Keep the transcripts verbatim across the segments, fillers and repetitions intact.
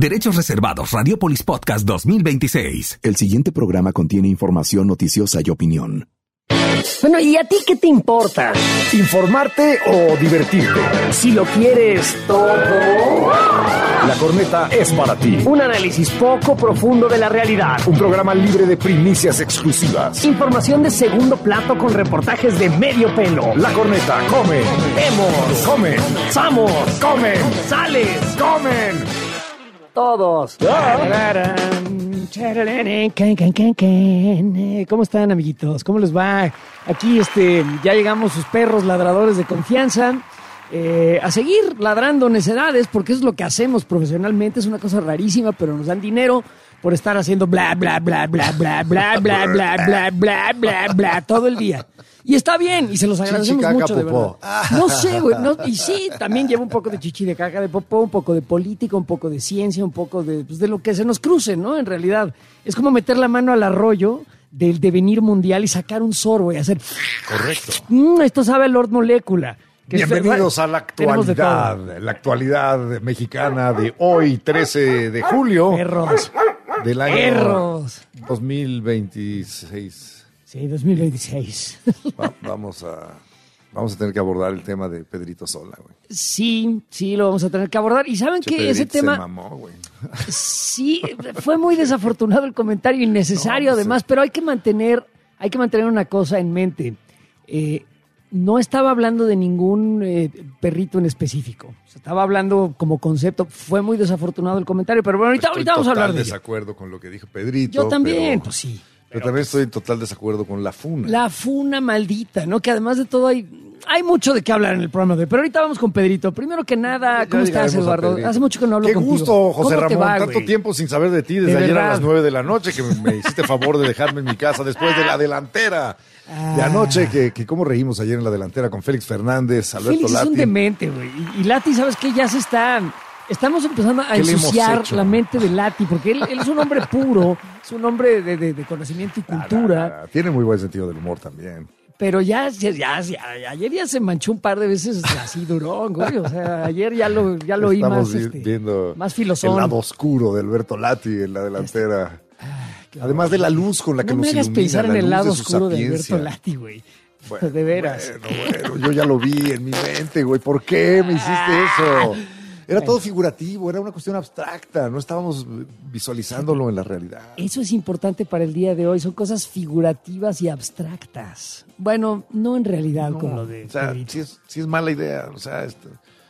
Derechos reservados. Radiopolis Podcast dos mil veintiséis. El siguiente programa contiene información noticiosa y opinión. Bueno, ¿y a ti qué te importa? ¿Informarte o divertirte? Si lo quieres todo... La Corneta es para ti. Un análisis poco profundo de la realidad. Un programa libre de primicias exclusivas. Información de segundo plato con reportajes de medio pelo. La Corneta come. Vemos. Comen. Samos. Comen. Sales. Comen. Todos. ¿Cómo están, amiguitos? ¿Cómo les va? Aquí este, ya llegamos sus perros ladradores de confianza. Eh, a seguir ladrando necedades, porque eso es lo que hacemos profesionalmente. Es una cosa rarísima, pero nos dan dinero por estar haciendo bla, bla, bla, bla, bla, bla, bla, bla, bla, bla, bla, bla, todo el día. Y está bien, y se los agradecemos chichi, caca, mucho, de popó. verdad. No sé, güey. No, y sí, también lleva un poco de chichi de caca de popó, un poco de política, un poco de ciencia, un poco de, pues, de lo que se nos cruce, ¿no? En realidad, es como meter la mano al arroyo del devenir mundial y sacar un sorbo y hacer... Correcto. Mm, esto sabe a Lord Molécula. Que Bienvenidos es, a la actualidad, la actualidad mexicana de hoy, trece de julio Perros. del año Perros. dos mil veintiséis. Sí, dos mil veintiséis. Va, vamos a vamos a tener que abordar el tema de Pedrito Sola, güey. Sí, sí, lo vamos a tener que abordar. Y saben Che, que ese Pedrito tema... se mamó, güey. Sí, fue muy desafortunado el comentario, innecesario No, pues, además, pero hay que mantener, hay que mantener una cosa en mente. Eh, no estaba hablando de ningún eh, perrito en específico. O sea, estaba hablando como concepto. Fue muy desafortunado el comentario, pero bueno, ahorita, Estoy ahorita vamos a hablar de total ello. desacuerdo con lo que dijo Pedrito. Yo también, pero, pues sí. Pero, Pero también estoy en total desacuerdo con la funa. La funa maldita, ¿no? Que además de todo hay, hay mucho de qué hablar en el programa de hoy. Pero ahorita vamos con Pedrito. Primero que nada, Ya ¿cómo estás, llegaremos a Eduardo? Pedrito. Hace mucho que no hablo Qué contigo. gusto, José ¿Cómo te Ramón. va, Tanto güey? tiempo sin saber de ti desde De ayer verdad. a las nueve de la noche que me, me hiciste favor de dejarme en mi casa después de la delantera de anoche. Que, que cómo reímos ayer en la delantera con Félix Fernández, Alberto Félix Lati. es un demente, güey. Y, y Lati, ¿sabes qué? Ya se está... Estamos empezando a ¿Qué le hemos ensuciar hecho? la mente de Lati, porque él, él es un hombre puro, es un hombre de, de- de conocimiento y cultura, Ah, tiene muy buen sentido del humor también. pero ya, ya, ya- ya- ayer ya se manchó un par de veces así durón, güey. O sea, ayer ya lo, ya lo oí Estamos más, vi- este, viendo más el filosón. lado oscuro de Alberto Lati en la delantera. Además de la luz con la que No me nos hagas ilumina, pensar en la el luz lado de su oscuro de sapiencia. Alberto Lati, güey. Bueno, de veras. Bueno, bueno, yo ya lo vi en mi mente, güey. ¿Por qué me hiciste eso? Era todo figurativo, era una cuestión abstracta. No estábamos visualizándolo en la realidad. Eso es importante para el día de hoy. Son cosas figurativas y abstractas. Bueno, no en realidad No, con lo de o sea, Pedrito. sí es, sí es mala idea. O sea, esto-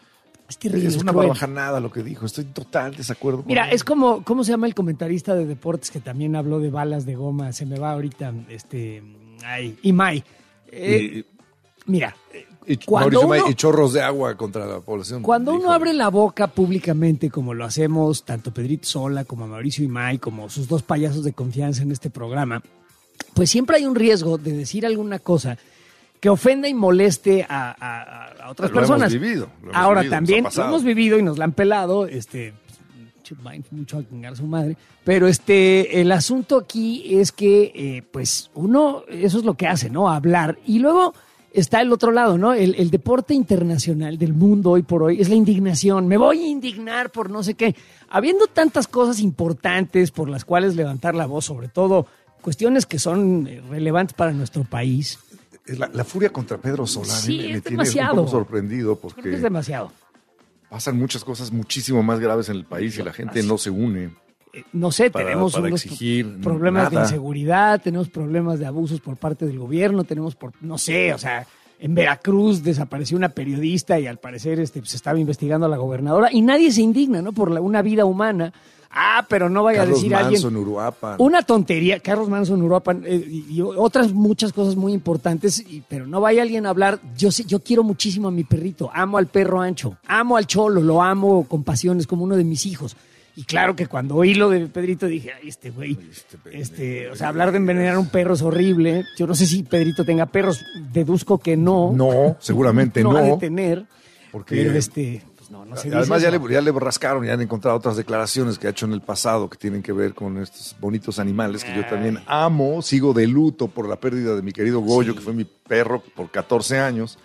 Es terrible, es es una cruel. barbajanada lo que dijo. Estoy en total desacuerdo con Mira, él. es como, ¿cómo se llama el comentarista de deportes que también habló de balas de goma? Se me va ahorita, este, ay, Imai. Eh, mira, Y, cuando Mauricio May, uno- y chorros de agua contra la población. cuando uno Híjole. abre la boca públicamente, como lo hacemos tanto Pedrito Sola como Mauricio Imai, como sus dos payasos de confianza en este programa, pues siempre hay un riesgo de decir alguna cosa que ofenda y moleste a, a- a otras Lo hemos personas. vivido, lo hemos Ahora vivido, también nos ha lo pasado. hemos vivido y nos la han pelado, este, mucho a chingar a su madre, pero este, el asunto aquí es que, eh, pues, uno, eso es lo que hace, ¿no? Hablar. Y luego está el otro lado, ¿no? El, el deporte internacional del mundo hoy por hoy es la indignación. Me voy a indignar por no sé qué. Habiendo tantas cosas importantes por las cuales levantar la voz, sobre todo cuestiones que son eh, relevantes para nuestro país, La, la furia contra Pedro Sola a mí Sí, me, me es tiene demasiado. un poco sorprendido creo que porque es demasiado. pasan muchas cosas muchísimo más graves en el país y la gente no se une. Eh, No sé, Para- tenemos para unos exigir problemas de nada. inseguridad, tenemos problemas de abusos por parte del gobierno, tenemos, por, no sé, o sea, en Veracruz desapareció una periodista y al parecer este, se estaba investigando a la gobernadora y nadie se indigna, ¿no? Por la- una vida humana. Ah, pero no vaya Carlos a decir Manso alguien... en Uruapan. Una tontería, Carlos Manson, Uruapan, eh, y, y otras muchas cosas muy importantes, y- pero no vaya alguien a hablar. Yo sé, yo quiero muchísimo a mi perrito, amo al perro ancho, amo al cholo, lo amo con pasión, es como uno de mis hijos. Y claro que cuando oí lo de Pedrito dije, ay, este güey, este, o sea, hablar de envenenar a un perro es horrible. Yo no sé si Pedrito tenga perros, deduzco que no. No, seguramente no. No ha de tener, Porque- pero este... pues no, no se dice Además ya eso. le, ya le rascaron y han encontrado otras declaraciones que ha hecho en el pasado que tienen que ver con estos bonitos animales que yo también amo. Sigo de luto por la pérdida de mi querido Goyo, Sí. que fue mi perro por catorce años.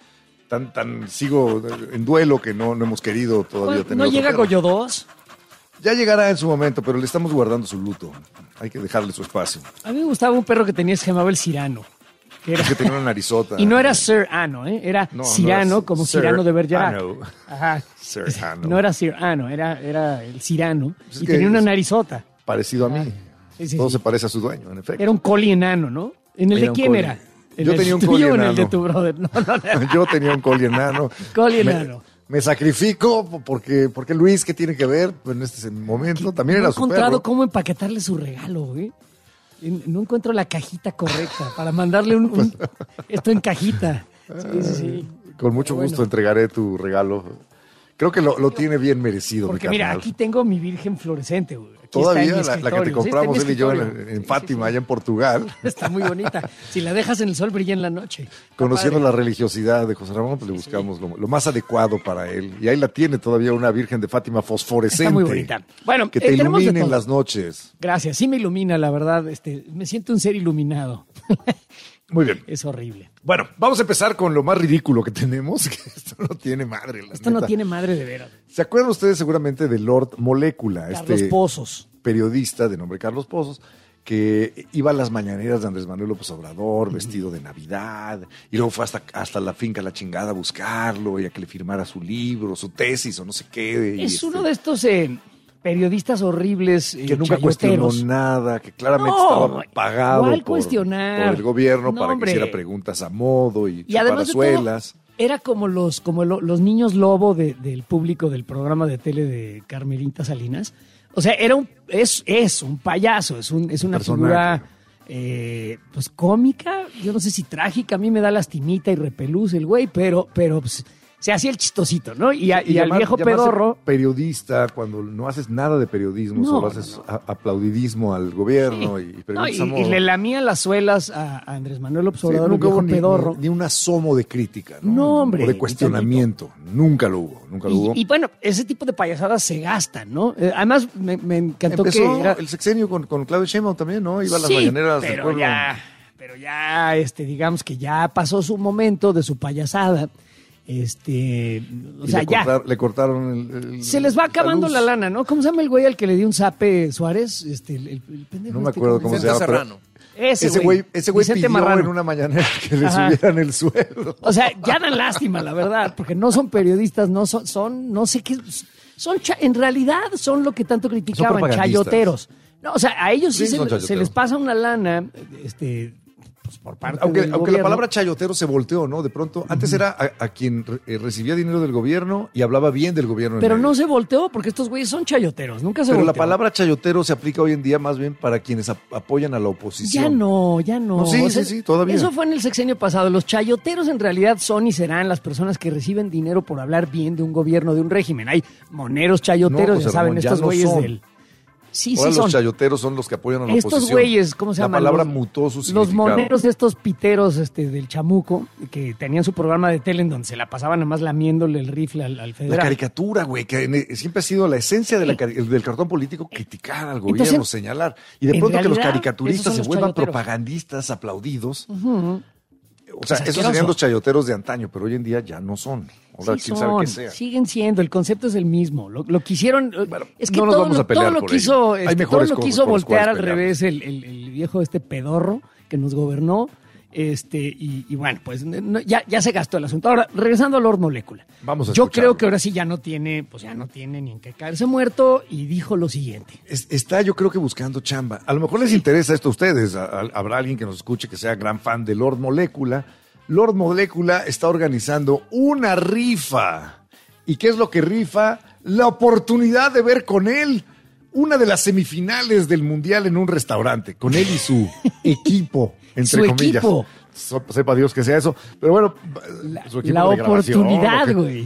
Tan, tan sigo en duelo que no, no hemos querido todavía ¿No, tener no otro llega perro. Goyo dos? Ya llegará en su momento, pero le estamos guardando su luto. Hay que dejarle su espacio. A mí me gustaba un perro que tenía, se llamaba el Cyrano. Que era... Es que tenía una narizota. Y no era Sir Ano, ¿eh? Era No, no Cyrano, era como Sir Cyrano de Bergerac. Ano. Ajá. Sir Ano. No era Sir Ano, era, era el Cyrano. Es y que tenía una es narizota. Parecido a mí. Sí, sí, Todo sí. se parece a su dueño, en efecto. Era un collie enano, ¿no? ¿En el Era de un quién collie. era? ¿En Yo el tenía un tuyo collie o en el de enano. tu brother? No, no, no. Yo tenía un collie enano. Collie Me- enano. Me sacrifico porque, porque Luis, ¿qué tiene que ver en este momento? También no era he su encontrado perro. cómo empaquetarle su regalo, güey. En- No encuentro la cajita correcta para mandarle un, un- esto en cajita. Sí, sí, sí. Con mucho Pero gusto bueno. entregaré tu regalo. Creo que lo, lo tiene bien merecido, Porque mi mira, carnal. aquí tengo mi virgen fluorescente, güey. Aquí Todavía está en mi la, la que te escritorio. Sí, está en compramos mi él y yo en, escritorio. en Sí, Fátima, sí, sí. allá en Portugal, Está muy bonita. Si la dejas en el sol, brilla en la noche. Está conociendo padre. la religiosidad de José Ramón, pues le buscamos lo, lo más adecuado para él. Y ahí la tiene todavía una Virgen de Fátima fosforescente. Está muy bonita. Bueno, que eh, te tenemos de ilumine en todo. las noches. Gracias, sí me ilumina, la verdad. Este, me siento un ser iluminado. Muy bien. Es horrible. Bueno, vamos a empezar con lo más ridículo que tenemos, que esto no tiene madre. La Esto no neta. tiene madre de veras. ¿Se acuerdan ustedes seguramente de Lord Molécula? Carlos este Pozos. periodista de nombre Carlos Pozos, que iba a las mañaneras de Andrés Manuel López Obrador, vestido de Navidad, y luego fue hasta, hasta la finca La Chingada a buscarlo y a que le firmara su libro, su tesis o no sé qué. y Es este, uno de estos eh, periodistas horribles eh, que nunca cuestionó chayoteros. nada, que claramente No, estaba pagado ¿cuál por, cuestionar? por el gobierno No, para hombre. que hiciera preguntas a modo y, Y además de todo, chuparazuelas. era como los, como lo- los niños lobo de- del público del programa de tele de Carmelita Salinas. O sea, era un, es, es un payaso, es, un, es una Personaje. figura eh, pues cómica, yo no sé si trágica, a mí me da lastimita y repelús el güey, pero, pero pues, se hacía el chistosito, ¿no? Y, a- y al llamar- viejo llamarse pedorro... periodista cuando no haces nada de periodismo, No, solo no, haces no. a- aplaudidismo al gobierno y, y No, preguntas y, a y modo. le lamía las suelas a, a Andrés Manuel López Sí, Obrador, el nunca hubo viejo ni, pedorro. ni- ni un asomo de crítica, ¿no? No, hombre, O de ni cuestionamiento. Nunca lo hubo, nunca lo hubo. Y, y bueno, ese tipo de payasadas se gastan, ¿no? Eh, además, me, me encantó Empezó que era... el sexenio con, con Claudio Sheinbaum también, ¿no? Iba a las Sí, mañaneras del pero pueblo. ya, pero ya, este, digamos que ya pasó su momento de su payasada. Este, o Y sea, le, ya. cortar- le cortaron el, el- Se les va acabando luz. la lana, ¿no? ¿Cómo se llama el güey al que le dio un zape Suárez? Este, el, el- el pendejo No me este, acuerdo cómo se Vicente llama. pero Serrano. Ese, Ese güey, ese güey Vicente pidió Marrano. en una mañanera que le Ajá. subieran el sueldo. O sea, ya dan lástima, la verdad, porque no son periodistas, no son, son no sé qué, son, cha- en realidad son lo que tanto criticaban, propagandistas. chayoteros. No, o sea, a ellos sí, Sí, se, son se chayoteros. les pasa una lana, este, pues por parte Aunque, del aunque la gobierno. palabra chayotero se volteó, ¿no? De pronto, antes era a, a quien re- eh, recibía dinero del gobierno y hablaba bien del gobierno. en Pero medio. no se volteó porque estos güeyes son chayoteros, nunca se Pero la volteó. palabra chayotero se aplica hoy en día más bien para quienes ap- apoyan a la oposición. Ya no, ya no. No, sí, O sea, sí, sí, todavía. Eso fue en el sexenio pasado. Los chayoteros en realidad son y serán las personas que reciben dinero por hablar bien de un gobierno, de un régimen. Hay moneros chayoteros, No, ya José saben, Ramón, ya estos no güeyes son. del... Sí, Ahora sí los son. chayoteros son los que apoyan a la Estos oposición. güeyes, ¿cómo se La llaman? palabra Los- mutó su Los significado. moneros de estos piteros este, del chamuco, que tenían su programa de tele en donde se la pasaban nada más lamiéndole el rifle al, al La federal. caricatura, güey, que en- siempre ha sido la esencia de la cari- del cartón político, criticar al gobierno, Entonces, señalar. Y de en pronto que los realidad, caricaturistas esos son se los vuelvan chayoteros. propagandistas aplaudidos. O sea, Es esos asqueroso. serían los chayoteros de antaño, pero hoy en día ya no son. Ahora, Sí quién son, sabe qué sea. siguen siendo, el concepto es el mismo. Lo, lo quisieron, es que no nos todo, vamos lo- a pelear todo lo por quiso, ello. Hay este, todo mejores lo cosas quiso por las voltear al cuales revés el, el- el viejo este pedorro que nos gobernó. Este, y, y bueno, pues no- ya, ya se gastó el asunto. Ahora, regresando a Lord Molécula. Vamos a Yo escucharlo. creo que ahora sí ya no tiene, pues ya no tiene ni en qué caerse muerto, y dijo lo siguiente. Es- está yo creo que buscando chamba. A lo mejor les interesa esto a ustedes. A- a- habrá alguien que nos escuche que sea gran fan de Lord Molécula. Lord Molécula está organizando una rifa. ¿Y qué es lo que rifa? La oportunidad de ver con él una de las semifinales del Mundial en un restaurante, con él y su equipo, entre Su comillas. equipo. So- sepa Dios que sea eso. Pero bueno, La, su equipo la de grabación, oportunidad, lo que- güey.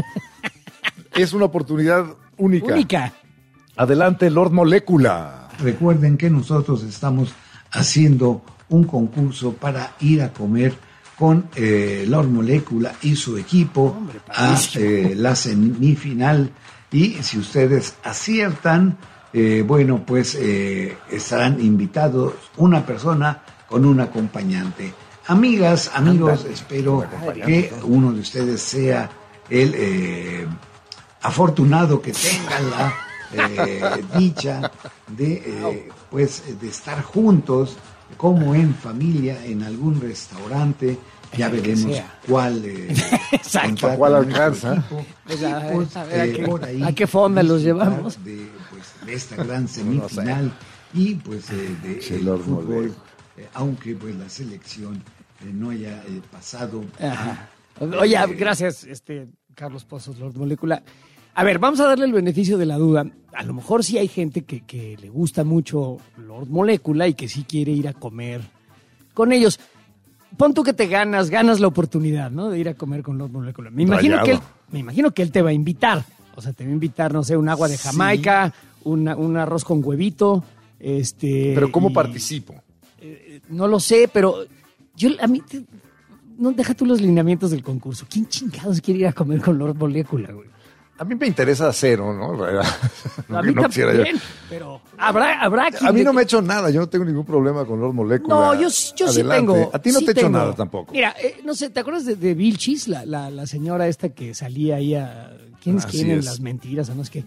Es una oportunidad única. Única. Adelante, Lord Molécula. Recuerden que nosotros estamos haciendo un concurso para ir a comer con eh, Lord Molécula y su equipo a eh, la semifinal. Y si ustedes aciertan, eh, bueno, pues eh, estarán invitados una persona con un acompañante. Amigas, amigos, espero que uno de ustedes sea el eh, afortunado que tenga la eh, dicha de, eh, pues, de estar juntos, como en familia, en algún restaurante. Ya veremos cuál eh, Exacto, cuál alcanza. Pues a, y, pues, a ver, eh, ¿a, qué, por ahí ¿a qué fonda los llevamos? De, pues, de esta gran semifinal y pues eh, de Che, el Lord fútbol, Molecular. eh, aunque pues la selección eh, no haya eh, pasado. Ajá. a- Oye, eh, gracias, este Carlos Pozos, Lord Molecula. A ver, vamos a darle el beneficio de la duda. A lo mejor sí hay gente que, que le gusta mucho Lord Molecula y que sí quiere ir a comer con ellos. Pon tú que te ganas, ganas la oportunidad, ¿no? De ir a comer con Lord Molecula. Me imagino Rayado. que él, me imagino que él te va a invitar. O sea, te va a invitar, no sé, un agua de Sí. Jamaica, una- un arroz con huevito, este. Pero ¿cómo y- participo? eh, no lo sé, pero yo a mí te- no deja tú los lineamientos del concurso. ¿Quién chingados quiere ir a comer con Lord Molecula, güey? A mí me interesa cero, ¿no? No, A mí no quisiera yo. también, pero habrá, habrá quien A mí de- no me ha hecho nada, yo no tengo ningún problema con Lord Molecula. No, yo, sí- yo sí Adelante. tengo. A ti no sí te ha hecho tengo. nada tampoco. Mira, eh, no sé, ¿te acuerdas de, de Vilchis, la, la, la señora esta que salía ahí a... ¿Quién es Así quién en es. las mentiras? O no es que...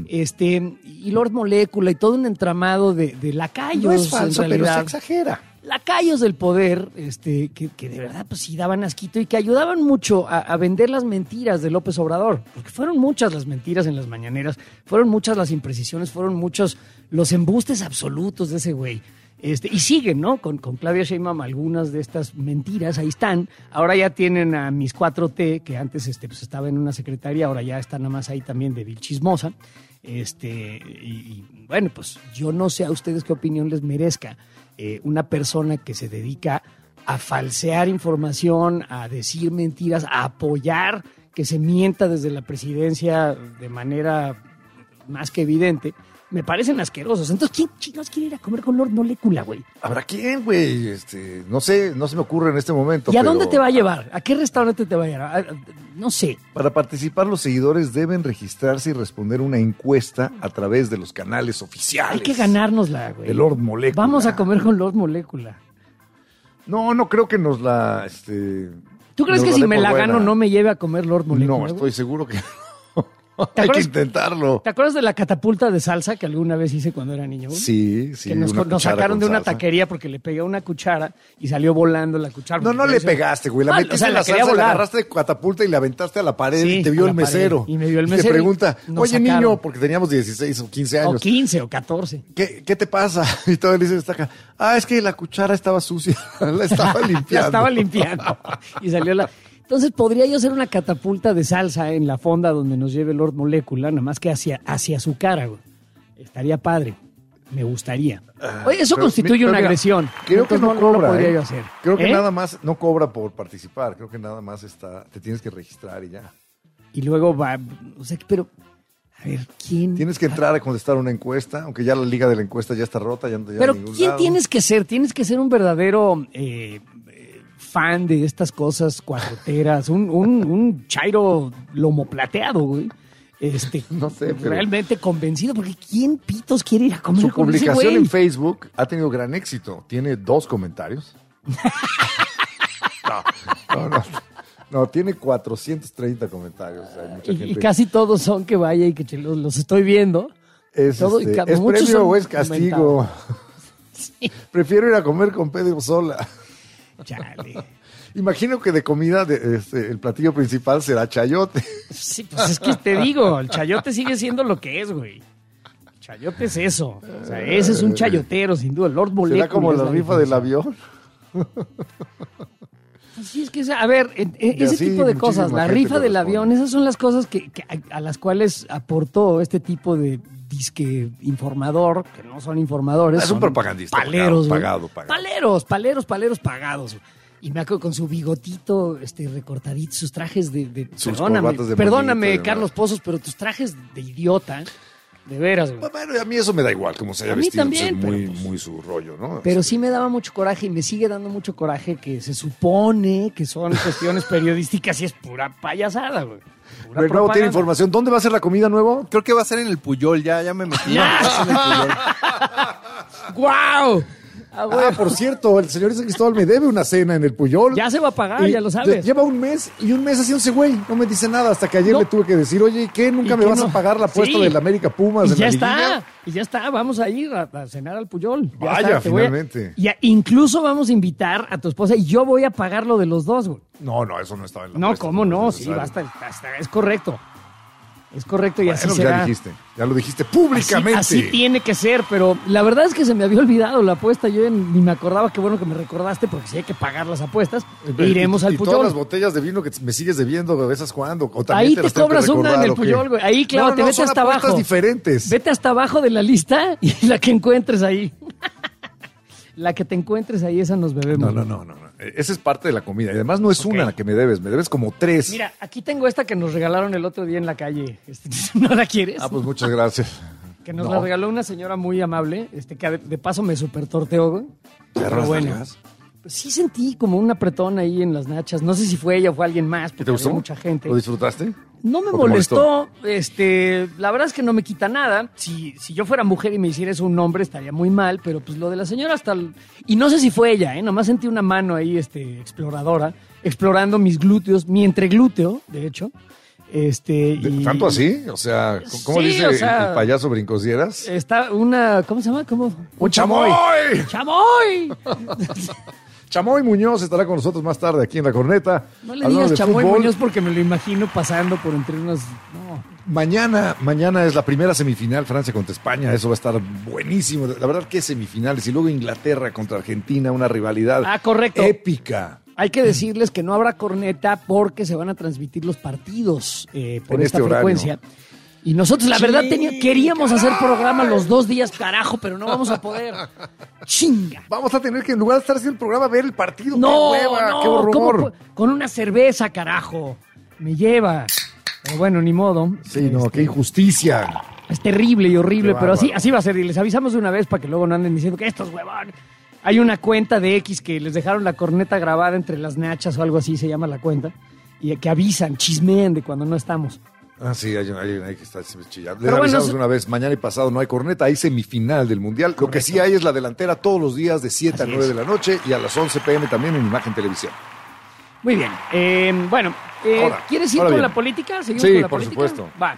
este, y Lord Molecula y todo un entramado de, de lacayos, No es falso, en pero se realidad. exagera. Lacayos del poder, este, que, que de verdad pues sí daban asquito y que ayudaban mucho a, a vender las mentiras de López Obrador, porque fueron muchas las mentiras en las mañaneras, fueron muchas las imprecisiones, fueron muchos los embustes absolutos de ese güey. Este, y siguen, ¿no? Con, con Claudia Sheinbaum algunas de estas mentiras, ahí están. Ahora ya tienen a mis cuatro T, que antes este, pues estaba en una secretaría, ahora ya está nada más ahí también de Vilchismosa. Este, y, y bueno, pues yo no sé a ustedes qué opinión les merezca eh, una persona que se dedica a falsear información, a decir mentiras, a apoyar que se mienta desde la presidencia de manera más que evidente. Me parecen asquerosos. Entonces, ¿quién chicos quiere ir a comer con Lord Molecula, güey? ¿Habrá quién, güey? Este, no sé, no se me ocurre en este momento. ¿Y a pero dónde te va a llevar? ¿A qué restaurante te va a llevar? A- a- No sé. Para participar, los seguidores deben registrarse y responder una encuesta a través de los canales oficiales. Hay que ganárnosla, güey. De Lord Molecula. Vamos a comer con Lord Molecula. No, no creo que nos la. Este, ¿Tú crees nos que la si dé me por la buena. gano no me lleve a comer Lord Molecula? No, güey? estoy seguro que ¿Te hay que acuerdas- intentarlo. ¿Te acuerdas de la catapulta de salsa que alguna vez hice cuando era niño? güey? Sí, sí. que nos, una nos cuchara sacaron con de una salsa. taquería porque le pegué una cuchara y salió volando la cuchara. No, no le pegaste, güey. La Ah, metiste o sea, en la la quería salsa, la volar. agarraste de catapulta y la aventaste a la pared Sí, y te vio a el la pared. mesero. Y me vio el te mesero y pregunta, nos oye, sacaron. niño, porque teníamos dieciséis o quince O años. quince o catorce. ¿Qué, ¿Qué te pasa? Y todo el dice, está acá. Ah, es que la cuchara estaba sucia. La estaba limpiando. La estaba limpiando. Y salió la... Entonces, podría yo hacer una catapulta de salsa en la fonda donde nos lleve Lord Molecula, nada más que hacia, hacia su cara, güey. Estaría padre. Me gustaría. Oye, eso Pero, constituye pero una mira, agresión. Creo que Entonces, no, cobra. lo podría ¿eh? yo hacer. Creo que ¿Eh? nada más no cobra por participar. Creo que nada más está. Te tienes que registrar y ya. Y luego va... O sea, pero... A ver, ¿quién...? Tienes que entrar a contestar una encuesta, aunque ya la liga de la encuesta ya está rota, ya no ya Pero en ningún ¿quién lado. tienes que ser? Tienes que ser un verdadero eh, eh, fan de estas cosas cuatroteras, un, un, un chairo lomo plateado, güey. Este, No sé, pero- realmente convencido, porque ¿quién pitos quiere ir a comer Su con ese publicación güey? en Facebook ha tenido gran éxito. Tiene dos comentarios. no, no, no, no, tiene cuatrocientos treinta comentarios. Hay mucha Y, gente. y casi todos son que vaya y que che- los, los estoy viendo. ¿Es, todo- y este, ca- ¿es muchos premio son o es castigo? Sí. Prefiero ir a comer con Pedro Sola. Chale. Imagino que de comida de, este, el platillo principal será chayote. Sí, pues es que te digo, el chayote sigue siendo lo que es, güey. El chayote es eso. O sea, ese es un chayotero, sin duda. Lord Molecula. ¿Será como es la rifa del definición. avión? Pues sí, es que, a ver, en- en Y ese así tipo de muchísima cosas, la gente rifa lo del responde. avión, esas son las cosas que, que a, a las cuales aportó este tipo de disque informador, que no son informadores. Es un son propagandista, Paleros, güey. pagado, pagado. Paleros, paleros, paleros pagados. güey. Y me acuerdo con su bigotito este, recortadito, sus trajes de... de- Sus perdóname, corbatas de perdóname monito y demás. Carlos Pozos, pero tus trajes de idiota, de veras, güey. Bueno, a mí eso me da igual, como se haya A mí vestido. también, pues, es muy, pero, pues, muy su rollo, ¿no? Pero sí me daba mucho coraje y me sigue dando mucho coraje que se supone que son cuestiones periodísticas y es pura payasada, güey. Pura De nuevo tiene propaganda. información. ¿Dónde va a ser la comida nuevo? Creo que va a ser en el Puyol, ya, ya me metí. ¡Ya! Va a ser en el Puyol. ¡Guau! Ah, güey. Ah, por cierto, el señor Cristóbal me debe una cena en el Puyol. Ya se va a pagar, Y ya lo sabes. Lleva un mes y un mes haciéndose güey. No me dice nada. Hasta que ayer No. le tuve que decir, oye, ¿qué? ¿Nunca ¿Y me qué vas no? a pagar la apuesta Sí. del América Pumas Y en ya la liguilla? está, y ya está, vamos a ir a, a cenar al Puyol. Ya Vaya, está, te voy a- finalmente. y a- incluso vamos a invitar a tu esposa y yo voy a pagar lo de los dos, güey. No, no, eso no estaba en la No, apuesta, ¿cómo no? es Sí, necesario. basta, basta, es correcto. Es correcto y así Bueno, será. ya dijiste, ya lo dijiste Así, públicamente. así tiene que ser, pero la verdad es que se me había olvidado la apuesta. Yo ni me acordaba, qué bueno que me recordaste, porque si hay que pagar las apuestas, e iremos y, al y todas las Puyol. botellas de vino que me sigues debiendo, de esas cuando. O también Ahí te, te las tengo que cobras una en recordar, el ¿o qué? Puyol, güey. Ahí, clávate, no, no, vete son hasta apuestas abajo. diferentes. Vete hasta abajo de la lista y la que encuentres ahí. La que te encuentres ahí, esa nos bebemos. No, no, no, no, no. Esa es parte de la comida. Y además no es Ok. una la que me debes, me debes como tres. Mira, aquí tengo esta que nos regalaron el otro día en la calle. Este, ¿no la quieres? Ah, pues muchas gracias. Que nos No. la regaló una señora muy amable, este que de, de paso me super torteó, güey. Pero ¿Perras bueno, nalgas? pues sí sentí como un apretón ahí en las nachas. No sé si fue ella o fue alguien más, ¿Y porque te gustó? había mucha gente. ¿Lo disfrutaste? No me ¿O te molestó, este, la verdad es que no me quita nada. Si, si yo fuera mujer y me hiciera eso un hombre estaría muy mal, pero pues lo de la señora hasta el- y no sé si fue ella, eh, nomás sentí una mano ahí, este, exploradora, explorando mis glúteos, mi entreglúteo, de hecho, este, ¿De- y ¿Tanto así? O sea, ¿cómo Sí, dice o el- sea- el payaso brincosieras? está una, ¿cómo se llama? ¿Cómo? ¡Un chamoy! ¡Chamoy! Chamoy Muñoz estará con nosotros más tarde aquí en La Corneta. No le hablando digas de Chamoy fútbol. Muñoz porque me lo imagino pasando por entre unos, no. Mañana, mañana es la primera semifinal, Francia contra España. Eso va a estar buenísimo. La verdad que semifinales. Y luego Inglaterra contra Argentina, una rivalidad Ah, correcto. épica. Hay que decirles que no habrá corneta porque se van a transmitir los partidos eh, por En esta este horario. frecuencia. Y nosotros, la verdad, tenía- queríamos hacer programa los dos días, carajo, pero no vamos a poder. ¡Chinga! Vamos a tener que, en lugar de estar haciendo el programa, ver el partido. No, ¡Qué hueva! no, ¡Qué ¿cómo horror! pu- con una cerveza, carajo. Me lleva. Pero bueno, ni modo. Sí, no, Este, qué injusticia. Es terrible y horrible, Qué pero así, bárbaro. así va a ser. Y les avisamos de una vez para que luego no anden diciendo que estos huevón. Hay una cuenta de X que les dejaron la corneta grabada entre las nachas o algo así se llama la cuenta. Y que avisan, chismean de cuando no estamos. Ah, sí, hay, hay, hay que estar chillando. Les Pero bueno, avisamos eso- una vez, mañana y pasado no hay corneta, hay semifinal del Mundial. Lo que sí hay es la delantera todos los días de siete a Así nueve es. de la noche y a las once pe eme también en Imagen Televisión. Muy bien. Eh, bueno, eh, Ahora, ¿quieres ir ahora con bien. la política? ¿Seguimos Sí, con la por política? supuesto. Va.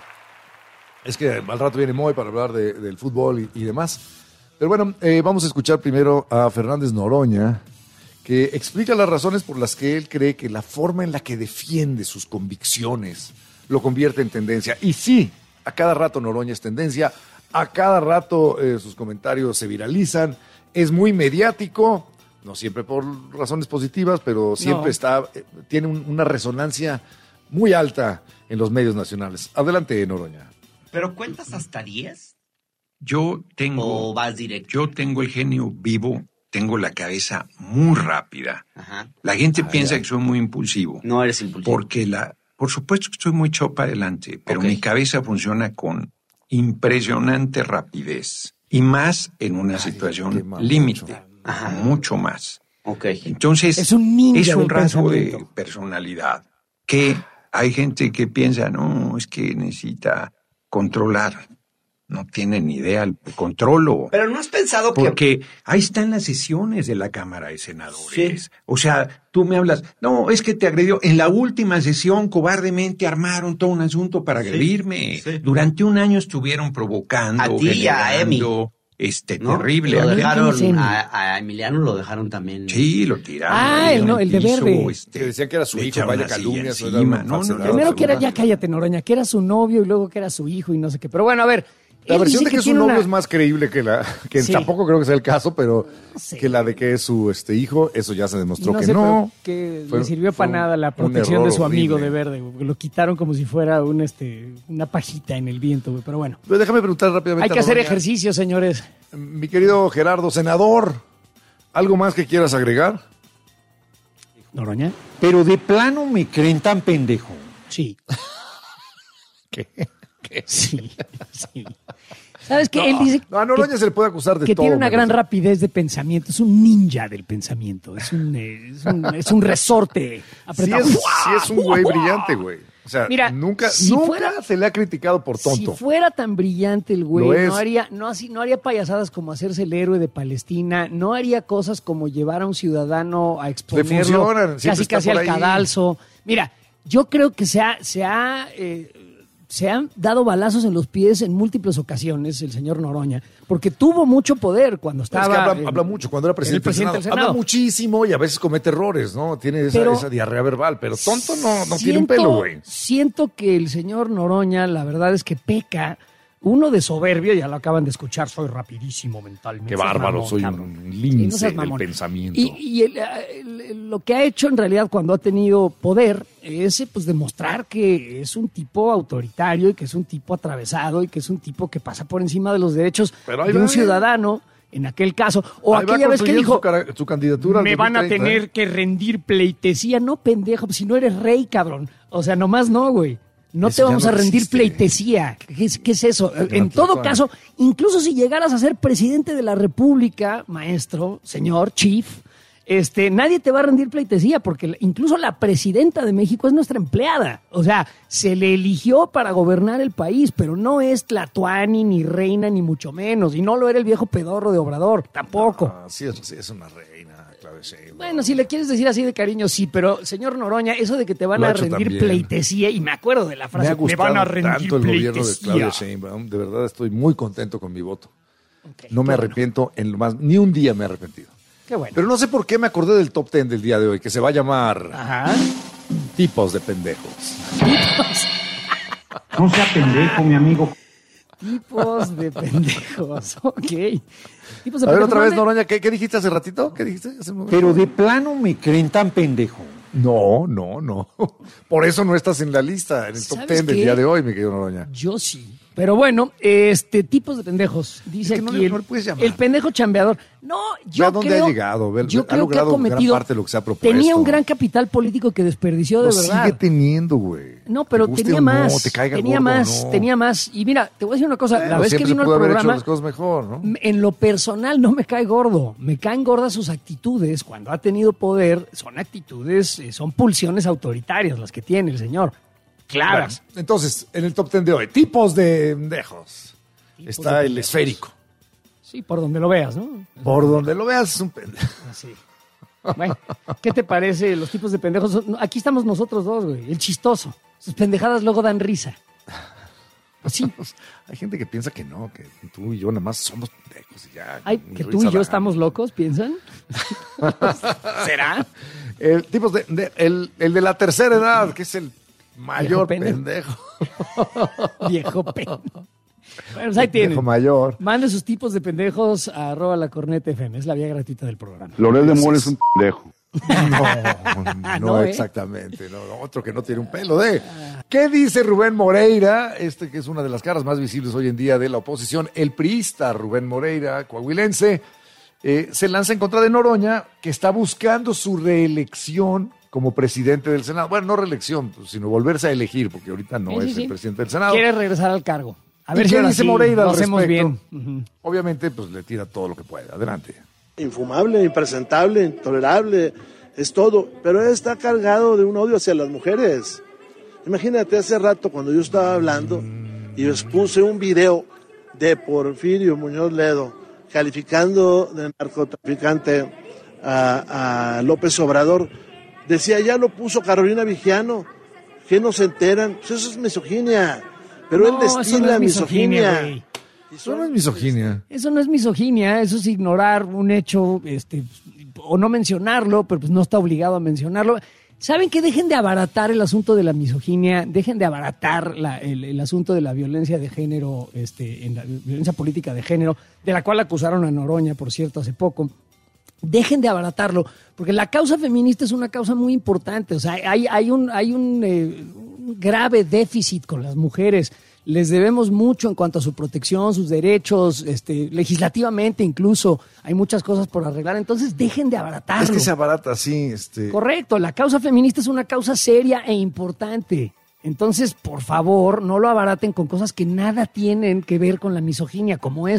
Es que al rato viene Moy para hablar de- del fútbol y, y demás. Pero bueno, eh, vamos a escuchar primero a Fernández Noroña, que explica las razones por las que él cree que la forma en la que defiende sus convicciones lo convierte en tendencia. Y sí, a cada rato Noroña es tendencia, a cada rato eh, sus comentarios se viralizan, es muy mediático, no siempre por razones positivas, pero siempre No. está, eh, tiene un- una resonancia muy alta en los medios nacionales. Adelante, Noroña. ¿Pero cuentas hasta diez? Yo tengo, ¿O vas directo? yo tengo el genio vivo, tengo la cabeza muy rápida. Ajá. La gente Ah, piensa ya. que soy muy impulsivo. No eres impulsivo. Porque la, por supuesto que estoy muy echado para adelante, pero Ok. mi cabeza funciona con impresionante rapidez. Y más en una Ay, qué situación mamón. límite. Ajá. Mucho más. Ok. Entonces, Es un ninja es un del rasgo de pensamiento. personalidad que hay gente que piensa, no, es que necesita controlar. No tienen ni idea, el controlo. Pero no has pensado que... Porque ahí están las sesiones de la Cámara de Senadores. Sí. O sea, tú me hablas, no, es que te agredió. En la última sesión, cobardemente armaron todo un asunto para Sí, agredirme. sí. Durante un año estuvieron provocando, A ti y a Emi. generando, este, ¿no? terrible. Lo ¿A quién? dejaron, dicen? a, a Emiliano lo dejaron también. Sí, lo tiraron. Ah, lo el dieron no, al el de piso, verde. este, Que decían que era su le hijo, echaron vaya una silla calumnia, eso era encima. una No, no, falsedad. no, Primero que era, absoluta. ya cállate, Noroña, que era su novio y luego que era su hijo y no sé qué. Pero bueno, a ver. La él versión dice de que, es un tiene novio una- es más creíble que la, que Sí. tampoco creo que sea el caso, pero sé. que la de que es su este hijo, eso ya se demostró no que sé, no. pero que Fue- le sirvió fue para nada la un protección error de su amigo horrible. de verde, güey, porque lo quitaron como si fuera un este una pajita en el viento, güey, pero bueno. Pero déjame preguntar rápidamente. Hay que a hacer Noroña. ejercicio, señores. Mi querido Gerardo, senador, ¿algo más que quieras agregar? Noroña. Pero de plano me creen tan pendejo. Sí. ¿Qué? Sí. Sí. ¿Sabes qué? Él dice No, a Noroña que, se le puede acusar de que todo. tiene una menos gran de- rapidez de pensamiento, es un ninja del pensamiento, es un, eh, es un, es un resorte Sí apretado. es, sí es un güey brillante, güey. O sea, Mira, nunca, si nunca fuera- se le ha criticado por tonto. Si fuera tan brillante el Lo güey, es. no haría, no, así, no haría payasadas como hacerse el héroe de Palestina, no haría cosas como llevar a un ciudadano a exponerlo funcionan, siempre casi está casi por al ahí. cadalso. Mira, yo creo que se ha, se ha, eh, se han dado balazos en los pies en múltiples ocasiones el señor Noroña, porque tuvo mucho poder cuando Es que estaba... habla, en- habla mucho cuando era presidente, el presidente del, del Senado. Senado. Habla muchísimo y a veces comete errores, ¿no? Tiene esa, Pero- esa diarrea verbal, pero tonto no, no tiene un Siento- pelo, güey. Siento que el señor Noroña, la verdad es que peca, uno de soberbio, ya lo acaban de escuchar, soy rapidísimo mentalmente. Qué No seas bárbaro, mamón, soy cabrón. un Sí, lince no seas del mamón. pensamiento. Y, y el- el- el- lo que ha hecho en realidad cuando ha tenido poder es eh, pues demostrar que es un tipo autoritario y que es un tipo atravesado y que es un tipo que pasa por encima de los derechos Pero ahí de va, un ¿eh? ciudadano, en aquel caso. O Ahí va aquella vez que construyendo dijo, su, cara- su candidatura al me van a dos mil treinta, tener ¿eh? que rendir pleitesía. No, pendejo, si no eres rey, cabrón. O sea, nomás no, güey. No Eso te ya vamos no a rendir existe. pleitesía. ¿Qué es, qué es eso? En todo Tlatuani. caso, incluso si llegaras a ser presidente de la República, maestro, señor, chief, este, nadie te va a rendir pleitesía porque incluso la presidenta de México es nuestra empleada. O sea, se le eligió para gobernar el país, pero no es Tlatuani, ni reina, ni mucho menos. Y no lo era el viejo pedorro de Obrador, tampoco. Ah, sí, es, sí, es una reina, Claudia Sheinbaum. Bueno, si le quieres decir así de cariño, sí, pero señor Noroña, eso de que te van Lo ha a hecho rendir también. pleitesía, y me acuerdo de la Me frase, ha me gustado van a rendir tanto el gobierno de pleitesía. Claudia Sheinbaum. De verdad estoy muy contento con mi voto. Ok, No me qué arrepiento en lo más, ni un día me he arrepentido. bueno, Qué bueno. Pero no sé por qué me acordé del top ten del día de hoy, que se va a llamar Ajá. Tipos de Pendejos. No sea pendejo, mi amigo. Tipos de pendejos, ok. Tipos de A ver, pendejos. otra vez, ¿Dónde? Noroña, ¿qué, qué dijiste hace ratito? ¿Qué dijiste hace un momento? Pero de plano me creen tan pendejo. No, no, no. Por eso no estás en la lista, en el top ¿Sabes ten del qué? día de hoy, mi querido Noroña. Yo sí. Pero bueno, este, tipos de pendejos. Dice Es que no aquí le- el, no le puedes llamar. el pendejo chambeador. No, yo Ve a dónde creo, ha llegado, ve- yo ha creo que ha logrado gran cometido. parte de lo que se ha propuesto. Tenía un gran capital político que desperdició de Lo verdad. sigue teniendo, güey. No, pero Te guste tenía o no, más. te caiga tenía gordo o más, no. tenía más. Y mira, te voy a decir una cosa. la Bueno, vez que siempre vino se al pudo haber hecho programa, las cosas mejor, ¿no? en lo personal no me cae gordo. Me caen gordas sus actitudes. Cuando ha tenido poder, son actitudes, eh, son pulsiones autoritarias las que tiene el señor. Claras. Bueno, entonces, en el top ten de hoy, tipos de pendejos. Tipos Está de el pendejos. esférico. Sí, por donde lo veas, ¿no? Por donde lo veas es un pendejo. Así. Bueno, ¿qué te parece los tipos de pendejos? Son- Aquí estamos nosotros dos, güey. El chistoso. Sus pendejadas luego dan risa. Pues sí. Hay gente que piensa que no, que tú y yo nada más somos pendejos y ya. Ay, ni que risa tú y yo dan. estamos locos, ¿piensan? ¿Será? El, tipos de, de- el, el de la tercera edad, que es el mayor Viejo pendejo. pendejo. Viejo pendejo. Bueno, pues ahí tienen. Viejo mayor. Mande sus tipos de pendejos a arroba la corneta F M. Es la vía gratuita del programa. Lorel de Mola es un pendejo. No, no, No, ¿eh? exactamente. No, no, otro que no tiene un pelo de. ¿Qué dice Rubén Moreira? Este que es una de las caras más visibles hoy en día de la oposición, el priista Rubén Moreira, coahuilense, eh, se lanza en contra de Noroña, que está buscando su reelección como presidente del Senado. Bueno, no reelección, pues, sino volverse a elegir, porque ahorita no Sí, sí, es sí. el presidente del Senado. Quiere regresar al cargo. A ¿Y ver qué si ahora dice sí Moreira lo al hacemos respecto? bien. Ujú. Obviamente, pues le tira todo lo que puede. Adelante. Infumable, impresentable, intolerable, es todo, pero está cargado de un odio hacia las mujeres. Imagínate hace rato cuando yo estaba hablando y les puse un video de Porfirio Muñoz Ledo calificando de narcotraficante a, a López Obrador. Decía, ya lo puso Carolina Vigiano, que no se enteran, pues eso es misoginia, pero No, él eso destila no es misoginia, misoginia. güey. Eso no es misoginia. Eso no es misoginia, eso es ignorar un hecho, este, o no mencionarlo, pero pues no está obligado a mencionarlo. ¿Saben que dejen de abaratar el asunto de la misoginia? Dejen de abaratar la- el, el asunto de la violencia de género, este, en la violencia política de género, de la cual acusaron a Noroña, por cierto, hace poco. Dejen de abaratarlo, porque la causa feminista es una causa muy importante. O sea, hay, hay un, hay un, eh, un grave déficit con las mujeres. Les debemos mucho en cuanto a su protección, sus derechos, este, legislativamente incluso. Hay muchas cosas por arreglar. Entonces, dejen de abaratarlo. Es que se abarata así. Este... Correcto, la causa feminista es una causa seria e importante. Entonces, por favor, no lo abaraten con cosas que nada tienen que ver con la misoginia, como esto.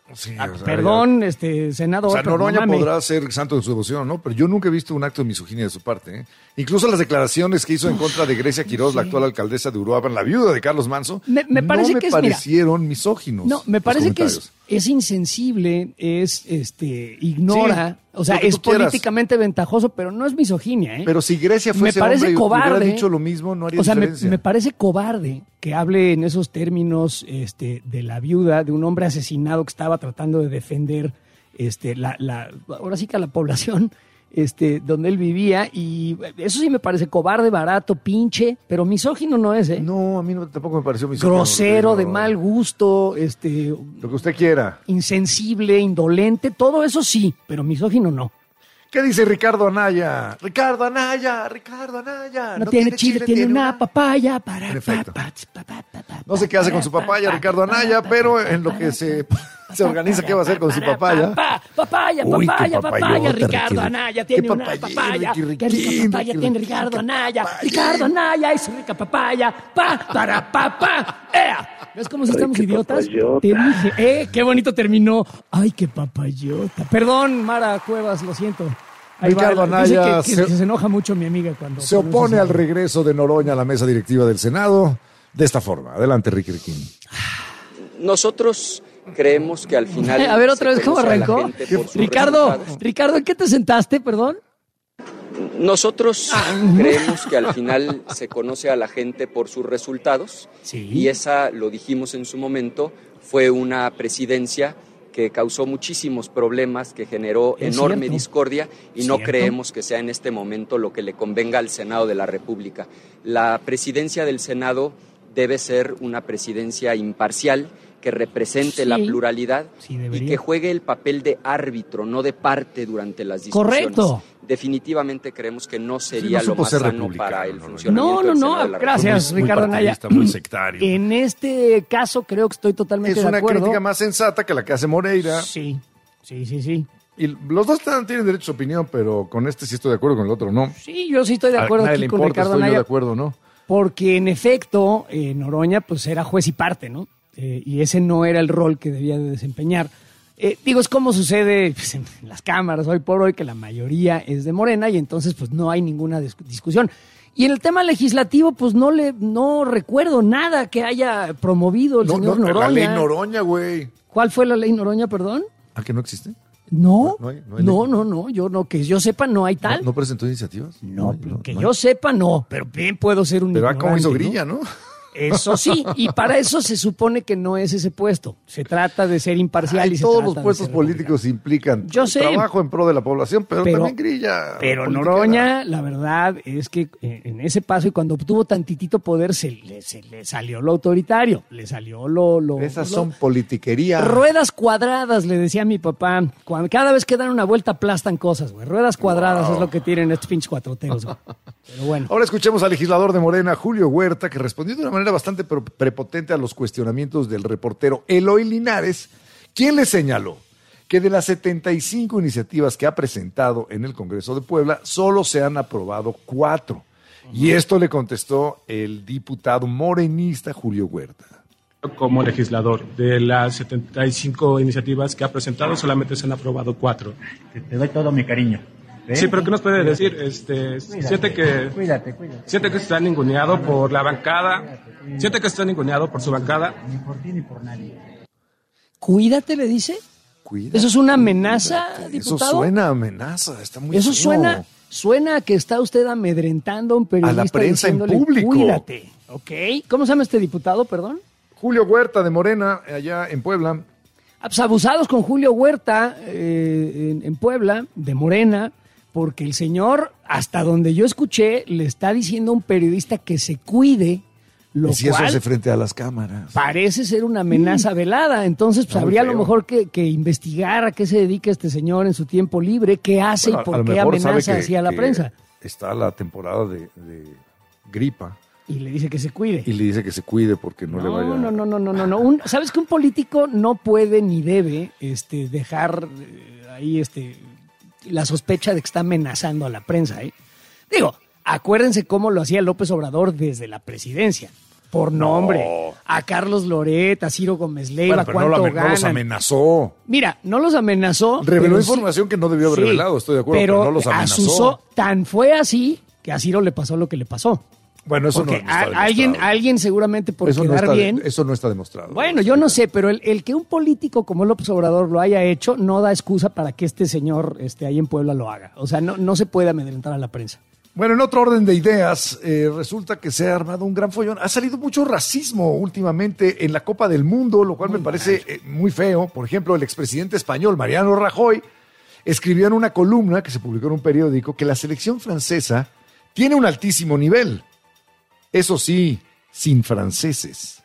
Sí, Ah, o sea, perdón, este senador. O sea, pero no Noroña mames. podrá ser santo de su devoción, ¿no? Pero yo nunca he visto un acto de misoginia de su parte, ¿eh? Incluso las declaraciones que hizo en contra de Grecia Quiroz, sí. la actual alcaldesa de Uruapan, la viuda de Carlos Manso, Me- me parece no me que es, mira, parecieron misóginos. No, me los parece que es, comentarios. es insensible, es este ignora, Sí, o sea, lo que es tú quieras. políticamente ventajoso, pero no es misoginia, ¿eh? Pero si Grecia me fuese parece hombre y cobarde, hubiera dicho lo mismo, no haría o sea, me, diferencia. me parece cobarde que hable en esos términos este, de la viuda, de un hombre asesinado que estaba tratando de defender este, la, la, ahora sí que a la población este, donde él vivía, y eso sí me parece cobarde, barato, pinche, pero misógino no es, ¿eh? No, a mí no, tampoco me pareció misógino. Grosero, no, de mal gusto, este, Lo que usted quiera. insensible, indolente, todo eso sí, pero misógino no. ¿Qué dice Ricardo Anaya? Ricardo Anaya, Ricardo Anaya. No, tiene chile, tiene una papaya para... En efecto. pa, pa, pa, pa, pa, No sé qué hace con su papaya, Ricardo Anaya, pero en lo que se, se organiza qué va a hacer con su papaya. Pa, papaya, Uy, qué papaya, papaya, papayota, Ricardo Ricky, Anaya qué tiene una papayín, papaya. Ricky, Qué rica Riquín, papaya Ricky, tiene Ricky, Ricardo qué Anaya. papayín. Ricardo Anaya es rica papaya. Pa, para, pa, pa. ¡Ea! ¿Ves cómo si estamos qué idiotas? papayota. Te dije, ¡eh! ¡Qué bonito terminó! ¡Ay, qué papayota! Perdón, Mara Cuevas, lo siento. Ahí va, Ricardo dice Anaya que, que se- se enoja mucho mi amiga cuando... Se opone al regreso de Noroña a la mesa directiva del Senado de esta forma. Adelante, Ricky Riquín. Nosotros creemos que al final... A ver, otra se vez, ¿cómo conoce a la arrancó? gente por sus Ricardo, resultados. Ricardo, ¿en qué te sentaste, perdón? Nosotros Ah. creemos que al final se conoce a la gente por sus resultados Sí. y esa, lo dijimos en su momento, fue una presidencia que causó muchísimos problemas, que generó Es enorme cierto. discordia y no Cierto. creemos que sea en este momento lo que le convenga al Senado de la República. La presidencia del Senado debe ser una presidencia imparcial que represente Sí. la pluralidad Sí, y debería. que juegue el papel de árbitro, no de parte durante las discusiones. Correcto. Definitivamente creemos que no sería no lo supo más ser sano republicano, para el ¿no? funcionamiento No, no, del Senado no, de la gracias, Muy Ricardo Anaya. partidista, muy sectario. En este caso creo que estoy totalmente Es de una acuerdo. crítica más sensata que la que hace Moreira. Sí, sí, sí, sí. Y los dos están- tienen derecho a su opinión, pero con este sí estoy de acuerdo, con el otro no. Sí, yo sí estoy de A acuerdo nadie aquí le con importa, Ricardo estoy yo de Anaya, acuerdo, ¿no? porque en efecto eh, Noroña pues era juez y parte, ¿no? Eh, y ese no era el rol que debía de desempeñar. Eh, digo, es como sucede pues, en las cámaras hoy por hoy, que la mayoría es de Morena y entonces pues no hay ninguna dis- discusión. Y en el tema legislativo, pues no le no recuerdo nada que haya promovido el No, señor no, Noroña. la ley Noroña, güey. ¿Cuál fue la ley Noroña, perdón? ¿A que no existe? No, No, no hay- no no, hay no, ley. no, yo no, que yo sepa no hay tal. ¿No, no presentó iniciativas? No, no, que no yo sepa no, pero bien puedo ser un Pero ah, como hizo ignorante, ¿no? Grilla, ¿no? Eso sí, y para eso se supone que no es ese puesto. Se trata de ser imparcial Ay, y se todos trata los de puestos ser políticos implican Yo sé. trabajo en pro de la población, pero, Pero- también Grilla. Pero politiquera. Noroña, la verdad es que eh, en ese paso y cuando obtuvo tantitito poder, se le, se le salió lo autoritario, le salió lo... lo Esas lo- son politiquería. Ruedas cuadradas, le decía a mi papá. Cuando, cada vez que dan una vuelta aplastan cosas, güey. Ruedas cuadradas Wow. es lo que tienen estos pinches cuatroteros, güey. Pero bueno. Ahora escuchemos al legislador de Morena, Julio Huerta, que respondió de una manera bastante pre- prepotente a los cuestionamientos del reportero Eloy Linares, quien le señaló que de las setenta y cinco iniciativas que ha presentado en el Congreso de Puebla, solo se han aprobado cuatro. Y esto le contestó el diputado morenista Julio Huerta. Como legislador, de las setenta y cinco iniciativas que ha presentado, solamente se han aprobado cuatro. Te, te doy todo mi cariño. ¿Eh? Sí, pero ¿qué nos puede Cuídate. decir? Este, Cuídate, siente que Cuídate, cuídate. siente que está ninguneado por la bancada, siente que está ninguneado por su bancada. Ni por ti ni por nadie. Cuídate, le dice. Cuídate, ¿Eso es una amenaza, Eso diputado? suena a amenaza, está muy Eso feo. suena, suena a que está usted amedrentando a un periodista A la prensa en diciéndole, público. Cuídate, ¿ok? ¿Cómo se llama este diputado, perdón? Julio Huerta de Morena, allá en Puebla. Ah, pues abusados con Julio Huerta eh, en, en Puebla, de Morena, porque el señor, hasta donde yo escuché, le está diciendo a un periodista que se cuide, lo Y si eso cual hace frente a las cámaras. parece ser una amenaza velada. Entonces, pues Está muy habría a lo feo. mejor que, que investigar a qué se dedica este señor en su tiempo libre, qué hace Bueno, y a lo por qué mejor sabe amenaza que- así a la que prensa. Está la temporada de, de gripa Y le dice que se cuide. y le dice que se cuide porque no, le No, vaya. no, no, no, no, no, no. Un- ¿Sabes que un político no puede ni debe este, dejar eh, ahí este, la sospecha de que está amenazando a la prensa? ¿eh? Digo, acuérdense cómo lo hacía López Obrador desde la presidencia. por nombre. No. A Carlos Loret, a Ciro Gómez Leiva, Bueno, pero no, ¿cuánto lo, amen- no ganan? los amenazó. Mira, no los amenazó. Reveló pero sí- información que no debió haber sí, revelado, estoy de acuerdo, pero, pero no los amenazó. asusó, tan fue así que a Ciro le pasó lo que le pasó. Bueno, eso Porque no, no está a- demostrado. alguien, alguien seguramente por eso no quedar está, bien. Eso no está demostrado. Bueno, yo no sé, pero el, el que un político como López Obrador lo haya hecho no da excusa para que este señor este, ahí en Puebla lo haga. O sea, no, no se puede amedrentar a la prensa. Bueno, en otro orden de ideas, eh, resulta que se ha armado un gran follón. Ha salido mucho racismo últimamente en la Copa del Mundo, lo cual me parece eh, muy feo. Por ejemplo, el expresidente español Mariano Rajoy escribió en una columna que se publicó en un periódico que la selección francesa tiene un altísimo nivel. Eso sí, sin franceses.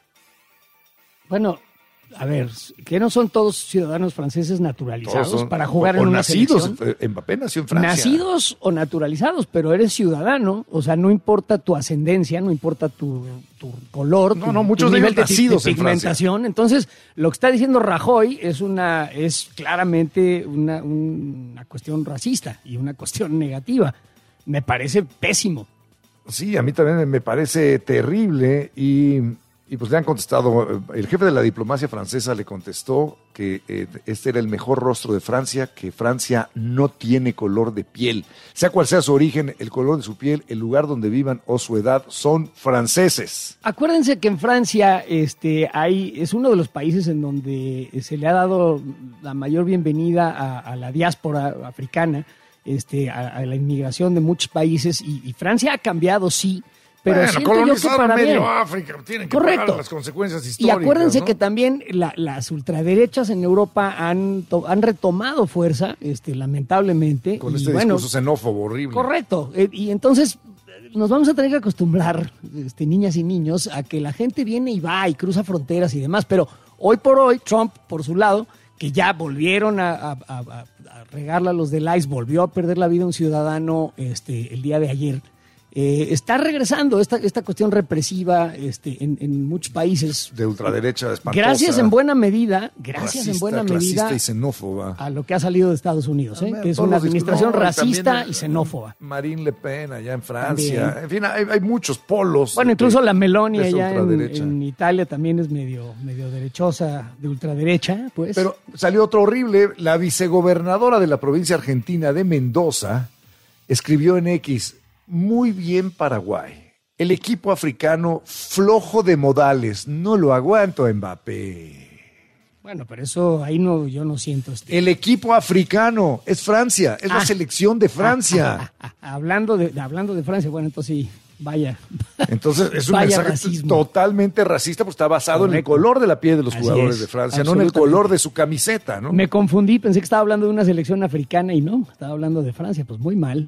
Bueno, a ver, que no son todos ciudadanos franceses naturalizados Todos son- para jugar o, en o una nacidos, selección. eh, Mbappé nació en Francia. Nacidos o naturalizados, pero eres ciudadano, o sea, no importa tu ascendencia, no importa tu, tu color, No, tu, no, muchos tu de nivel ellos de, nacidos de en Francia. pigmentación. Entonces, lo que está diciendo Rajoy es una, es claramente una, una cuestión racista y una cuestión negativa. Me parece pésimo. Sí, a mí también me parece terrible y, y pues le han contestado, el jefe de la diplomacia francesa le contestó que eh, este era el mejor rostro de Francia, que Francia no tiene color de piel. Sea cual sea su origen, el color de su piel, el lugar donde vivan o su edad, son franceses. Acuérdense que en Francia este, hay, es uno de los países en donde se le ha dado la mayor bienvenida a, a la diáspora africana, este, a, a la inmigración de muchos países, y, y Francia ha cambiado, sí, pero bueno, siento yo que colonizaron para medio bien. África, tienen que Correcto. pagar las consecuencias Y históricas. acuérdense ¿no? que también la- las ultraderechas en Europa han, to- han retomado fuerza, este, lamentablemente. Con y este bueno, discurso xenófobo horrible. correcto. Eh, y entonces eh, nos vamos a tener que acostumbrar, este, niñas y niños, a que la gente viene y va y cruza fronteras y demás. Pero hoy por hoy, Trump, por su lado, que ya volvieron a, a, a- a- a regarla los del I C E, volvió a perder la vida un ciudadano este, el día de ayer. Eh, está regresando esta, esta cuestión represiva este, en, en muchos países. De ultraderecha espantosa. Gracias en buena medida, gracias racista, en buena clasista medida y xenófoba. a lo que ha salido de Estados Unidos, ¿eh? Ah, que es todos una los discursos- administración no, y racista también, y xenófoba. Marine Le Pen allá en Francia. También. En fin, hay, hay muchos polos. Bueno, de- incluso la Meloni de esa allá en, ultraderecha. en Italia también es medio, medio derechosa, de ultraderecha, pues. Pero salió otro horrible. La vicegobernadora de la provincia argentina de Mendoza escribió en X: muy bien Paraguay. El equipo africano flojo de modales. No lo aguanto, Mbappé. Bueno, pero eso ahí no, yo no siento. Este. El equipo africano es Francia, es la Ah. selección de Francia. hablando, de, hablando de Francia, bueno, entonces sí, vaya. Entonces es un Vaya mensaje racismo. totalmente racista, porque está basado en el Correcto. color de la piel de los Así jugadores es, de Francia, no en el absolutamente. color de su camiseta, ¿no? Me confundí, pensé que estaba hablando de una selección africana y no, estaba hablando de Francia, pues muy mal.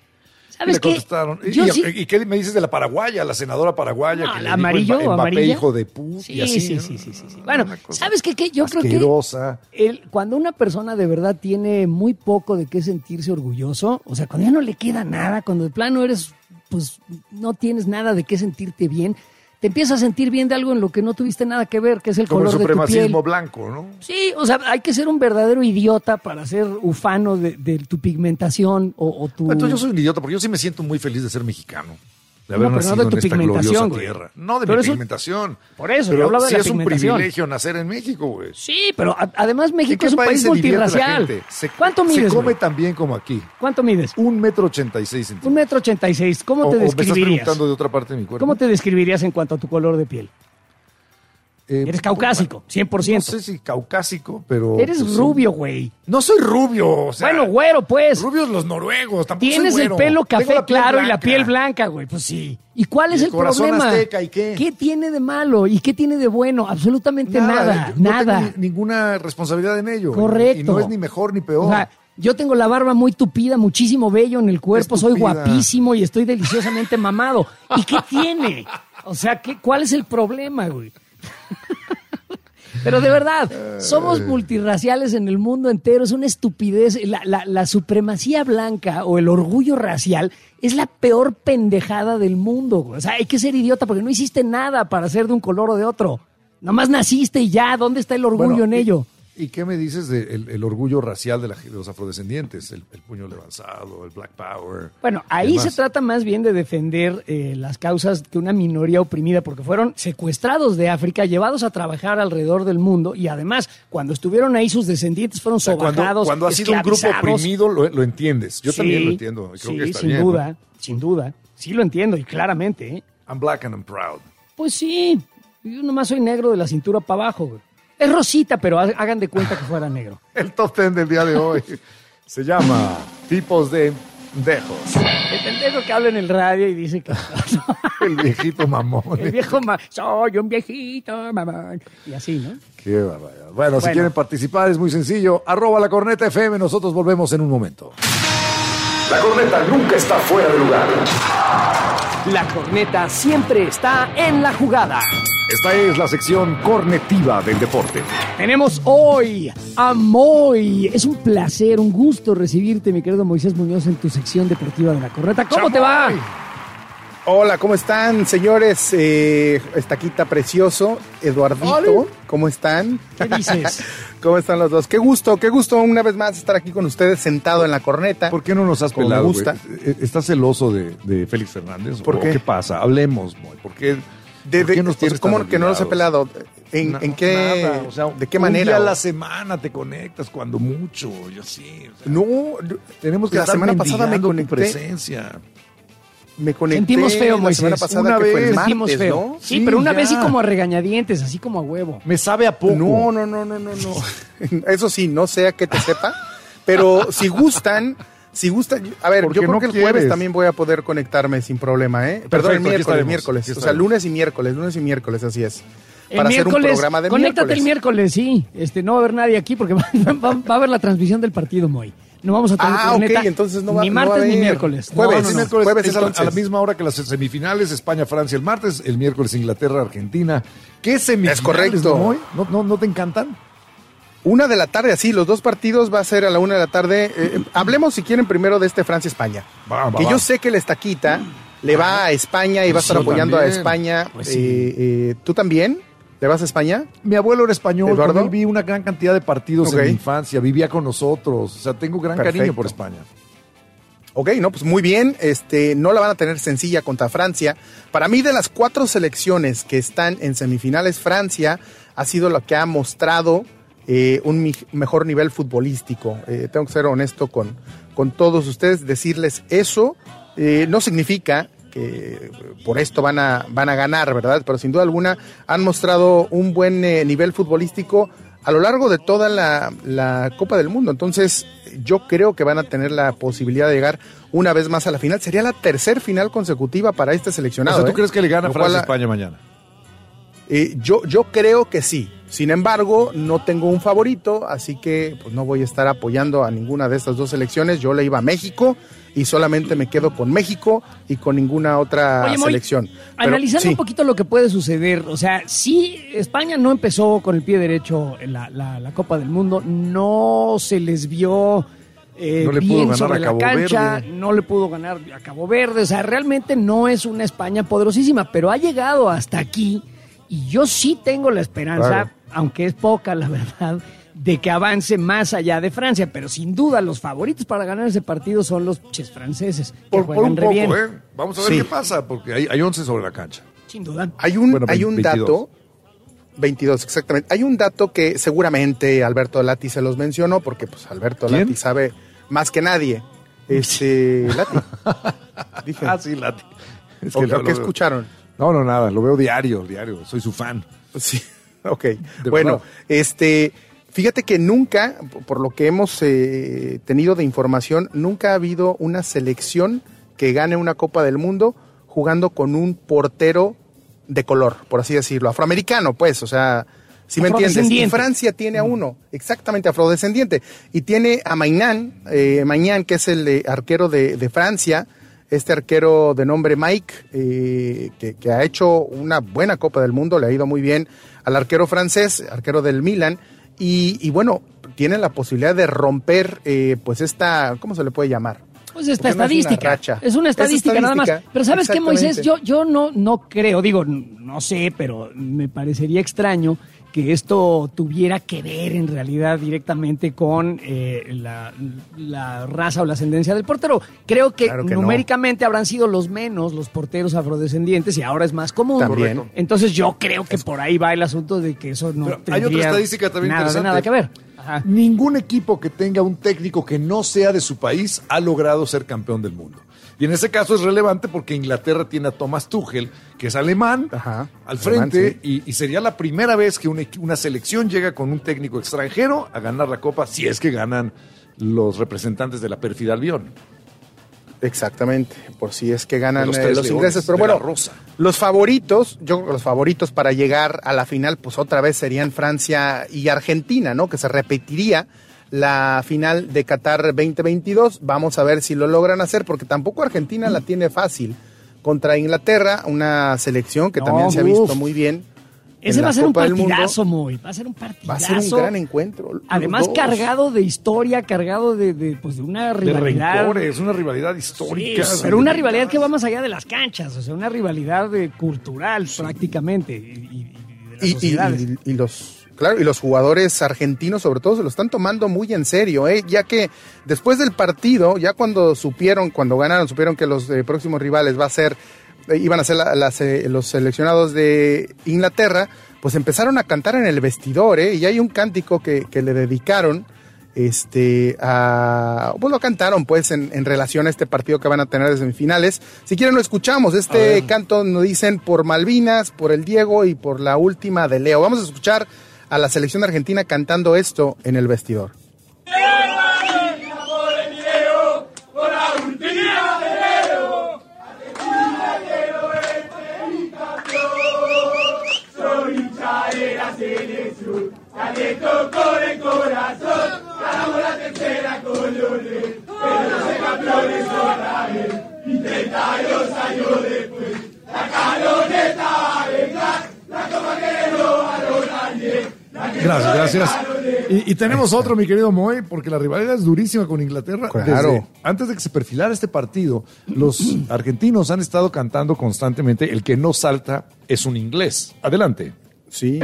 Y ¿Sabes le qué? contestaron. ¿Y, Yo y- sí- y qué me dices de la paraguaya, la senadora paraguaya? No, que le la dijo amarillo Mba- o Mbappé, amarilla. hijo de puta, Sí, y así, sí, ¿no? sí, sí, sí, sí. Bueno, Una cosa ¿sabes qué? qué? Yo creo que asquerosa. el, cuando una persona de verdad tiene muy poco de qué sentirse orgulloso, o sea, cuando ya no le queda nada, cuando de plano eres, pues no tienes nada de qué sentirte bien, te empiezas a sentir bien de algo en lo que no tuviste nada que ver, que es el Como el color de tu piel. supremacismo blanco, ¿no? Sí, o sea, hay que ser un verdadero idiota para ser ufano de, de tu pigmentación o, o tu... Entonces yo soy un idiota, porque yo sí me siento muy feliz de ser mexicano. De haber No, pero no nacido de tu en esta pigmentación, gloriosa güey. tierra. No de Pero mi eso- pigmentación. Por eso, pero yo hablaba de sí la es un pigmentación. privilegio nacer en México, güey. Sí, pero a- además ¿En México qué es un país se divierte la multirracial. gente? Se, ¿Cuánto se mides, come güey? tan bien como aquí. ¿Cuánto mides? Un metro ochenta y seis centímetros. Un metro ochenta y seis. ¿Cómo O- te o me estás describirías? preguntando de otra parte de mi cuerpo. ¿Cómo te describirías en cuanto a tu color de piel? Eh, Eres caucásico, cien por ciento. No sé si caucásico, pero... Eres pues, rubio, güey. No soy rubio, o sea... Bueno, güero, pues. Rubios los noruegos, tampoco Tienes soy el güero. pelo Tengo café la piel claro y la blanca. piel blanca, güey. Pues sí. ¿Y cuál Y es el el corazón problema? azteca, ¿y qué? tiene de malo? ¿Y qué tiene de bueno? Absolutamente nada. yo Nada. No tengo ni- ninguna responsabilidad en ello. Correcto. Y no es ni mejor ni peor. O sea, yo tengo la barba muy tupida, muchísimo vello en el cuerpo, soy Estúpida. guapísimo y estoy deliciosamente mamado. ¿Y qué tiene? O sea, ¿qué, ¿cuál es el problema, güey? Pero de verdad, somos multirraciales en el mundo entero, es una estupidez. La, la, la supremacía blanca o el orgullo racial es la peor pendejada del mundo, güey. O sea, hay que ser idiota porque no hiciste nada para ser de un color o de otro. Nomás naciste y ya, ¿dónde está el orgullo Bueno, en y- ello? ¿Y qué me dices del el orgullo racial de, la, de los afrodescendientes? El, el puño levantado, el Black Power. Bueno, ahí demás. se trata más bien de defender eh, las causas de una minoría oprimida, porque fueron secuestrados de África, llevados a trabajar alrededor del mundo, y además, cuando estuvieron ahí, sus descendientes fueron O sea, cuando, sobajados, cuando ha sido un grupo esclavizados. oprimido, lo, lo entiendes. Yo Sí, también lo entiendo. y Creo sí, que está sin bien, duda, ¿no? sin duda. Sí lo entiendo, y claramente, ¿eh? I'm black and I'm proud. Pues sí, yo nomás soy negro de la cintura para abajo, güey. Es rosita, pero ha- hagan de cuenta que fuera negro. El top ten del día de hoy se llama Tipos de Pendejos. El pendejo que habla en el radio y dice que... El viejito mamón. El viejo ma... Soy un viejito mamón. Y así, ¿no? Qué barbaridad. Bueno, si Bueno. quieren participar es muy sencillo. Arroba la corneta F M. Nosotros volvemos en un momento. La corneta nunca está fuera de lugar. La corneta siempre está en la jugada. Esta es la sección cornetiva del deporte. Tenemos hoy a Moy. Es un placer, un gusto recibirte, mi querido Moisés Muñoz, en tu sección deportiva de la corneta. ¿Cómo te va? Hola, ¿cómo están, señores? Eh, estaquita precioso, Eduardito, Hola. ¿cómo están? ¿Qué dices? ¿Cómo están los dos? Qué gusto, qué gusto una vez más estar aquí con ustedes sentado en la corneta. ¿Por qué no nos has Como me pelado? gusta. güey? ¿Estás celoso de, de Félix Fernández? ¿Por ¿O qué? qué pasa? Hablemos, Moy. ¿Por qué, De, por qué de- nos pones ¿Cómo tan que no los he olvidados? pelado? ¿En, No, en qué, nada, o sea, ¿De qué Un manera? día a la semana te conectas cuando mucho, yo sí. o sea, No, tenemos que la estar semana pasada me mendigando tu conecté. presencia. Me conecté Sentimos feo, la Moisés. semana pasada Una que fue el vez. Sentimos martes, feo. ¿no? Sí, Sí, pero una ya. vez sí como a regañadientes, así como a huevo. Me sabe a poco. No, no, no, no, no, no. Eso sí, no sé a qué te sepa, pero si gustan, si gustan, a ver, Porque yo creo no que el quieres. jueves también voy a poder conectarme sin problema, ¿eh? Perdón, el aquí miércoles, estaremos, miércoles, aquí o sea, estaremos. lunes y miércoles, lunes y miércoles, así es. El Para hacer un miércoles, programa de conéctate miércoles. el miércoles, sí. Este, no va a haber nadie aquí porque va, va- va a haber la transmisión del partido, Moy. No vamos a tener Ah, corneta ok, entonces no va- ni no va a martes ni haber. miércoles. Jueves, No, no, no. miércoles, Jueves, es a la, entonces. a la misma hora que las semifinales, España-Francia el martes, el miércoles Inglaterra-Argentina. ¿Qué semifinales, Es correcto. Moy? ¿No, no, no te encantan? Una de la tarde, así, los dos partidos va a ser a la una de la tarde. Eh, hablemos, si quieren, primero de este Francia-España. Va, va, que va. yo sé que la estaquita le va a España y va a estar Yo apoyando a también. España. Pues sí. Eh, eh, ¿Tú también? ¿Le vas a España? Mi abuelo era español, ¿Eduardo? con él vi una gran cantidad de partidos Ok. en mi infancia, vivía con nosotros, o sea, tengo gran Perfecto. cariño por España. Ok, no, pues muy bien. Este, no la van a tener sencilla contra Francia. Para mí, de las cuatro selecciones que están en semifinales, Francia ha sido la que ha mostrado eh, un mi- mejor nivel futbolístico. Eh, tengo que ser honesto con, con todos ustedes. Decirles eso eh, no significa que por esto van a, van a ganar, ¿verdad? Pero sin duda alguna han mostrado un buen eh, nivel futbolístico a lo largo de toda la, la Copa del Mundo. Entonces, yo creo que van a tener la posibilidad de llegar una vez más a la final. Sería la tercer final consecutiva para este seleccionado. o sea, ¿tú ¿eh? crees que le gana Lo cual, Francia a España mañana? eh, yo, yo creo que sí. Sin embargo, no tengo un favorito, así que pues, no voy a estar apoyando a ninguna de estas dos selecciones. Yo le iba a México y solamente me quedo con México y con ninguna otra Oye, Moy, selección. Pero, Analizando sí. un poquito lo que puede suceder, o sea, si España no empezó con el pie derecho en la, la- la Copa del Mundo, no se les vio eh, No le pudo bien ganar sobre a la Cabo cancha, Verde. no le pudo ganar a Cabo Verde, o sea, realmente no es una España poderosísima, pero ha llegado hasta aquí y yo sí tengo la esperanza, Claro. aunque es poca la verdad, de que avance más allá de Francia, pero sin duda los favoritos para ganar ese partido son los ches franceses, que Por, por juegan un re poco, bien. ¿eh? Vamos a ver Sí. qué pasa, porque hay, hay once sobre la cancha. Sin duda. Hay un, Bueno, hay un veintidós. dato, veintidós exactamente, hay un dato que seguramente Alberto Lati se los mencionó, porque pues Alberto ¿Quién? Lati sabe más que nadie. Este, Lati. Dije. Ah, sí, Lati. Es ¿O lo- qué lo- escucharon? No, no, nada, lo veo diario, diario, soy su fan. Sí, ok. De Bueno, verdad. este, fíjate que nunca, por lo que hemos eh, tenido de información, nunca ha habido una selección que gane una Copa del Mundo jugando con un portero de color, por así decirlo, afroamericano, pues, o sea, si me entiendes. Y Afrodescendiente. Francia tiene a uno, exactamente afrodescendiente, y tiene a Maignan, eh, Maignan, que es el eh, arquero de, de Francia, este arquero de nombre Mike, eh, que, que ha hecho una buena Copa del Mundo, le ha ido muy bien al arquero francés, arquero del Milan, y, y bueno, tiene la posibilidad de romper, eh, pues esta, ¿cómo se le puede llamar? Pues esta Porque no es una estadística. racha. Es una Es estadística, nada más. estadística, Pero ¿sabes qué, Moisés? exactamente. Yo, yo no, no creo, digo, no sé, pero me parecería extraño que esto tuviera que ver en realidad directamente con eh, la, la raza o la ascendencia del portero. Creo que, Claro que numéricamente no. habrán sido los menos los porteros afrodescendientes y ahora es más común. También. Correcto. Entonces yo creo que por ahí va el asunto de que eso no Pero tendría hay otra estadística también nada, interesante. nada que ver. Ajá. Ningún equipo que tenga un técnico que no sea de su país ha logrado ser campeón del mundo. Y en ese caso es relevante porque Inglaterra tiene a Thomas Tuchel, que es alemán, Ajá, al frente, alemán, sí. y, y sería la primera vez que una, una selección llega con un técnico extranjero a ganar la Copa, si es que ganan los representantes de la pérfida Albión. Exactamente, por si es que ganan los, eh, tres los leones ingleses. Pero de la bueno, Rosa. los favoritos, yo creo que los favoritos para llegar a la final, pues otra vez serían Francia y Argentina, ¿no? Que se repetiría la final de Qatar veinte veintidós. Vamos a ver si lo logran hacer, porque tampoco Argentina la tiene fácil contra Inglaterra, una selección que No, también se ha uf. visto muy bien. Ese en va la a ser Copa un del Mundo. partidazo, muy. Va a ser un partidazo. Va a ser un gran encuentro. los Además, dos. cargado de historia, cargado de, de, pues, de una De rivalidad. rencores, una rivalidad histórica. Sí, pero una rivalidad que va más allá de las canchas, o sea, una rivalidad eh, cultural prácticamente. Y, y- y de las Y, y- sociedades. y- y los claro y los jugadores argentinos sobre todo se lo están tomando muy en serio, ¿eh? Ya que después del partido, ya cuando supieron, cuando ganaron, supieron que los eh, próximos rivales va a ser eh, iban a ser la- las, eh, los seleccionados de Inglaterra, pues empezaron a cantar en el vestidor, ¿eh? Y hay un cántico que, que le dedicaron este a pues lo cantaron pues en, en relación a este partido que van a tener de semifinales. Si quieren lo escuchamos. Este canto nos dicen por Malvinas, por el Diego y por la última de Leo. Vamos a escuchar a la selección argentina cantando esto en el vestidor. Gracias, gracias. Y, y tenemos otro, mi querido Moy, porque la rivalidad es durísima con Inglaterra. Claro. Desde antes de que se perfilara este partido, los argentinos han estado cantando constantemente: el que no salta es un inglés. Adelante. Sí.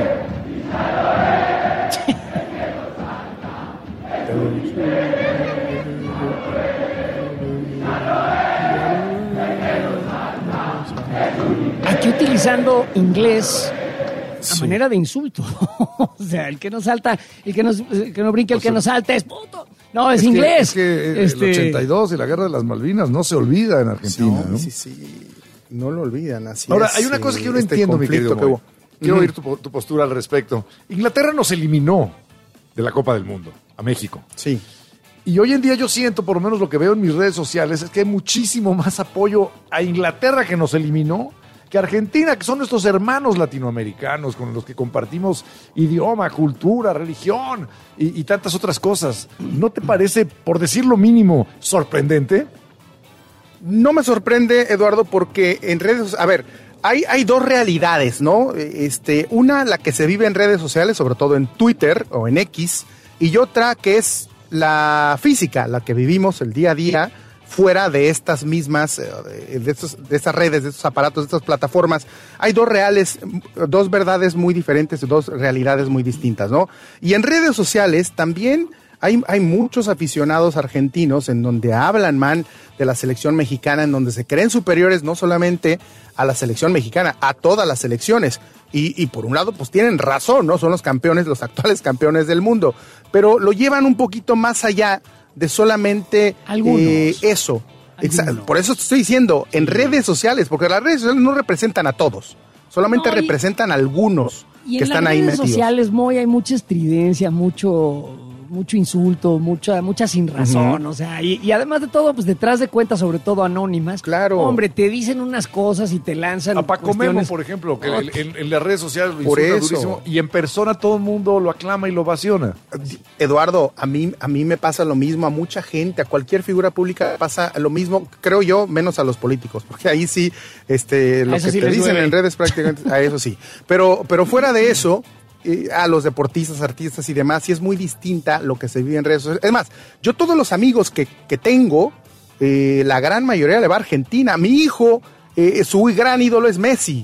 Aquí utilizando inglés a manera de insulto. O sea, el que no salta, el que no, el que no brinca, el que no salta es puto. No, es, Es que- inglés. es que eh, Este, el ochenta y dos y la guerra de las Malvinas no se olvida en Argentina, ¿no? Sí, sí. No lo olvidan, así Ahora, es, hay una cosa que yo no este entiendo, mi conflicto querido que Moy. hubo. Quiero Ujú. oír tu, tu postura al respecto. Inglaterra nos eliminó de la Copa del Mundo a México. Sí. Y hoy en día yo siento, por lo menos lo que veo en mis redes sociales, es que hay muchísimo más apoyo a Inglaterra, que nos eliminó, que a Argentina, que son nuestros hermanos latinoamericanos, con los que compartimos idioma, cultura, religión y, y tantas otras cosas. ¿No te parece, por decir lo mínimo, sorprendente? No me sorprende, Eduardo, porque en redes, a ver, hay, hay dos realidades, ¿no? Este, una, la que se vive en redes sociales, sobre todo en Twitter o en X, y otra que es la física, la que vivimos el día a día fuera de estas mismas, eh, de, estos, de estas redes, de estos aparatos, de estas plataformas. Hay dos reales, dos verdades muy diferentes, dos realidades muy distintas, ¿no? Y en redes sociales también hay, hay muchos aficionados argentinos en donde hablan mal de la selección mexicana, en donde se creen superiores no solamente a la selección mexicana, a todas las selecciones. Y, y por un lado, pues tienen razón, ¿no? Son los campeones, los actuales campeones del mundo. Pero lo llevan un poquito más allá de solamente eh, eso. Exa- Por eso te estoy diciendo, en redes sociales, porque las redes sociales no representan a todos, solamente No, y- representan a algunos Y que en están las ahí redes metidos. sociales, Moy, hay mucha estridencia, mucho, mucho insulto, mucha, mucha sin razón, Ujú. o sea, y, y además de todo, pues detrás de cuentas, sobre todo anónimas. Claro. Hombre, te dicen unas cosas y te lanzan A Paco Memo, cuestiones- por ejemplo, que No, en, en- en las redes sociales lo Por insulta eso. durísimo, y en persona todo el mundo lo aclama y lo ovaciona. Eduardo, a mí, a mí me pasa lo mismo, a mucha gente, a cualquier figura pública pasa lo mismo, creo yo, menos a los políticos, porque ahí sí, este, lo A eso que sí te les dicen duele. en redes prácticamente, a eso sí. Pero, pero fuera de eso, eh, a los deportistas, artistas y demás, sí es muy distinta lo que se vive en redes sociales. Es más, yo todos los amigos que, que tengo, eh, la gran mayoría le va a Argentina. Mi hijo, eh, su gran ídolo es Messi.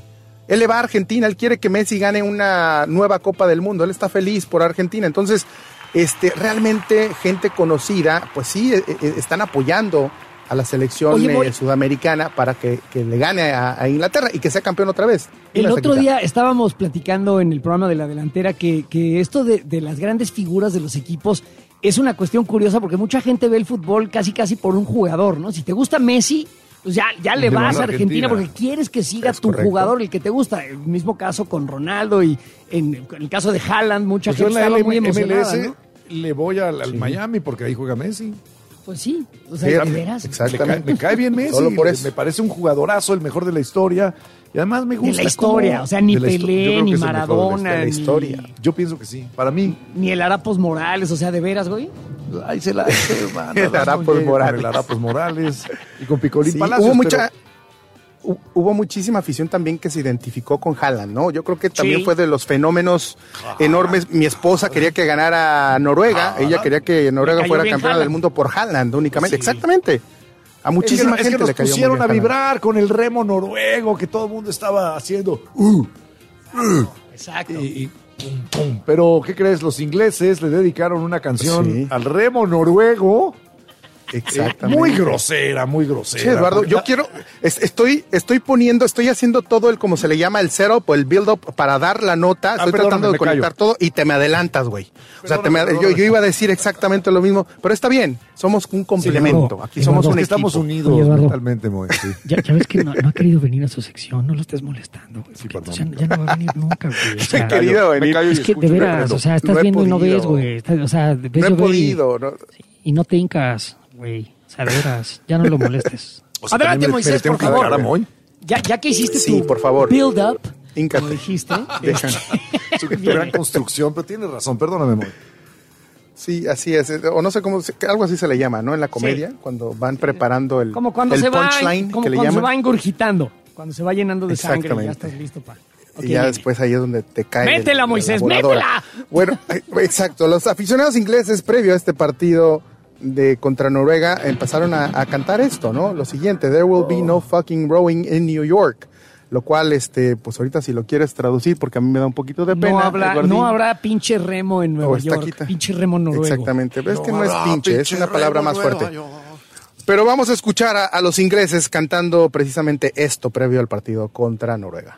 Él le va a Argentina, él quiere que Messi gane una nueva Copa del Mundo, él está feliz por Argentina. Entonces, este, realmente gente conocida, pues sí, eh, eh, están apoyando a la selección Oye, voy... eh, sudamericana para que, que le gane a, a Inglaterra y que sea campeón otra vez. El otro día estábamos platicando en el programa de La Delantera que, que esto de, de las grandes figuras de los equipos es una cuestión curiosa porque mucha gente ve el fútbol casi casi por un jugador, ¿no? Si te gusta Messi, pues ya, ya le vas a Argentina, Argentina porque quieres que siga es tu correcto. jugador, el que te gusta. El mismo caso con Ronaldo y en, en el caso de Haaland, mucha pues gente estaba muy emocionada, ¿no? Le voy al, al sí. Miami porque ahí juega Messi. Pues sí, o sea, sí, de veras. Exactamente. Me cae, me cae bien Messi. Solo por eso. Me parece un jugadorazo, el mejor de la historia. Y además me gusta. De la historia, cómo, o sea, ni Pelé, ni Maradona. De la historia. Ni, Yo pienso que sí, para mí. Ni el Arapos Morales, o sea, de veras, güey. Ay, se la hace, hermano. El Arapos Morales. El Arapos Morales y con Picolín sí, Palacios. Hubo mucha... Pero... Hubo muchísima afición también que se identificó con Haaland, ¿no? Yo creo que también sí. fue de los fenómenos ah, enormes. Mi esposa quería que ganara Noruega, ah, ella quería que Noruega fuera campeona del mundo por Haaland únicamente. Sí. Exactamente. A muchísima es que, gente es que nos le cayó pusieron muy bien a vibrar Haaland. Con el remo noruego que todo el mundo estaba haciendo. Uh, uh, Exacto. Y, y pum, pum. Pero, ¿qué crees? Los ingleses le dedicaron una canción sí. al remo noruego. Exactamente. Muy grosera, muy grosera. Sí, Eduardo, yo quiero, es, estoy, estoy poniendo, estoy haciendo todo el, como se le llama, el setup o el build-up para dar la nota, ah, estoy tratando de conectar callo. todo y te me adelantas, güey. O sea, te me, yo, yo iba a decir exactamente lo mismo, pero está bien, somos un complemento, sí, aquí Eduardo, somos un equipo. Estamos unidos Oye, mentalmente, Moy. Sí. Ya, ya ves que no, no ha querido venir a su sección, no lo estés molestando, güey. Sí, ya, ya no va a venir nunca, güey. O sea, querido venir. Es que de veras, o sea, estás no viendo podido. y no ves, güey. O sea, ves no he podido, ¿no? Y no te hincas, güey. O sea, de veras, ya no lo molestes. O sea, adelante, Moisés, por favor. Ya, ya que hiciste sí, tu por favor. build up, Híncate. como dijiste. Su gran construcción, pero tienes razón, perdóname, Moy. Sí, así es. O no sé cómo, algo así se le llama, ¿no? En la comedia, sí. cuando van preparando el, como cuando el se punchline. Va, como que le cuando llaman. se va engurgitando, cuando se va llenando de sangre y ya estás listo para... Okay, y ya después ahí es donde te cae. ¡Métela, el, Moisés, métela! Bueno, exacto. Los aficionados ingleses previo a este partido de contra Noruega empezaron a, a cantar esto, ¿no? Lo siguiente: There will be no fucking rowing in New York. Lo cual, este, pues ahorita si lo quieres traducir, porque a mí me da un poquito de pena. No, habla, no habrá pinche remo en Nueva York. Pinche remo noruego. Exactamente. Pero no es que no es pinche, pinche es una palabra más fuerte. Yo. Pero vamos a escuchar a, a los ingleses cantando precisamente esto previo al partido contra Noruega.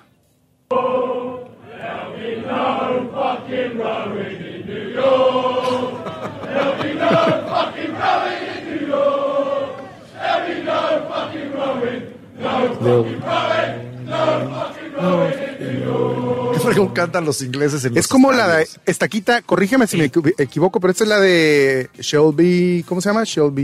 ¿Qué fregón cantan los ingleses en los Es como estadios? La de estaquita, corrígeme si me equivoco, pero esta es la de Shelby, ¿cómo se llama? Shelby.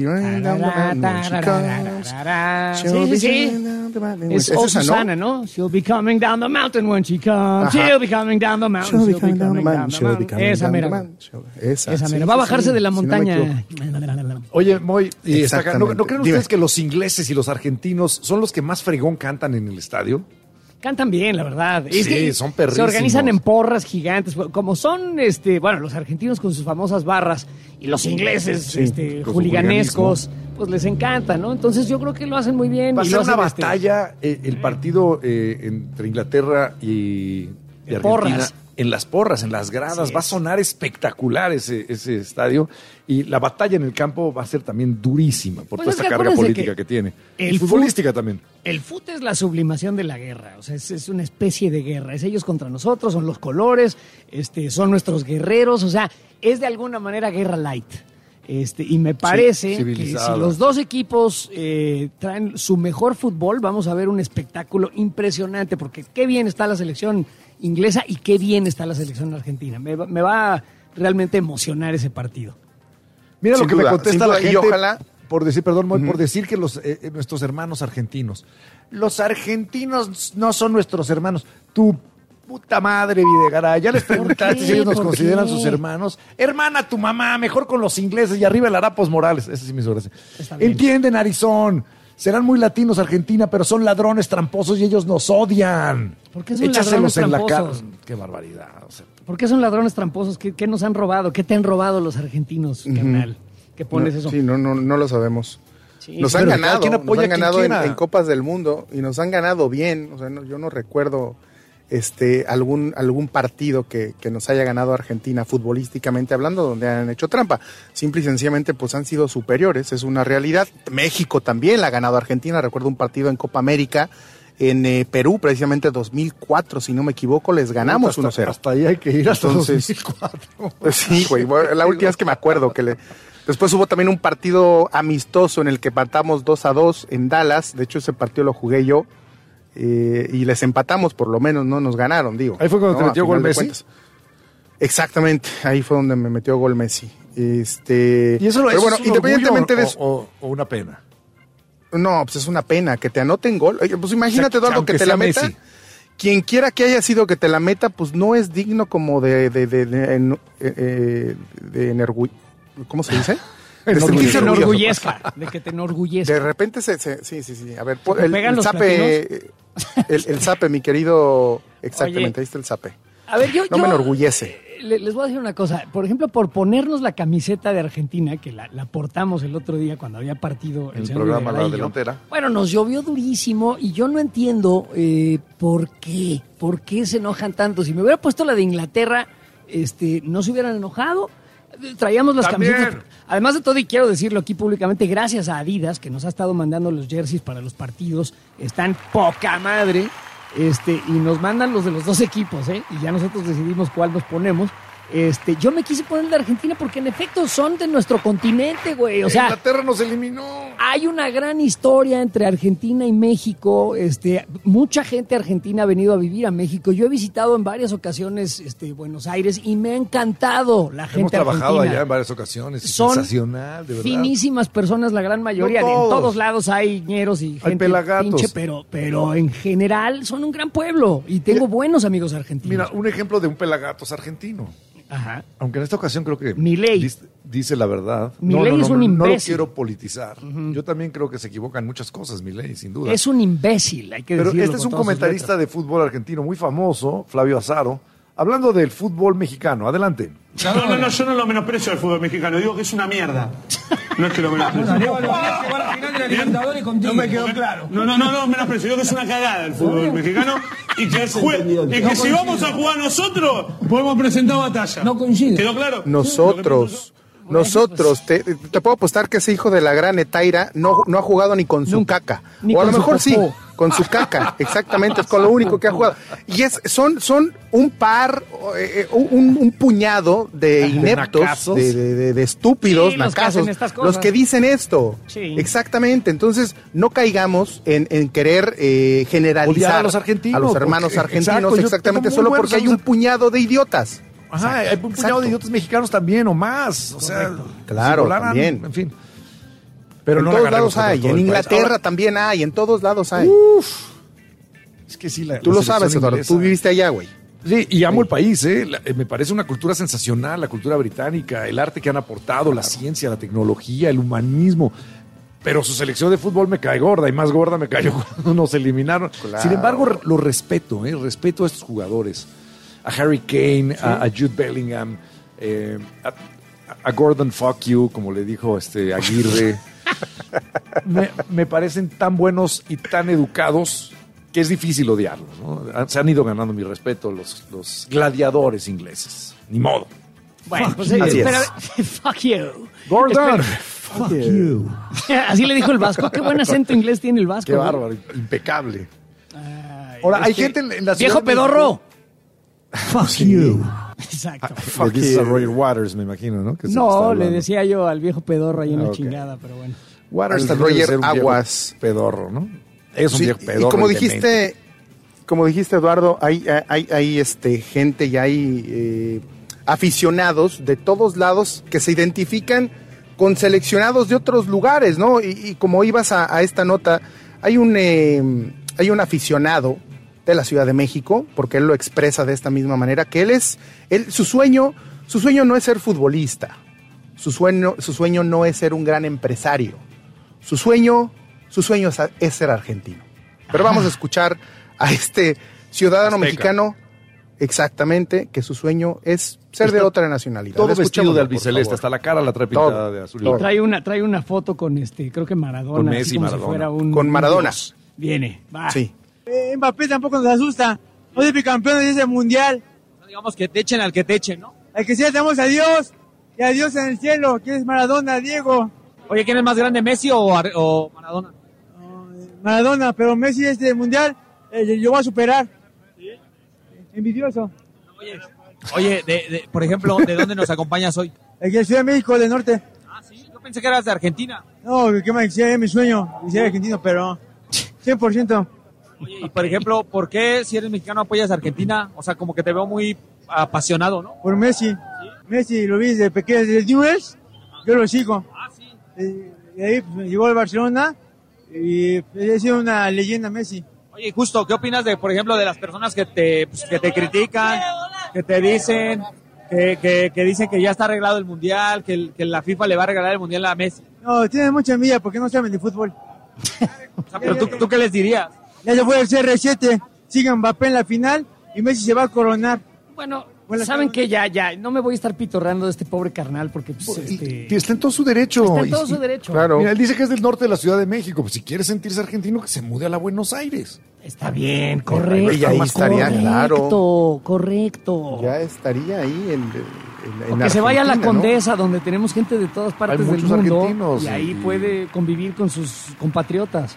Sí, sí, sí. Es oh, Susana, ¿no? She'll be coming down the mountain when she comes. Ajá. She'll be coming down the mountain. She'll be coming down the mountain. Esa mera. Esa, Esa mera. Va a bajarse de la montaña. Oye, Moy, y está, ¿no, ¿no creen ustedes que los ingleses y los argentinos son los que más fregón cantan en el estadio? Cantan bien, la verdad. Es sí, que son perrísimos. Se organizan en porras gigantes, como son, este, bueno, los argentinos con sus famosas barras y los ingleses, sí, este, juliganescos, pues les encanta, ¿no? Entonces yo creo que lo hacen muy bien. Va a y ser una este, batalla, eh, el partido eh, entre Inglaterra y, y Argentina. Porras. En las porras, en las gradas, sí, va a sonar espectacular ese, ese estadio y la batalla en el campo va a ser también durísima por pues toda esta carga política que, que tiene. El y futbolística fut, también. El fútbol es la sublimación de la guerra, o sea, es, es una especie de guerra, es ellos contra nosotros, son los colores, este, son nuestros guerreros, o sea, es de alguna manera guerra light. Este, y me parece sí, que si los dos equipos eh, traen su mejor fútbol, vamos a ver un espectáculo impresionante, porque qué bien está la selección inglesa y qué bien está la selección argentina. Me, me va a realmente emocionar ese partido. Mira sin lo que duda, me contesta la gente, y ojalá, por decir, perdón, uh-huh. por decir que los eh, nuestros hermanos argentinos, los argentinos no son nuestros hermanos. Tu puta madre, Videgaray, ya les preguntaste si ellos nos consideran qué? sus hermanos. Hermana, tu mamá, mejor con los ingleses y arriba el Arapos Morales. Ese sí me hizo gracia. Entienden, Arizón. Serán muy latinos Argentina, pero son ladrones tramposos y ellos nos odian. ¿Por qué son Échaselos ladrones en tramposos? La cara. Qué barbaridad. O sea, ¿por qué son ladrones tramposos? ¿Qué, ¿Qué nos han robado? ¿Qué te han robado los argentinos, uh-huh. carnal? ¿Qué pones no, eso? Sí, no, no, no lo sabemos. Sí, nos han ganado, nos han ganado en, en Copas del Mundo y nos han ganado bien. O sea, no, yo no recuerdo este, algún, algún partido que, que nos haya ganado Argentina futbolísticamente hablando, donde han hecho trampa. Simple y sencillamente, pues han sido superiores, es una realidad. México también la ha ganado Argentina. Recuerdo un partido en Copa América en eh, Perú, precisamente dos mil cuatro, si no me equivoco, les ganamos uno cero. Hasta ahí hay que ir, hasta Entonces, dos mil cuatro. Pues sí, güey, la última vez que me acuerdo que le... Después hubo también un partido amistoso en el que empatamos dos a dos en Dallas. De hecho, ese partido lo jugué yo. Eh, y les empatamos, por lo menos, no nos ganaron, digo. Ahí fue cuando ¿no? te metió A gol final de Messi. cuentas. Exactamente, ahí fue donde me metió gol Messi. Este, ¿Y eso, pero eso bueno, es un independientemente orgullo de eso, o, o- o una pena? no, pues es una pena que te anoten gol. Oye, pues imagínate, O sea, Eduardo, aunque que te sea la meta. Messi. Quien quiera que haya sido que te la meta, pues no es digno como de de de, de, en- eh, eh, de energu- ¿cómo se dice? De De que sentirse te orgulloso. enorgullezca, de que te enorgullezca. De repente se, se- sí, sí, sí. A ver, ¿Se te el, pegan el los zape, el, el zape, mi querido, exactamente, Oye. ahí está el zape. A ver, yo, No yo, me enorgullece. eh, le- les voy a decir una cosa. Por ejemplo, por ponernos la camiseta de Argentina, que la, la portamos el otro día cuando había partido El señor programa Videgaray La y yo. Delantera. Bueno, nos llovió durísimo y yo no entiendo eh, por qué, por qué se enojan tanto. Si me hubiera puesto la de Inglaterra, este, no se hubieran enojado. Traíamos las También. camisetas. Además de todo, y quiero decirlo aquí públicamente, gracias a Adidas, que nos ha estado mandando los jerseys para los partidos, están poca madre, este, y nos mandan los de los dos equipos, ¿eh? Y ya nosotros decidimos cuál nos ponemos. Este, yo me quise poner el de Argentina porque en efecto son de nuestro continente, güey. O sea, Inglaterra nos eliminó. hay una gran historia entre Argentina y México. Este, mucha gente argentina ha venido a vivir a México. Yo he visitado en varias ocasiones este, Buenos Aires y me ha encantado la gente Hemos trabajado argentina. allá en varias ocasiones. Son sensacional, de verdad. Finísimas personas, la gran mayoría. No De- en todos. todos lados hay ñeros y gente pelagatos. pinche, pero, pero en general son un gran pueblo y tengo buenos amigos argentinos. Mira, un ejemplo de un pelagatos argentino. Ajá. Aunque en esta ocasión creo que Milei. dice, dice la verdad. Milei no, no, es no, un no, no lo imbécil. quiero politizar. Yo también creo que se equivocan muchas cosas, Milei, sin duda. Es un imbécil, hay que Pero decirlo. este es con un todas sus comentarista de fútbol argentino muy famoso, Flavio Azaro, hablando del fútbol mexicano. Adelante. No, no, no, yo no lo menosprecio al fútbol mexicano, digo que es una mierda. No es que lo menosprecio. No me quedó claro. No, no, no, no menosprecio, digo que es una cagada el fútbol mexicano y que, jue- y que si vamos a jugar nosotros, podemos presentar batalla. No coincide. ¿Quedó claro? Nosotros, nosotros, te, te puedo apostar que ese hijo de la gran Etaira no, no ha jugado ni con su caca. Ni o a con lo su mejor sí, popó. con su caca, exactamente, es con lo único que ha jugado. Y es, son, son un par, eh, un, un puñado de ineptos, nacazos. de, de- de- de estúpidos, Sí, los que nacazos, hacen estas cosas. los que dicen esto. Sí. Exactamente, entonces no caigamos en, en querer eh, generalizar Odiar a los argentinos, a los hermanos porque- argentinos, exacto, yo exactamente, tengo muy solo buenos porque hay un amigos- puñado de idiotas. Ajá, hay un puñado Exacto. de idiotas mexicanos también o más. O sea, Claro, si volaran, también. En fin. Pero en no todos agarremos lados contra hay, todo en el país. Inglaterra Ahora, también hay, en todos lados hay. es que sí, la, Tú la lo selección sabes, Eduardo, inglesa- tú viviste allá, güey. Sí, y amo el país, ¿eh? La- eh, me parece una cultura sensacional, la cultura británica, el arte que han aportado, la ciencia, la tecnología, el humanismo. Pero su selección de fútbol me cae gorda y más gorda me cayó cuando nos eliminaron. Claro. Sin embargo, re- lo respeto, ¿eh? Respeto a estos jugadores. A Harry Kane, a, a Jude Bellingham, eh, a, a Gordon Fuck You, como le dijo este Aguirre. me, me parecen tan buenos y tan educados que es difícil odiarlos, ¿no? Se han ido ganando mi respeto los, los gladiadores ingleses. Ni modo. Bueno, pues you. eh, Así es. espera, fuck you. Gordon. Espera. Fuck you. Así le dijo el vasco. Qué buen acento inglés tiene el vasco. Qué ¿no? bárbaro, impecable. Ay, Ahora, hay este, gente en, en la ciudad Viejo de México- pedorro. Fuck you. Exacto. Le dices a Roger Waters, me imagino, ¿no? Que se está No, le hablando. decía yo al viejo pedorro ahí en Ah, la ok. chingada, pero bueno. Waters Al también debe Roger ser un viejo Aguas. pedorro, ¿no? Es un Sí, viejo pedorro. y como y demente. dijiste, como dijiste, Eduardo, hay, hay, hay este, gente y hay eh, aficionados de todos lados que se identifican con seleccionados de otros lugares, ¿no? Y, y como ibas a, a esta nota, hay un, eh, hay un aficionado de la Ciudad de México, porque él lo expresa de esta misma manera, que él es, él, su sueño, su sueño no es ser futbolista, su sueño, su sueño no es ser un gran empresario, su sueño, su sueño es, es ser argentino. Pero vamos a escuchar a este ciudadano Azteca. mexicano, exactamente, que su sueño es ser de Está otra nacionalidad. Todo vestido Escuchémoslo, de por albiceleste, favor. hasta la cara la trae pintada Todo, de azul y todo. Y blanco. trae una, trae una foto con este, creo que Maradona. Con así Messi, como si Maradona. fuera un- Con Maradona. un dios. Viene, va. Sí. Eh, Mbappé tampoco nos asusta. Hoy es bicampeón de ese mundial. Digamos que te echen al que te echen, ¿no? Al que sea, damos a Dios. Y a Dios en el cielo. ¿Quién es Maradona, Diego? Oye, ¿quién es más grande, Messi o, Ar- o Maradona? Maradona, pero Messi este mundial eh, lo va a superar. ¿Sí? Envidioso. Oye, oye de, de, por ejemplo, ¿de dónde nos acompañas hoy? Aquí en Ciudad de México, del norte. Ah, sí, yo pensé que eras de Argentina. No, que me decía mi sueño, ser argentino, pero cien por ciento. Oye, y por ejemplo, ¿por qué si eres mexicano apoyas a Argentina? O sea, como que te veo muy apasionado, ¿no? Por Messi. ¿Sí? Messi lo vi desde pequeño, desde Newell's, yo lo sigo. Ah, sí. Y ahí pues, me llegó al Barcelona y ha sido una leyenda Messi. Oye, justo, ¿qué opinas de, por ejemplo, de las personas que te, pues, que te critican, que te dicen, que, que, que dicen que ya está arreglado el Mundial, que, el, que la FIFA le va a regalar el Mundial a Messi? No, tienen mucha envidia porque no saben de fútbol. O sea, pero tú, ¿tú qué les dirías? Ya se fue el C R siete, sigan Mbappé en la final y Messi se va a coronar. Bueno, ¿saben qué? Ya, ya, no me voy a estar pitorreando de este pobre carnal porque pues, este... Está en todo su derecho. Está en todo Y- su y- derecho. Claro. Mira, él dice que es del norte de la Ciudad de México. Pues si quiere sentirse argentino, que se mude a la Buenos Aires. Está bien, correcto. Y ahí estaría, correcto, claro. correcto. Ya estaría ahí en, en, en O que se vaya a la Argentina, ¿no? Condesa, donde tenemos gente de todas partes Hay del muchos mundo. argentinos, Y ahí y- puede convivir con sus compatriotas.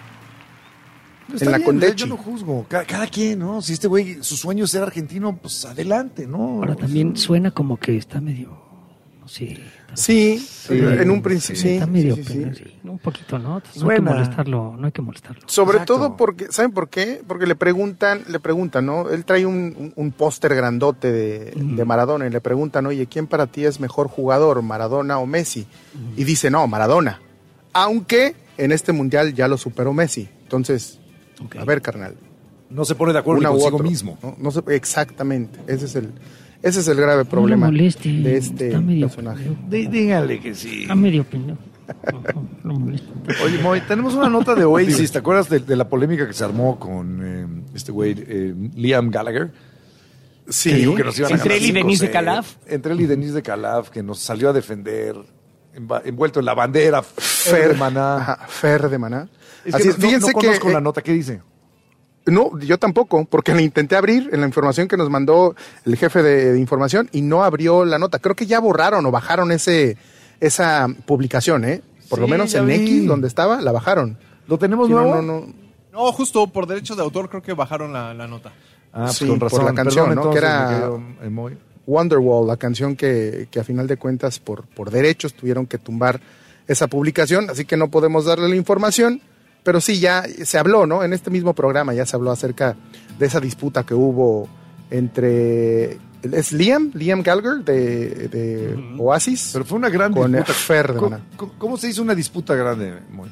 Está En la bien, Condechi. yo no juzgo. Cada, cada quien, ¿no? Si este güey, su sueño es ser argentino, pues adelante, ¿no? Ahora también suena como que está medio, no sé. Sí, sí, en un principio sí. Está medio, sí, sí, pero sí. sí, un poquito, ¿no? No hay que Suena. molestarlo, no hay que molestarlo. Sobre Exacto. todo porque, ¿saben por qué? Porque le preguntan, le preguntan, ¿no? Él trae un, un, un póster grandote de, de Maradona y le preguntan, oye, ¿quién para ti es mejor jugador, Maradona o Messi? Y dice, no, Maradona. Aunque en este mundial ya lo superó Messi. Entonces, Okay. a ver, carnal. No se pone de acuerdo Una ni u consigo otro, mismo. ¿no? No se- exactamente. Ese es el, ese es el grave problema moleste, de este está medio personaje. Dí- dígale que sí. Está medio pendejo. No, no molesta. Oye, Moy, tenemos una nota de Oasis. ¿Te acuerdas de, de la polémica que se armó con eh, este güey, eh, Liam Gallagher? Sí. Que dijo que nos iban a Entre ganar él y cinco Denise de cero. Calaf. Entre él y Denise de Calaf, que nos salió a defender, enva- envuelto en la bandera Fer Fer de Maná. Ajá, Fer de Maná. Es Así que es, no, fíjense no que conozco eh, la nota. ¿Qué dice? no, yo tampoco, porque le intenté abrir en la información que nos mandó el jefe de, de información y no abrió la nota. Creo que ya borraron o bajaron ese esa publicación, ¿eh? Por lo Sí, menos ya en vi. X, donde estaba, la bajaron. ¿Lo tenemos Sí, no, nuevo? no, no. No, justo por derechos de autor creo que bajaron la, la nota. Ah, pues Sí, con por razón. la canción, Perdón, ¿no? Que entonces, era- mi querido, eh, Moy. Wonderwall, la canción que, que a final de cuentas por, por derechos tuvieron que tumbar esa publicación, así que no podemos darle la información, pero sí ya se habló, ¿no? En este mismo programa ya se habló acerca de esa disputa que hubo entre, ¿es Liam? Liam Gallagher de, de Oasis. Pero fue una gran con disputa. Fer de ¿Cómo, Maná. cómo- cómo se hizo una disputa grande, Moy?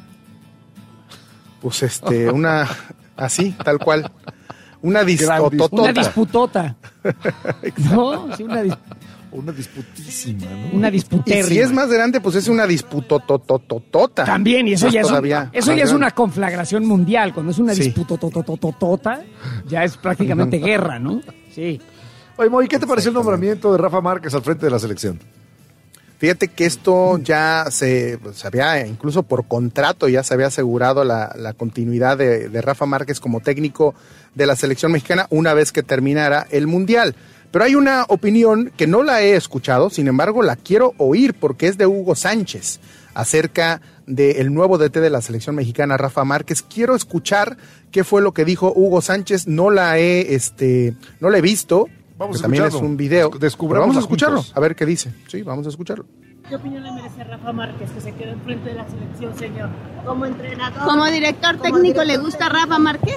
Pues este, una, así, tal cual. Una Una disputotota. disputota. ¿No? Sí, una, dis- Una disputísima, ¿no? una Y disputérrima. si es más grande, pues es una disputotototota. También, y eso Más ya es, un- todavía eso más ya es grande. una conflagración mundial. Cuando es una Sí. disputotototota, ya es prácticamente guerra, ¿no? Sí. Oye, Moy, ¿qué te pareció el nombramiento de Rafa Márquez al frente de la selección? Fíjate que esto ya se, se había, incluso por contrato, ya se había asegurado la, la continuidad de, de Rafa Márquez como técnico de la selección mexicana una vez que terminara el Mundial. Pero hay una opinión que no la he escuchado, sin embargo la quiero oír porque es de Hugo Sánchez acerca del nuevo D T de la selección mexicana, Rafa Márquez. Quiero escuchar qué fue lo que dijo Hugo Sánchez. No la he, este, no la he visto. Vamos a que también es escucharlo. un video. Descu- Pero descubrámosla vamos a escucharlo, juntos. a ver qué dice. Sí, vamos a escucharlo. ¿Qué opinión le merece Rafa Márquez que se quede enfrente de la selección, señor? Como entrenador. ¿Como director como técnico director le gusta Rafa Márquez?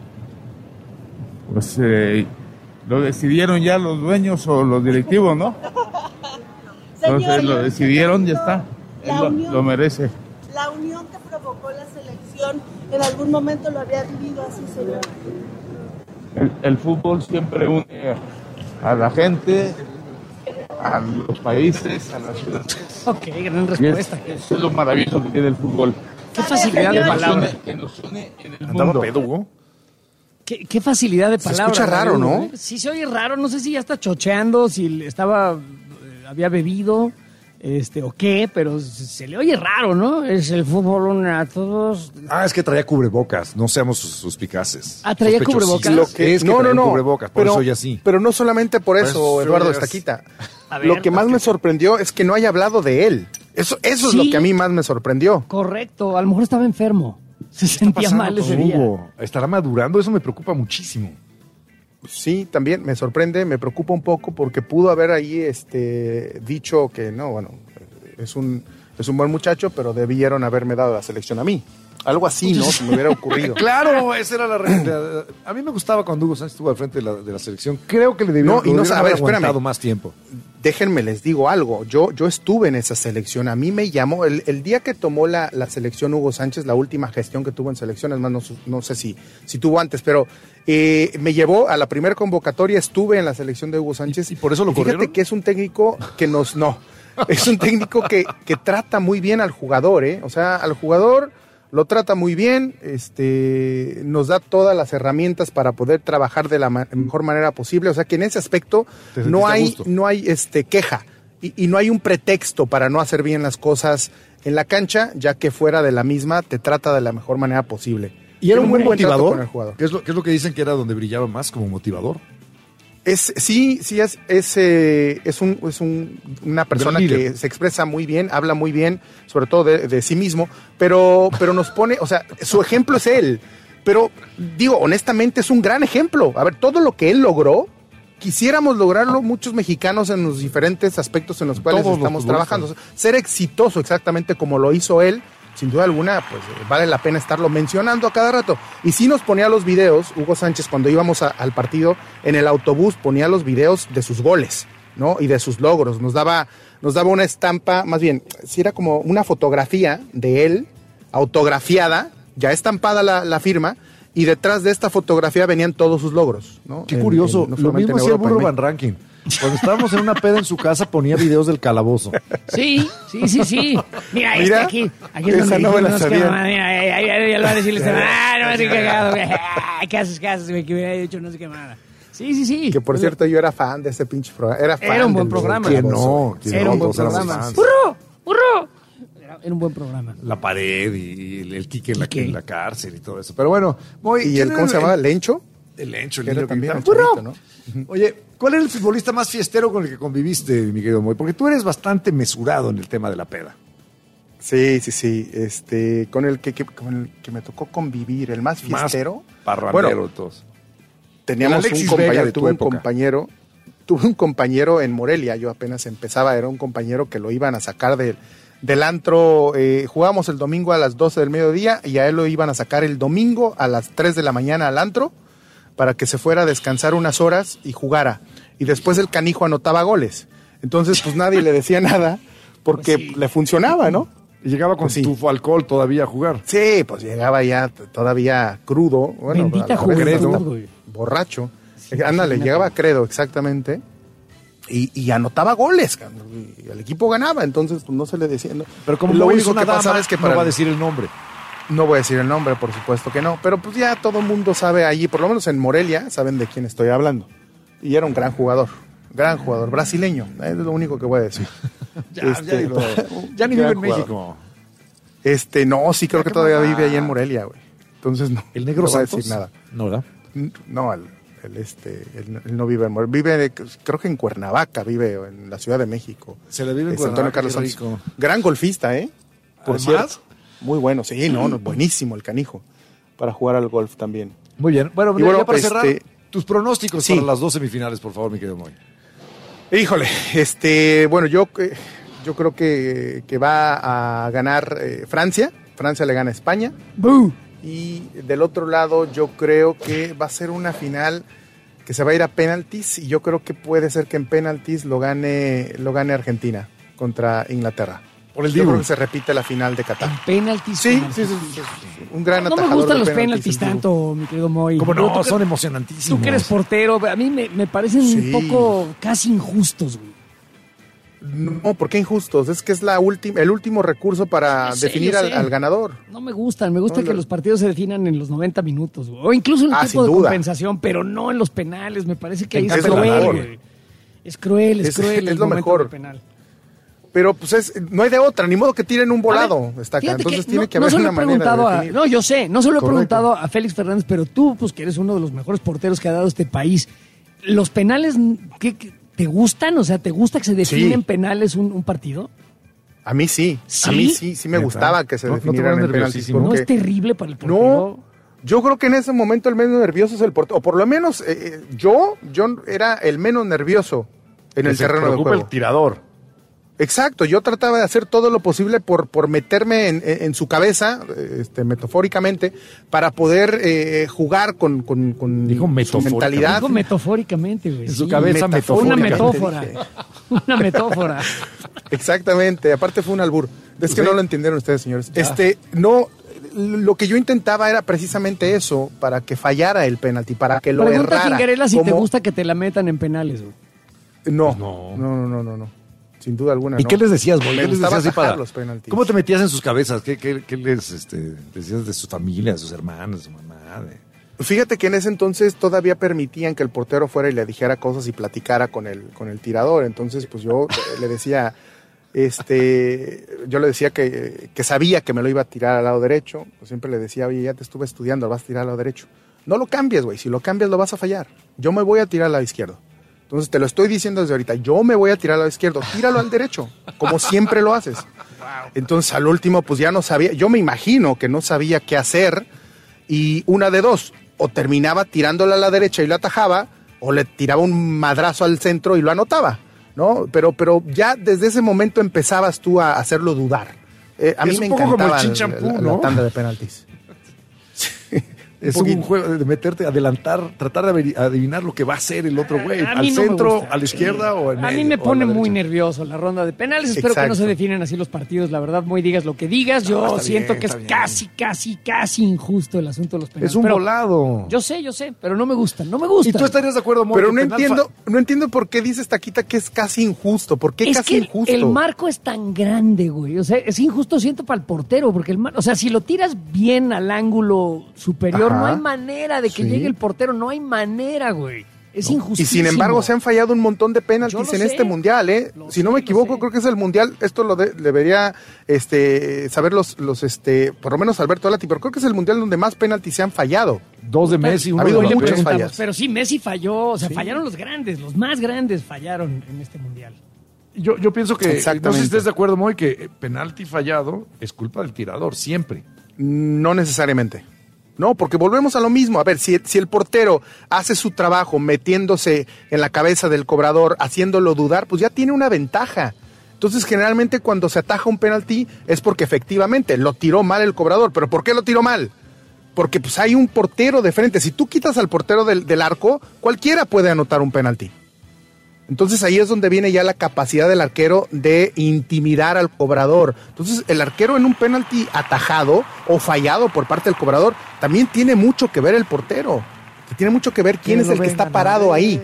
Pues eh, lo decidieron ya los dueños o los directivos, ¿no? Entonces lo decidieron, ya está. Él La lo, unión. lo merece. La unión que provocó la selección, ¿en algún momento lo había vivido así, señor? El, el fútbol siempre une a la gente, a los países, a las ciudades. Ok, gran Y es, respuesta. eso es lo maravilloso que tiene el fútbol. Qué facilidad de Que nos palabra. une- que nos une en el Andaba mundo. pedo, Hugo. Qué, qué facilidad de Se palabra. escucha raro, Raúl, ¿no? ¿eh? Sí, se oye raro. No sé si ya está chocheando, si le estaba, eh, había bebido. este, o qué, pero se, se le oye raro, ¿no? Es el fútbol una a todos. Ah, es que traía cubrebocas, no seamos sus- suspicazes. Ah, traía Sospechosísimos. cubrebocas. Lo que- Es que no, no, traía no. cubrebocas, por pero, eso ya sí. pero no solamente por Pues, eso, Eduardo ya- Estaquita. A ver, Lo que más ¿por qué? me sorprendió es que no haya hablado de él. Eso, eso Sí. es lo que a mí más me sorprendió. Correcto, a lo mejor estaba enfermo. Se sentía Pasando mal ese con día. Hugo. Estará madurando, eso me preocupa muchísimo. Sí, también me sorprende, me preocupa un poco porque pudo haber ahí este, dicho que no, bueno, es un, es un buen muchacho, pero debieron haberme dado la selección a mí. Algo así, ¿no? Se me hubiera ocurrido. Claro, esa era la realidad. A mí me gustaba cuando Hugo Sánchez estuvo al frente de la, de la selección. Creo que le debieron, No, y no debieron sabe, haber espérame. aguantado más tiempo. Déjenme les digo algo, yo, yo estuve en esa selección, a mí me llamó, el, el día que tomó la, la selección Hugo Sánchez, la última gestión que tuvo en selecciones, más no, su- no sé si, si tuvo antes, pero eh, me llevó a la primera convocatoria, estuve en la selección de Hugo Sánchez. ¿Y, por eso lo fíjate corrieron? que es un técnico que nos, no, es un técnico que, que trata muy bien al jugador, ¿eh? O sea, al jugador lo trata muy bien, este, nos da todas las herramientas para poder trabajar de la ma- mejor manera posible, o sea que en ese aspecto Te sentiste no a hay, gusto. no hay este, queja y, y no hay un pretexto para no hacer bien las cosas en la cancha, ya que fuera de la misma te trata de la mejor manera posible. Y era un buen trato motivador. con el jugador. ¿Qué es, lo, ¿Qué es lo que dicen que era donde brillaba más como motivador? Es, sí, sí, es, es, eh, es, un, es un- una persona Gran que líder. se expresa muy bien, habla muy bien, sobre todo de, de sí mismo, pero, pero nos pone, o sea, su ejemplo es él. Pero digo, honestamente es un gran ejemplo. A ver, todo lo que él logró, quisiéramos lograrlo muchos mexicanos en los diferentes aspectos en los cuales Todos los estamos futbolistas. trabajando. O sea, ser exitoso exactamente como lo hizo él, sin duda alguna, pues eh, vale la pena estarlo mencionando a cada rato. Y sí nos ponía los videos, Hugo Sánchez, cuando íbamos a- al partido, en el autobús ponía los videos de sus goles, ¿no? Y de sus logros. Nos daba, nos daba una estampa, más bien, sí era como una fotografía de él, autografiada, ya estampada la, la firma, y detrás de esta fotografía venían todos sus logros, ¿no? Qué En- curioso. en- no Lo solamente mismo en hacía el Europa, burro en Van Ranking. Cuando estábamos en una peda en su casa ponía videos del calabozo. Sí, sí, sí, sí. Mira, este Mira, aquí. Aquí es esa donde no me la dijimos que sabía. mamá, mira, ya, ya, ya, ya lo va a decir este. Ah, no, así cagado, güey. Ah, ¿qué haces, qué haces, güey? Que hubiera hecho no sé qué nada. Sí, sí, sí. Que por cierto yo era fan de ese pinche programa. Era, fan Era un buen del- programa. del ¿Quién Calabozo. no? ¿Quién Era no? un buen Todos éramos programa. fans. ¡Burro! ¡Burro! Era, era un buen programa. La pared y el, el Quique en la, Quique. en la cárcel y todo eso. Pero bueno, muy, ¿Y ¿quién el cómo era se llamaba? ¿Lencho? El Lencho, el Que era niño que también gritaba, el ¡Burro! chavito, ¿no? Oye, ¿cuál era el futbolista más fiestero con el que conviviste, mi querido Moy? Porque tú eres bastante mesurado en el tema de la peda. Sí, sí, sí. Este, con el que, que- con el que me tocó convivir, el más Más fiestero. parrandero Bueno, de todos. teníamos El Alexis un Vega compañero, de tu tuve un época. compañero, tuve un compañero en Morelia, yo apenas empezaba, era un compañero que lo iban a sacar del, del antro, eh, jugábamos el domingo a las doce del mediodía y a él lo iban a sacar el domingo a las tres de la mañana al antro para que se fuera a descansar unas horas y jugara. Y después el canijo anotaba goles. Entonces, pues nadie le decía nada porque Pues sí. le funcionaba, ¿no? Y llegaba con Pues sí. tu alcohol todavía a jugar. Sí, pues llegaba ya t- todavía crudo. Bueno, Bendita a la juventud, vez hasta güey. borracho. Sí, Ándale, imagínate. llegaba credo, exactamente. Y, y anotaba goles, cabrón, y el equipo ganaba, entonces pues no se le decía. No. Pero como lo Moy es único una que dama, pasaba es que no para va a el- decir el nombre. no voy a decir el nombre, por supuesto que no, pero pues ya todo el mundo sabe allí, por lo menos en Morelia, saben de quién estoy hablando. Y era un gran jugador, gran jugador, brasileño, es lo único que voy a deccer. Ya, ya, Este, ni lo- ya ni vive gran en jugador. México. Este, no, sí creo Ya, que qué todavía mamada. vive ahí en Morelia, güey. Entonces no. ¿El negro no voy a Santos? decir nada. No, ¿verdad? No, el, el este, él, él no vive en Morelia. Vive, de- creo que en Cuernavaca, vive, o en la Ciudad de México. Se le vive en Es Antonio Cuernavaca, Carlos qué Santos. rico. Gran golfista, ¿eh? Por ¿Además? cierto. Muy bueno, sí, no, no, buenísimo el canijo. Para jugar al golf también. Muy bien. Bueno, Y bueno, ya para este, cerrar, tus pronósticos sí. para las dos semifinales, por favor, mi querido Moy. Híjole, este, bueno, yo, eh, yo creo que, que va a ganar eh, Francia. Francia le gana a España. ¡Bú! Y del otro lado, yo creo que va a ser una final que se va a ir a penaltis. Y yo creo que puede ser que en penaltis lo gane, lo gane Argentina contra Inglaterra. Por el yo Dibu. creo que se repite la final de Qatar. Penaltis. Sí, como- sí, sí, sí, sí. Un gran No me atajador gustan de los penaltis, penaltis el Dibu. tanto, mi querido Moy. Como Pero no, tú que- son emocionantísimos. Tú que eres portero, a mí me, me parecen Sí. un poco casi injustos, güey. No, ¿por qué injustos? Es que es la última, el último recurso para Yo sé, definir yo al, sé. al ganador. No me gustan, me gusta No, que no. los partidos se definan en los noventa minutos, güey. O incluso en el Ah, tiempo de sin duda. compensación, pero no en los penales. Me parece que Te ahí es encanta el cruel, ganador. güey. Es cruel, es, Es- cruel es el lo momento mejor. del penal. pero pues es, no hay de otra, ni modo que tiren un volado, ver, Estaca. Entonces que tiene no, que haber no una manera de a, definir. No, yo sé, no se lo he Correcto. preguntado a Félix Fernández, pero tú, pues que eres uno de los mejores porteros que ha dado este país, ¿los penales qué, qué, te gustan? O sea, ¿te gusta que se definen Sí. penales un, un partido? A mí sí, ¿Sí? a mí sí, sí me ¿Neta? gustaba que se ¿No- no te definieran pones en penaltis. nerviosísimo? ¿No porque- es terrible para el portero? No, yo creo que en ese momento el menos nervioso es el portero, o por lo menos eh, eh, yo, yo era el menos nervioso en Que el se terreno de preocupa juego. el tirador. Exacto, yo trataba de hacer todo lo posible por, por meterme en, en- en su cabeza, este, metafóricamente, para poder eh, jugar con, con, con Dijo su metafóricamente. mentalidad. Digo metafóricamente, güey. En su sí. cabeza Una metafóricamente, metáfora. dije. Una metáfora. Exactamente, aparte fue un albur. Es que Sí. no lo entendieron ustedes, señores. Ya. Este, no, lo que yo intentaba era precisamente eso, para que fallara el penalti, para que lo Pregunta a errara. Fingarela si te Como- gusta que te la metan en penales, güey. No, No. no, no, no, no, no. Sin duda alguna. ¿Y no. qué les decías, Boy? Me ¿Qué les gustaba decías así atajar para- los penaltis. ¿Cómo te metías en sus cabezas? ¿Qué, qué, qué les este, decías de su familia, de sus hermanos, de su mamá? De... Fíjate que en ese entonces todavía permitían que el portero fuera y le dijera cosas y platicara con el, con el tirador. Entonces, pues yo eh, le decía, este, yo le decía que, que sabía que me lo iba a tirar al lado derecho. Pues siempre le decía, oye, ya te estuve estudiando, lo vas a tirar al lado derecho. No lo cambies, güey. Si lo cambias, lo vas a fallar. Yo me voy a tirar al lado izquierdo. Entonces te lo estoy diciendo desde ahorita. Yo me voy a tirar al lado izquierdo. Tíralo al derecho, como siempre lo haces. Entonces al último, pues ya no sabía. Yo me imagino que no sabía qué hacer. Y una de dos, o terminaba tirándola a la derecha y lo atajaba, o le tiraba un madrazo al centro y lo anotaba, ¿no? Pero, pero ya desde ese momento empezabas tú a hacerlo dudar. Eh, a Es mí un me poco como el encantaba chinchampú, la, la- ¿no? la tanda de penaltis. Es Un un, poquito. juego de meterte, adelantar, tratar de averi- adivinar lo que va a hacer el otro güey. A Al mí no me centro, gusta. a la izquierda o en A mí medio, me o a pone la muy derecha. nervioso la ronda de penales. Espero que no Exacto. se definen así los partidos. La verdad, muy digas lo que digas. Yo No, está siento bien, que es está bien. casi, casi, casi injusto el asunto de los penales. Es un Pero volado. Yo sé, yo sé, pero no me gustan, no me gustan. ¿Y tú estarías de acuerdo, Moy, Pero que no penal entiendo, no entiendo por qué dices Taquita que es casi injusto. ¿Por qué Es casi que el, injusto? el marco es tan grande, güey. O sea, es injusto, siento, para el portero, porque el mar... O sea, si lo tiras bien al ángulo superior, Ajá. no hay manera de que Sí. llegue el portero, no hay manera, güey. Es Y injustísimo. sin embargo se han fallado un montón de Yo penaltis lo en sé. este mundial, ¿eh? Lo Si no sé, me lo equivoco, sé. creo que es el mundial. Esto lo de- debería este, saber los, los, este, por lo menos Alberto Lati, pero creo que es el mundial donde más penaltis se han fallado. Dos de Messi, uno Ha habido de Hoy le muchas Mbappé. preguntamos, fallas. pero sí, Messi falló. O sea, Sí. fallaron los grandes, los más grandes fallaron en este mundial. Yo, yo pienso que, no sé Exactamente. si estés de acuerdo, Moy, que eh, penalti fallado es culpa del tirador, siempre. No necesariamente. No, porque volvemos a lo mismo. A ver, si, si el portero hace su trabajo metiéndose en la cabeza del cobrador, haciéndolo dudar, pues ya tiene una ventaja. Entonces, generalmente cuando se ataja un penalti es porque efectivamente lo tiró mal el cobrador. ¿Pero por qué lo tiró mal? Porque pues hay un portero de frente. Si tú quitas al portero del, del arco, cualquiera puede anotar un penalti. Entonces ahí es donde viene ya la capacidad del arquero de intimidar al cobrador. Entonces el arquero en un penalti atajado o fallado por parte del cobrador, también tiene mucho que ver el portero. Que tiene mucho que ver quién es el que está parado ahí.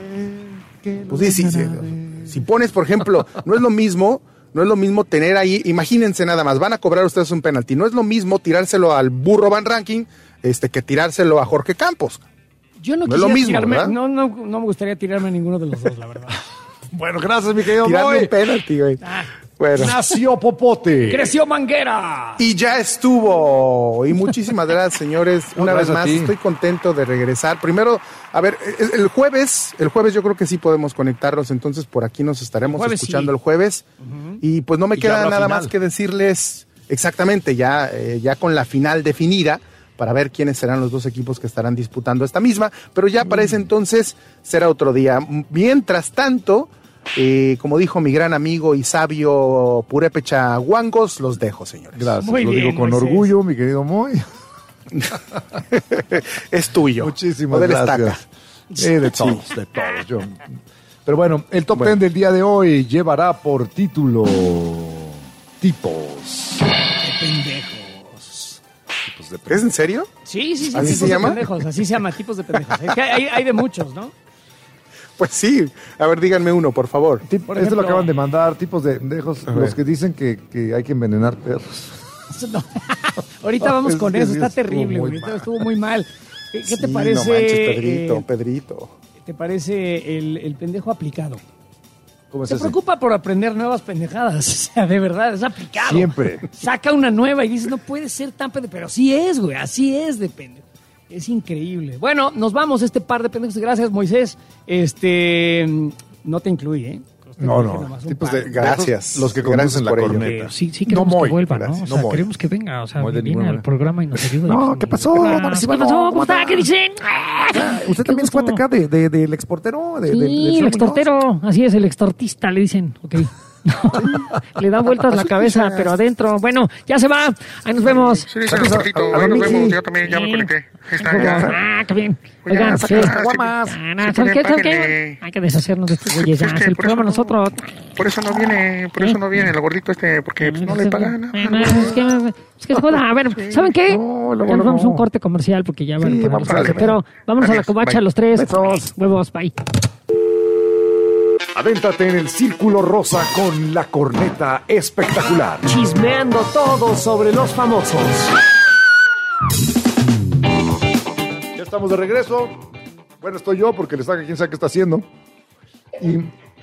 Pues sí, sí, sí. Si pones, por ejemplo, no es lo mismo, no es lo mismo tener ahí, imagínense nada más, van a cobrar ustedes un penalti. No es lo mismo tirárselo al burro Van Ranking este, que tirárselo a Jorge Campos. Yo no, No es lo quisiera mismo, tirarme, ¿verdad? no, no, no me gustaría tirarme a ninguno de los dos, la verdad. Bueno, gracias, mi querido Tirarle Moy. un penalti, güey. Ah, Bueno. Nació Popote. creció Manguera. Y ya estuvo. Y muchísimas gracias, señores. Una vez gracias a más, ti. estoy contento de regresar. Primero, a ver, el, el jueves, el jueves yo creo que sí podemos conectarnos, entonces por aquí nos estaremos El jueves escuchando sí. el jueves. Y pues no me Y ya queda habrá nada final. más que decirles exactamente, ya, eh, ya con la final definida, para ver quiénes serán los dos equipos que estarán disputando esta misma, pero ya para ese entonces será otro día. Mientras tanto, eh, como dijo mi gran amigo y sabio Purépecha Huangos, los dejo, señores. Gracias, Muy lo bien, digo con Moisés. orgullo, mi querido Moy. Es tuyo. Muchísimas O del gracias. Estaca. Eh, de todos, de todos. Yo- Pero bueno, el top Bueno. ten del día de hoy llevará por título Tipos. Qué pendejos. Tipos de ¿Es en serio? Sí, sí, sí, ¿Así tipos se de llama? pendejos, así se llama, tipos de pendejos. Es que hay, hay de muchos, ¿no? Pues sí. A ver, díganme uno, por favor. Tip- Por este lo ejemplo- acaban de mandar, tipos de pendejos, A los ver. que dicen que, que hay que envenenar perros. No. Ahorita vamos Es con que eso, sí está estuvo terrible, muy güey. mal. Estuvo muy mal. ¿Qué, qué te Sí, parece? No manches, Pedrito, eh, Pedrito. ¿Te parece el, el pendejo aplicado? ¿Cómo es Se ese? preocupa por aprender nuevas pendejadas. O sea, de verdad, es aplicado. Siempre. Saca una nueva y dices, no puede ser tan pendejo. Pero sí es, güey, así es de pendejo. Es increíble. Bueno, nos vamos este par de pendejos. Gracias, Moisés. Este, no te incluye, ¿eh? No, no. Tipos de, gracias. Los que Gracias conocen la por ello. corneta. Sí, sí queremos No que Moy, vuelva, ¿no? gracias. O sea, No Moy. queremos que venga. O sea, Moy de viene ninguna al manera. programa y nos ayuda. No, ¿qué pasó, don ¿Qué Arcibano? pasó? ¿Cómo ¿Cómo está? está? ¿Qué dicen? ¿Usted también es cuate acá de, de, del exportero? De, Sí, del- del el Show extortero. Así es, el extortista, le dicen. Ok. Le da vueltas la cabeza, pero adentro. Bueno, ya se va. Ahí nos vemos. Sí, sí, un ratito. Ahí nos vemos. Yo también ya me conecté. Ahí está, ya. Ah, qué bien. Oigan, Oigan, saca sí. las caguamas. Ah, no, Sí, ¿saben qué? ¿Saben qué? páguenle. Hay que deshacernos de estos güeyes. Ya, Es que es el por eso programa no- nosotros. Por eso no viene, por eso no viene el gordito este, porque pues, no le pagan. Eh, no, Es que, es que joda. A ver, ¿saben qué? No, Ya luego nos vamos a no. un corte comercial porque ya van Sí, a vamos poner a el la- Pero vámonos a la Adiós, covacha bye. los tres. Besos. Huevos, bye. Adéntrate en el Círculo Rosa con la corneta espectacular. Chismeando todo sobre los famosos. Ya estamos de regreso. Bueno, estoy yo porque le saca quién sabe qué está haciendo. Y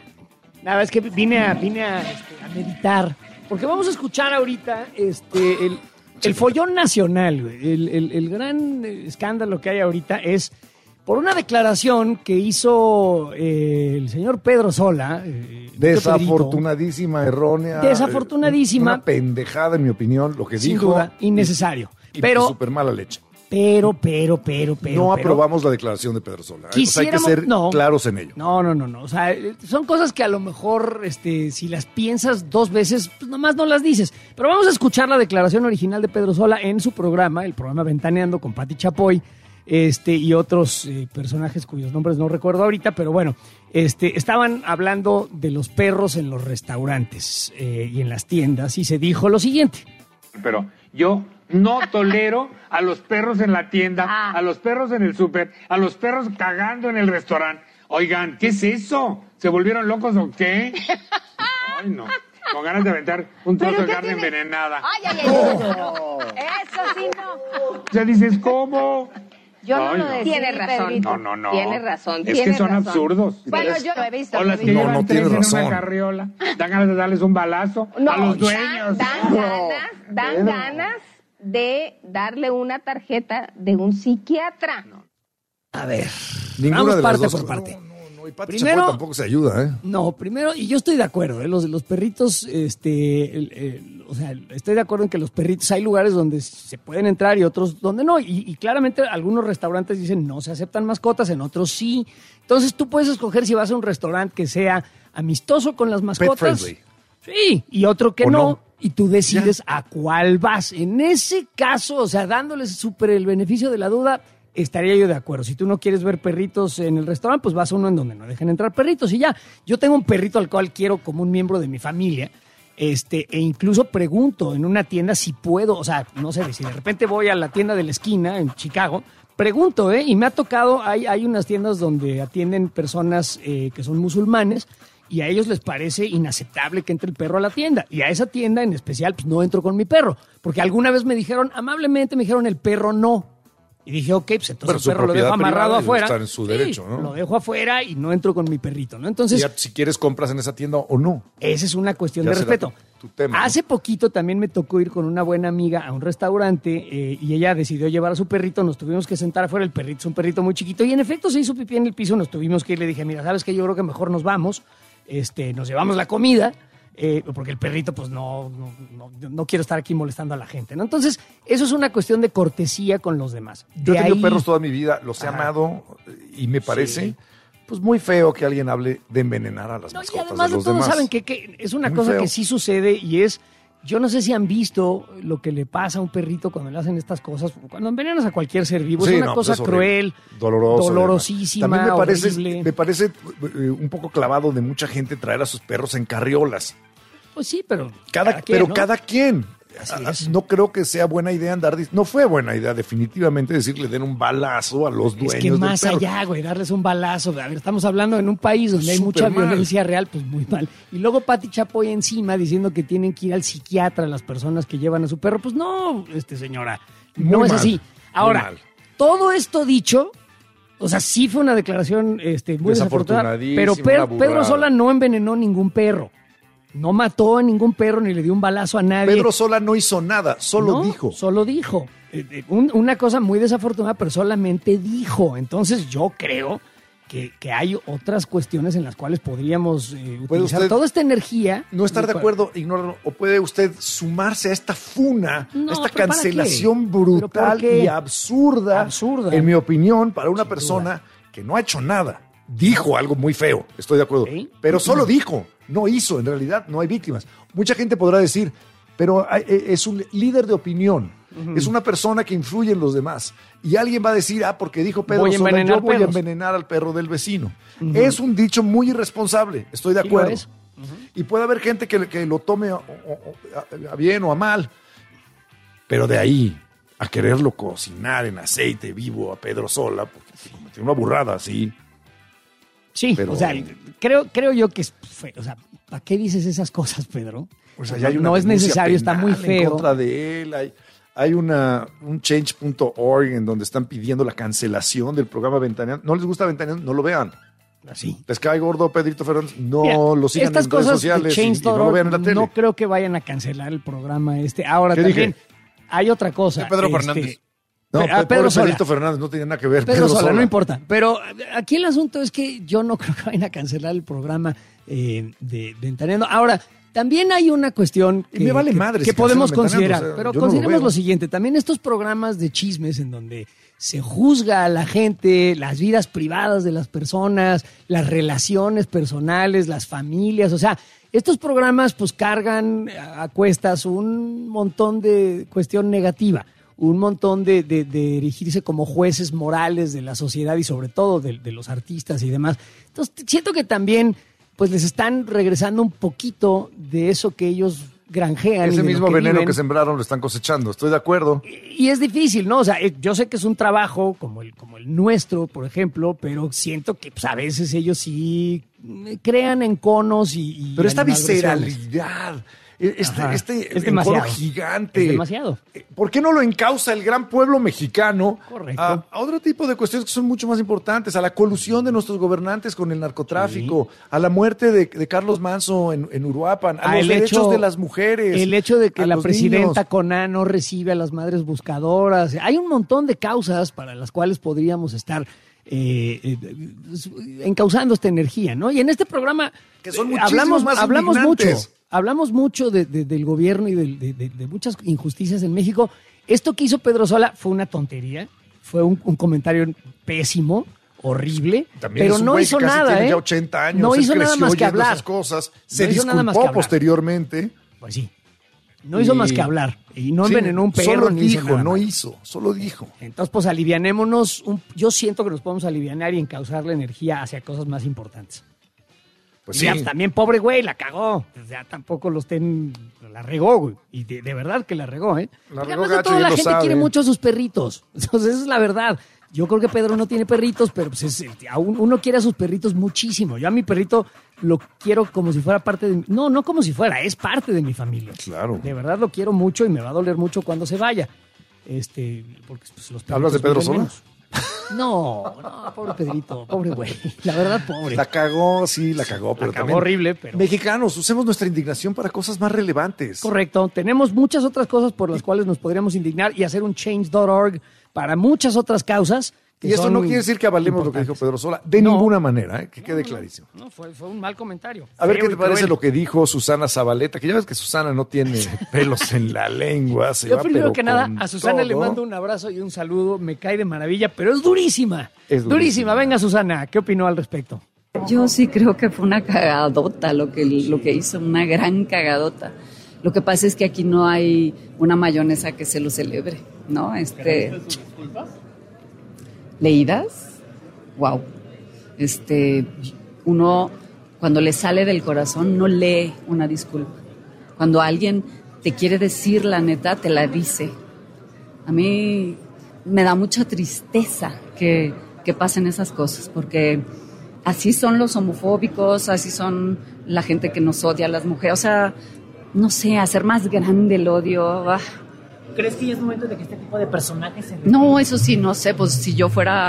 Nada, es que vine a, vine a, este, a meditar. Porque vamos a escuchar ahorita este, el, el follón nacional, güey. El, el, el gran escándalo que hay ahorita es por una declaración que hizo eh, el señor Pedro Sola. eh, desafortunadísima, errónea. Desafortunadísima. eh, Una pendejada, en mi opinión, lo que Sin dijo. duda, innecesario. Y, Pero- y súper mala leche. Pero, pero, pero, pero. no pero- aprobamos la declaración de Pedro Sola. ¿eh? O sea, hay que Quisiéramos- ser no. claros en ello. No, no, no, no. O sea, eh, son cosas que a lo mejor, este, si las piensas dos veces, pues nomás no las dices. Pero vamos a escuchar la declaración original de Pedro Sola en su programa, el programa Ventaneando con Pati Chapoy, este, y otros eh, personajes cuyos nombres no recuerdo ahorita, pero bueno, este, estaban hablando de los perros en los restaurantes eh, y en las tiendas, y se dijo lo siguiente. Pero yo no tolero a los perros en la tienda, a los perros en el súper, a los perros cagando en el restaurante. Oigan, ¿qué es eso? ¿Se volvieron locos o qué? Ay, no. Con ganas de aventar un trozo ¿Pero de qué carne tiene? envenenada. Ay, ay, ay, ay, no. Eso sí no. Ya dices, ¿cómo? Yo no Ay, lo no. decía. Tiene razón. No, no, no. Tiene razón. Es tiene que son razón. absurdos. Bueno, yo lo he visto. O lo he las que visto. llevan no tres tiene en razón. una carriola. Dan ganas de darles un balazo No, a los ya dueños. Dan ganas, dan Pero- ganas de darle una tarjeta de un psiquiatra. A ver, Ninguna vamos de las parte dos. por parte. No, no, no. Y Pati Primero- Chapoy tampoco se ayuda, ¿eh? No, primero, y yo estoy de acuerdo, ¿eh? los, los perritos, este, el- el- o sea, estoy de acuerdo en que los perritos, hay lugares donde se pueden entrar y otros donde no, y, y claramente algunos restaurantes dicen no se aceptan mascotas, en otros sí. Entonces tú puedes escoger si vas a un restaurante que sea amistoso con las mascotas. friendly. Sí, y otro que O no, no. y tú decides a cuál vas. En ese caso, o sea, dándoles súper el beneficio de la duda, estaría yo de acuerdo. Si tú no quieres ver perritos en el restaurante, pues vas a uno en donde no dejen entrar perritos y ya. Yo tengo un perrito al cual quiero como un miembro de mi familia, este, e incluso pregunto en una tienda si puedo, o sea, no sé, si de repente voy a la tienda de la esquina en Chicago, pregunto, ¿eh? Y me ha tocado, hay, hay unas tiendas donde atienden personas eh, que son musulmanes, y a ellos les parece inaceptable que entre el perro a la tienda. Y a esa tienda en especial, pues no entro con mi perro. Porque alguna vez me dijeron, amablemente me dijeron, el perro no. Y dije, ok, pues entonces Pero el su perro lo dejo propiedad amarrado privada afuera. está en su Sí, derecho, ¿no? Lo dejo afuera y no entro con mi perrito, ¿no? Entonces, Y ya, si quieres, compras en esa tienda o no. esa es una cuestión Ya de será respeto. tu- tu tema, ¿no? Hace poquito también me tocó ir con una buena amiga a un restaurante eh, y ella decidió llevar a su perrito. Nos tuvimos que sentar afuera. El perrito es un perrito muy chiquito y en efecto se hizo pipí en el piso. Nos tuvimos que ir. Le dije, mira, ¿sabes qué? Yo creo que mejor nos vamos. Este, nos llevamos la comida. Eh, porque el perrito, pues no, no, no, no quiero estar aquí molestando a la gente, ¿no? Entonces, eso es una cuestión de cortesía con los demás. Yo De he tenido ahí- perros toda mi vida, los he Ajá. amado y me parece Sí. pues muy feo que alguien hable de envenenar a las No, y mascotas además de de los todo, demás. saben que, que es una Muy cosa feo. que sí sucede y es, yo no sé si han visto lo que le pasa a un perrito cuando le hacen estas cosas, cuando envenenas a cualquier ser vivo, Sí, es una no, pues cosa es horrible. cruel, Doloroso, dolorosísima, También me parece, horrible. me parece eh, un poco clavado de mucha gente traer a sus perros en carriolas. Pues sí, pero Cada, cada quien, pero ¿no? cada quien. Así Ah, es. No creo que sea buena idea andar. dis- No fue buena idea, definitivamente, decirle den un balazo a los dueños Es que más del perro. allá, güey, darles un balazo. A ver, estamos hablando en un país donde hay Súper mucha mal. violencia real, pues muy mal. Y luego Pati Chapoy encima diciendo que tienen que ir al psiquiatra las personas que llevan a su perro. Pues no, este señora, no Muy es mal, así. muy Ahora, mal. todo esto dicho, O sea, sí fue una declaración este, muy desafortunada. Pero Desafortunadísima, Per- una burrada. Pedro Sola no envenenó ningún perro. No mató a ningún perro ni le dio un balazo a nadie. Pedro Sola no hizo nada, solo No, dijo. Solo dijo. Eh, eh, un- una cosa muy desafortunada, pero solamente dijo. Entonces yo creo que, que hay otras cuestiones en las cuales podríamos eh, ¿Puede utilizar usted toda esta energía. no estar de para- acuerdo, ignóralo? ¿O puede usted sumarse a esta funa, No, a esta ¿pero para cancelación qué? ¿Pero por brutal qué? y absurda, Absurda. en mi opinión, para una persona que no ha hecho nada? Dijo algo muy feo, estoy de acuerdo, pero solo dijo, no hizo, en realidad no hay víctimas. Mucha gente podrá decir, pero hay- es un líder de opinión, es una persona que influye en los demás. Y alguien va a decir, ah, porque dijo Pedro Voy a Sola, envenenar yo voy a perros. envenenar al perro del vecino. Ujú. Es un dicho muy irresponsable, estoy de Sí lo acuerdo. es. Y puede haber gente que, que lo tome a, o- o- a- a bien o a mal. Pero de ahí a quererlo cocinar en aceite vivo a Pedro Sola, porque si cometió una burrada así. Sí, Pero- o sea, creo, creo yo que es feo. O sea, ¿para qué dices esas cosas, Pedro? O sea, ya hay una no es denuncia necesario, está penal muy en feo. contra de él. Hay, hay una, un change punto org en donde están pidiendo la cancelación del programa Ventaneando. ¿No les gusta Ventaneando? No lo vean. Así. ¿Les cae gordo Pedrito Fernández? No Mira, lo sigan estas en redes cosas de sociales y, y change punto org no lo vean en la tele. no creo que vayan a cancelar el programa este. Ahora ¿Qué también dije? hay otra cosa. De Pedro este, Fernández. No, a Pe- Pedro pobre Sola. Pedrito Fernández no tiene nada que ver. Pedro, Pedro Sola, Sola. no importa. Pero aquí el asunto es que yo no creo que vayan a cancelar el programa eh, de Ventaneando. Ahora, también hay una cuestión Y que, me vale que- madre que si podemos cancelan Ventaneando, considerar. o sea, pero yo no lo consideremos veo. lo siguiente. También estos programas de chismes en donde se juzga a la gente, las vidas privadas de las personas, las relaciones personales, las familias. O sea, estos programas pues cargan a a cuestas un montón de cuestión negativa, un montón de, de- de erigirse como jueces morales de la sociedad y sobre todo de, de los artistas y demás. Entonces siento que también pues les están regresando un poquito de eso que ellos granjean. y Ese de lo mismo que veneno viven. que sembraron lo están cosechando. Estoy de acuerdo. Y es difícil, ¿no? O sea, eh, yo sé que es un trabajo como el, como el nuestro, por ejemplo, pero siento que pues, a veces ellos sí eh, crean enconos y... y Pero esta animadversiones. visceralidad, este, Ajá. este Es encono demasiado. gigante. Es demasiado. ¿Por qué no lo encausa el gran pueblo mexicano Correcto. a, a otro tipo de cuestiones que son mucho más importantes? A la colusión de nuestros gobernantes con el narcotráfico, a la muerte de, de Carlos Manso en, en Uruapan, a Ah, los el derechos hecho- de las mujeres. El hecho de que a la los presidenta niños. Coná no recibe a las madres buscadoras. Hay un montón de causas para las cuales podríamos estar eh, eh, encauzando esta energía, ¿no? Y en este programa Que son eh, muchísimos hablamos, más hablamos mucho. indignantes. Hablamos mucho de- de- del gobierno y del- de, de- de muchas injusticias en México. Esto que hizo Pedro Sola fue una tontería, fue un, un comentario pésimo, horrible, También pero es un no güey hizo que casi nada, tiene ¿eh? ya ochenta años. No él hizo nada creció más que oyendo hablar. esas cosas. Se No hizo nada más que disculpó hablar. posteriormente. Pues sí. No hizo Y- más que hablar. Y no Sí, envenenó un perro. Solo ni hizo dijo, nada no más. hizo, solo dijo. Entonces, pues alivianémonos. un- yo siento que nos podemos alivianar y encauzar la energía hacia cosas más importantes. Pues Y ya, sí. también, pobre güey, la cagó. Pues ya tampoco lo estén. La regó, güey. Y de, de verdad que la regó, ¿eh? La Porque regó además de gacho todo, y la él lo gente sabe. quiere mucho a sus perritos. Entonces, esa es la verdad. Yo creo que Pedro no tiene perritos, pero pues es- aún uno quiere a sus perritos muchísimo. Yo a mi perrito lo quiero como si fuera parte de mi... No, no como si fuera, es parte de mi familia. Claro. De verdad lo quiero mucho y me va a doler mucho cuando se vaya. Este, porque pues, los ¿Hablas de perritos Pedro viven Sola? menos. No, no, pobre Pedrito, pobre güey. La verdad, pobre. La cagó, sí, la cagó, pero cagó también- horrible, pero- Mexicanos, usemos nuestra indignación para cosas más relevantes. Correcto. Tenemos muchas otras cosas por las cuales nos podríamos indignar y hacer un change punto org para muchas otras causas. que Y esto son no quiere decir que avalemos lo que dijo Pedro Sola, de No. ninguna manera, ¿eh? Que quede clarísimo. No, fue, fue un mal comentario. A ver Feo qué te y parece cruel. lo que dijo Susana Zabaleta, que ya ves que Susana no tiene pelos en la lengua. Se Yo va, primero pero que nada, con a Susana le todo. mando un abrazo y un saludo. Me cae de maravilla, pero es durísima. Es durísima. durísima. Venga, Susana, ¿qué opinó al respecto? Yo sí creo que fue una cagadota lo que, lo que hizo, una gran cagadota. Lo que pasa es que aquí no hay una mayonesa que se lo celebre, ¿no? Este, ¿leídas? Wow. Este, uno cuando le sale del corazón no lee una disculpa. Cuando alguien te quiere decir la neta, te la dice. A mí me da mucha tristeza que, que pasen esas cosas, porque así son los homofóbicos, así son la gente que nos odia a las mujeres. O sea, no sé, hacer más grande el odio. Ah. ¿Crees que ya es momento de que este tipo de personajes se... No, eso sí, no sé, pues si yo fuera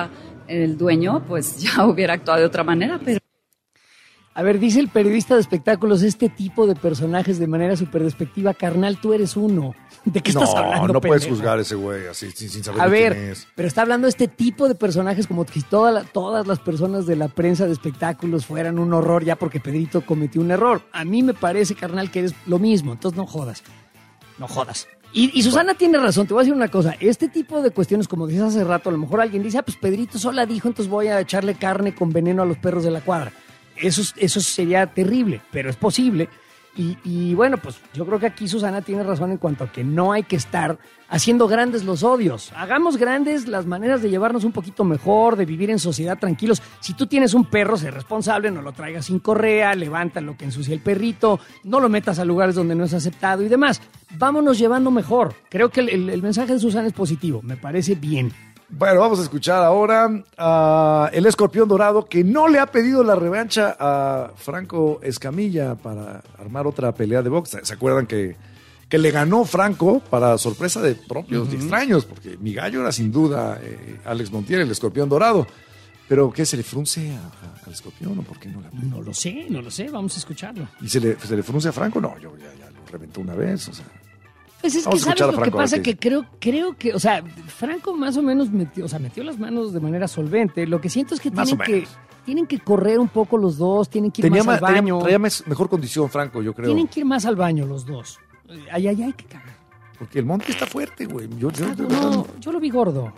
el dueño, pues ya hubiera actuado de otra manera, pero... A ver, dice el periodista de espectáculos, este tipo de personajes de manera súper despectiva, carnal, tú eres uno. ¿De qué no, estás hablando, No, no puedes pendejo? juzgar a ese güey así, sin, sin saber A de ver, quién es. pero está hablando de este tipo de personajes como si toda la- todas las personas de la prensa de espectáculos fueran un horror ya porque Pedrito cometió un error. A mí me parece, carnal, que eres lo mismo, entonces no jodas. No jodas. Y, y Susana tiene razón, te voy a decir una cosa, este tipo de cuestiones, como dices hace rato, a lo mejor alguien dice, ah, pues Pedrito sola dijo, entonces voy a echarle carne con veneno a los perros de la cuadra. Eso, eso sería terrible, pero es posible. Y, y bueno, pues yo creo que aquí Susana tiene razón en cuanto a que no hay que estar haciendo grandes los odios. Hagamos grandes las maneras de llevarnos un poquito mejor, de vivir en sociedad tranquilos. Si tú tienes un perro, sé responsable, no lo traigas sin correa, levanta lo que ensucia el perrito, no lo metas a lugares donde no es aceptado y demás. Vámonos llevando mejor. Creo que el, el, el mensaje de Susana es positivo, me parece bien. Bueno, vamos a escuchar ahora a el Escorpión Dorado, que no le ha pedido la revancha a Franco Escamilla para armar otra pelea de box. ¿Se acuerdan que, que le ganó Franco para sorpresa de propios Uh-huh. y extraños? Porque mi gallo era sin duda eh, Alex Montiel, el Escorpión Dorado. Pero ¿qué se le frunce a- a- al Escorpión o por qué no la No lo sé, no lo sé, vamos a escucharlo. ¿Y se le, se le frunce a Franco? No, yo ya, ya lo reventó una vez, o sea. Pues es Vamos que a sabes escuchar a lo que Franco, a ver pasa, qué que dice. creo, creo que, o sea, Franco más o menos metió, o sea, metió las manos de manera solvente. Lo que siento es que Más tienen o que, menos. tienen que correr un poco los dos, tienen que ir Tenía, más ma- al tenía- baño. traía mes- mejor condición Franco, yo creo. Tienen que ir más al baño los dos. Ay, ay, ay, qué cagar. Porque el Monte está fuerte, güey. Yo, yo, yo- No, yo lo vi gordo.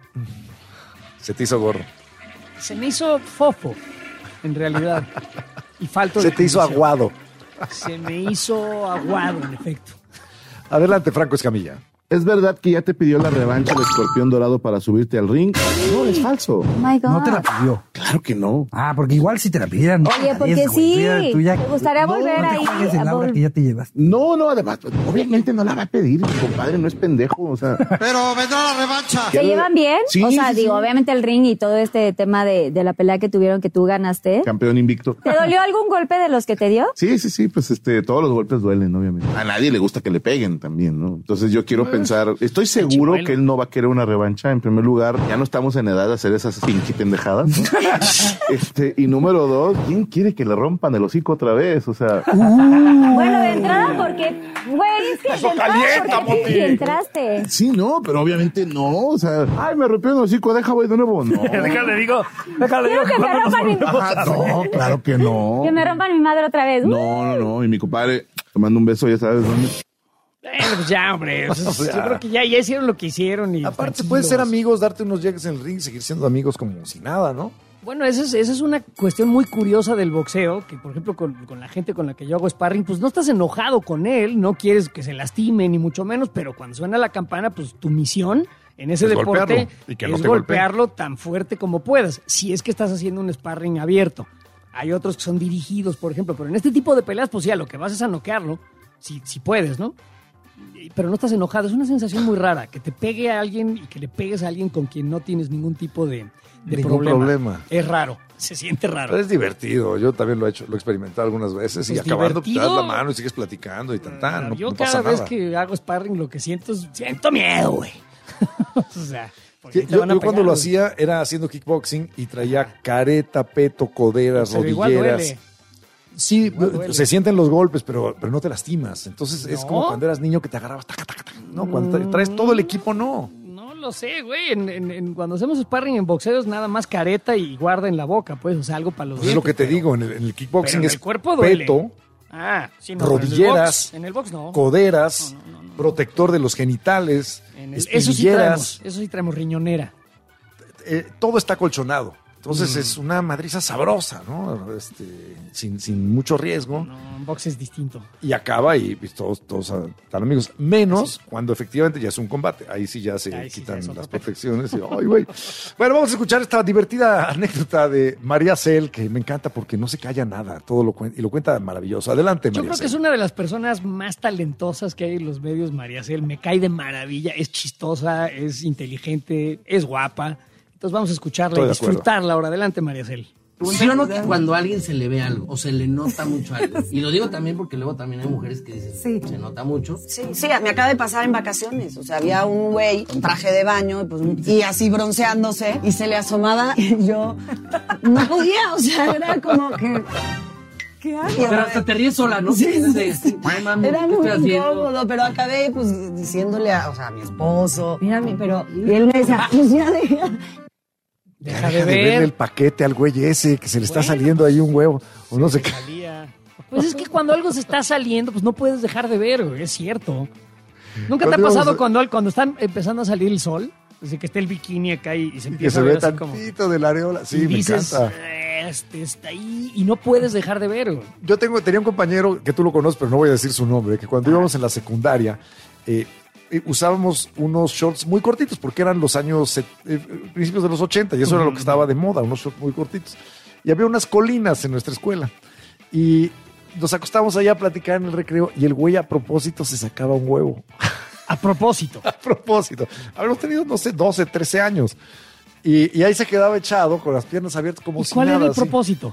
Se te hizo gorro. Se me hizo fofo, en realidad. Y falto Se de te hizo condición. aguado. Se me hizo aguado, en efecto. Adelante, Franco Escamilla. ¿Es verdad que ya te pidió la revancha el Escorpión Dorado para subirte al ring? No, es falso. My God. No te la pidió. Claro que no. Ah, porque igual si te la pidieran. no Oye, la porque des, güey. sí, Mira, tú ya- me gustaría No, volver no te ahí. juegues en a la obra vol- que ya te llevas. No, no, además, pues, obviamente no la va a pedir. Mi compadre no es pendejo, o sea. Pero vendrá la revancha. ¿Se llevan bien? Sí, o sea, sí, digo, sí. obviamente el ring y todo este tema de, de la pelea que tuvieron que tú ganaste. Campeón invicto. ¿Te dolió algún golpe de los que te dio? Sí, sí, sí, pues este, todos los golpes duelen, obviamente. A nadie le gusta que le peguen también, ¿no? Entonces yo quiero pensar, estoy seguro chimuelo. que él no va a querer una revancha. En primer lugar, ya no estamos en edad de hacer esas pinche pendejadas, ¿no? este, y número dos, ¿quién quiere que le rompan el hocico otra vez? O sea, Bueno, de entrada porque, güey, es que Eso de entrada calienta, porque Moti. te entraste. sí, no, pero obviamente no. O sea, ay, me rompieron el hocico, deja voy de nuevo. No. Déjale, digo, déjale, Quiero digo. que me cuando nos rompan mi- volvemos a Ah, ver. no, claro que no. Que me rompan mi madre otra vez. No, no, no. Y mi compadre, te mando un beso, ya sabes dónde. Bueno, pues ya, hombre. o sea, O sea, yo creo que ya, ya hicieron lo que hicieron. Y Aparte, tranquilos. pueden ser amigos, darte unos llegues en el ring y seguir siendo amigos como si nada, ¿no? Bueno, esa es, esa es una cuestión muy curiosa del boxeo, que por ejemplo con, con la gente con la que yo hago sparring, pues no estás enojado con él, no quieres que se lastime, ni mucho menos, pero cuando suena la campana, pues tu misión en ese Es deporte golpearlo, y que no es te golpee. golpearlo tan fuerte como puedas, si es que estás haciendo un sparring abierto. Hay otros que son dirigidos, por ejemplo, pero en este tipo de peleas, pues ya, lo que vas es a noquearlo, si, si puedes, ¿no? Y- Pero no estás enojado, es una sensación muy rara, que te pegue a alguien y que le pegues a alguien con quien no tienes ningún tipo de, de Ningún problema. problema. Es raro, se siente raro. Pero es divertido. Yo también lo he hecho, lo he experimentado algunas veces y Pues acabando te das divertido. la mano y sigues platicando y tan tan. No, Yo no cada pasa vez nada. que hago sparring lo que siento es, siento miedo, güey. o sea, porque Sí, te yo van a yo cuando pegar, lo güey. hacía era haciendo kickboxing y traía careta, peto, coderas, Pero igual rodilleras. duele. Sí, Igual duele. se sienten los golpes, pero, pero no te lastimas. Entonces es ¿No? como cuando eras niño que te agarrabas. taca, taca, taca. No, cuando tra- traes todo el equipo, no. No lo sé, güey. En, en- en- cuando hacemos sparring en boxeo es nada más careta y guarda en la boca, pues, o sea, algo para los Pues es lo dientes, que te pero- digo, en el, en el kickboxing pero en es el cuerpo duele. peto, Ah, sí, no, pero rodilleras, En el box, en el box no. coderas, protector de los genitales, En el- eso sí espinilleras. traemos, eso sí traemos riñonera. eh, todo está colchonado. Entonces Mm. es una madriza sabrosa, ¿no? Este, sin, sin mucho riesgo. No, en box es distinto. Y acaba y pues, todos, todos están amigos. Menos cuando efectivamente ya es un combate. Ahí sí ya se Ahí sí quitan ya es otro las pedo. protecciones. Y, ay, güey. Bueno, vamos a escuchar esta divertida anécdota de María Cel, que me encanta porque no se calla nada. Todo lo cuenta y lo cuenta maravilloso. Adelante, Yo María creo que es Cel. una de las personas más talentosas que hay en los medios, María Cel. Me cae de maravilla, es chistosa, es inteligente, es guapa. Entonces vamos a escucharla Estoy y de acuerdo. disfrutarla ahora. Adelante, María Cel. ¿Sí o no que cuando a alguien se le ve algo o se le nota mucho algo? Y lo digo también porque luego también hay mujeres que dicen, Sí. se nota mucho. Sí, sí, me acaba de pasar en vacaciones. O sea, había un güey con traje de baño pues, y así bronceándose y se le asomaba y yo no podía, o sea, era como que... ¿Qué hago? Pero hasta te ríes sola, ¿no? Sí, sí, De, sí. "Ay, mami, Era ¿qué muy estoy haciendo?" incómodo, pero acabé pues diciéndole a, o sea, a mi esposo, mírame, pero... Y él me decía, pues ya deja... Deja Deja de de verle ver. el paquete al güey ese, que se le está Bueno, saliendo ahí un huevo. O no sé qué. Pues es que cuando algo se está saliendo, pues no puedes dejar de ver, güey, es cierto. ¿Nunca te ha Cuando pasado íbamos a- cuando, cuando están empezando a salir el sol? Así que está el bikini acá y, y se Que empieza se a ve ver así como... tantito de la areola. Sí, y me dices, encanta. este está ahí y no puedes dejar de ver, güey. Yo tengo, tenía un compañero que tú lo conoces, pero no voy a decir su nombre, que cuando íbamos en la secundaria, eh, eh, usábamos unos shorts muy cortitos, porque eran los años, set- eh, principios de los ochenta, y eso era lo que estaba de moda, unos shorts muy cortitos. Y había unas colinas en nuestra escuela. Y nos acostábamos allá a platicar en el recreo, y el güey a propósito se sacaba un huevo. A propósito. A propósito. Habíamos tenido, no sé, doce, trece años. Y, y ahí se quedaba echado con las piernas abiertas como ¿Y si cuál nada. era el así. propósito?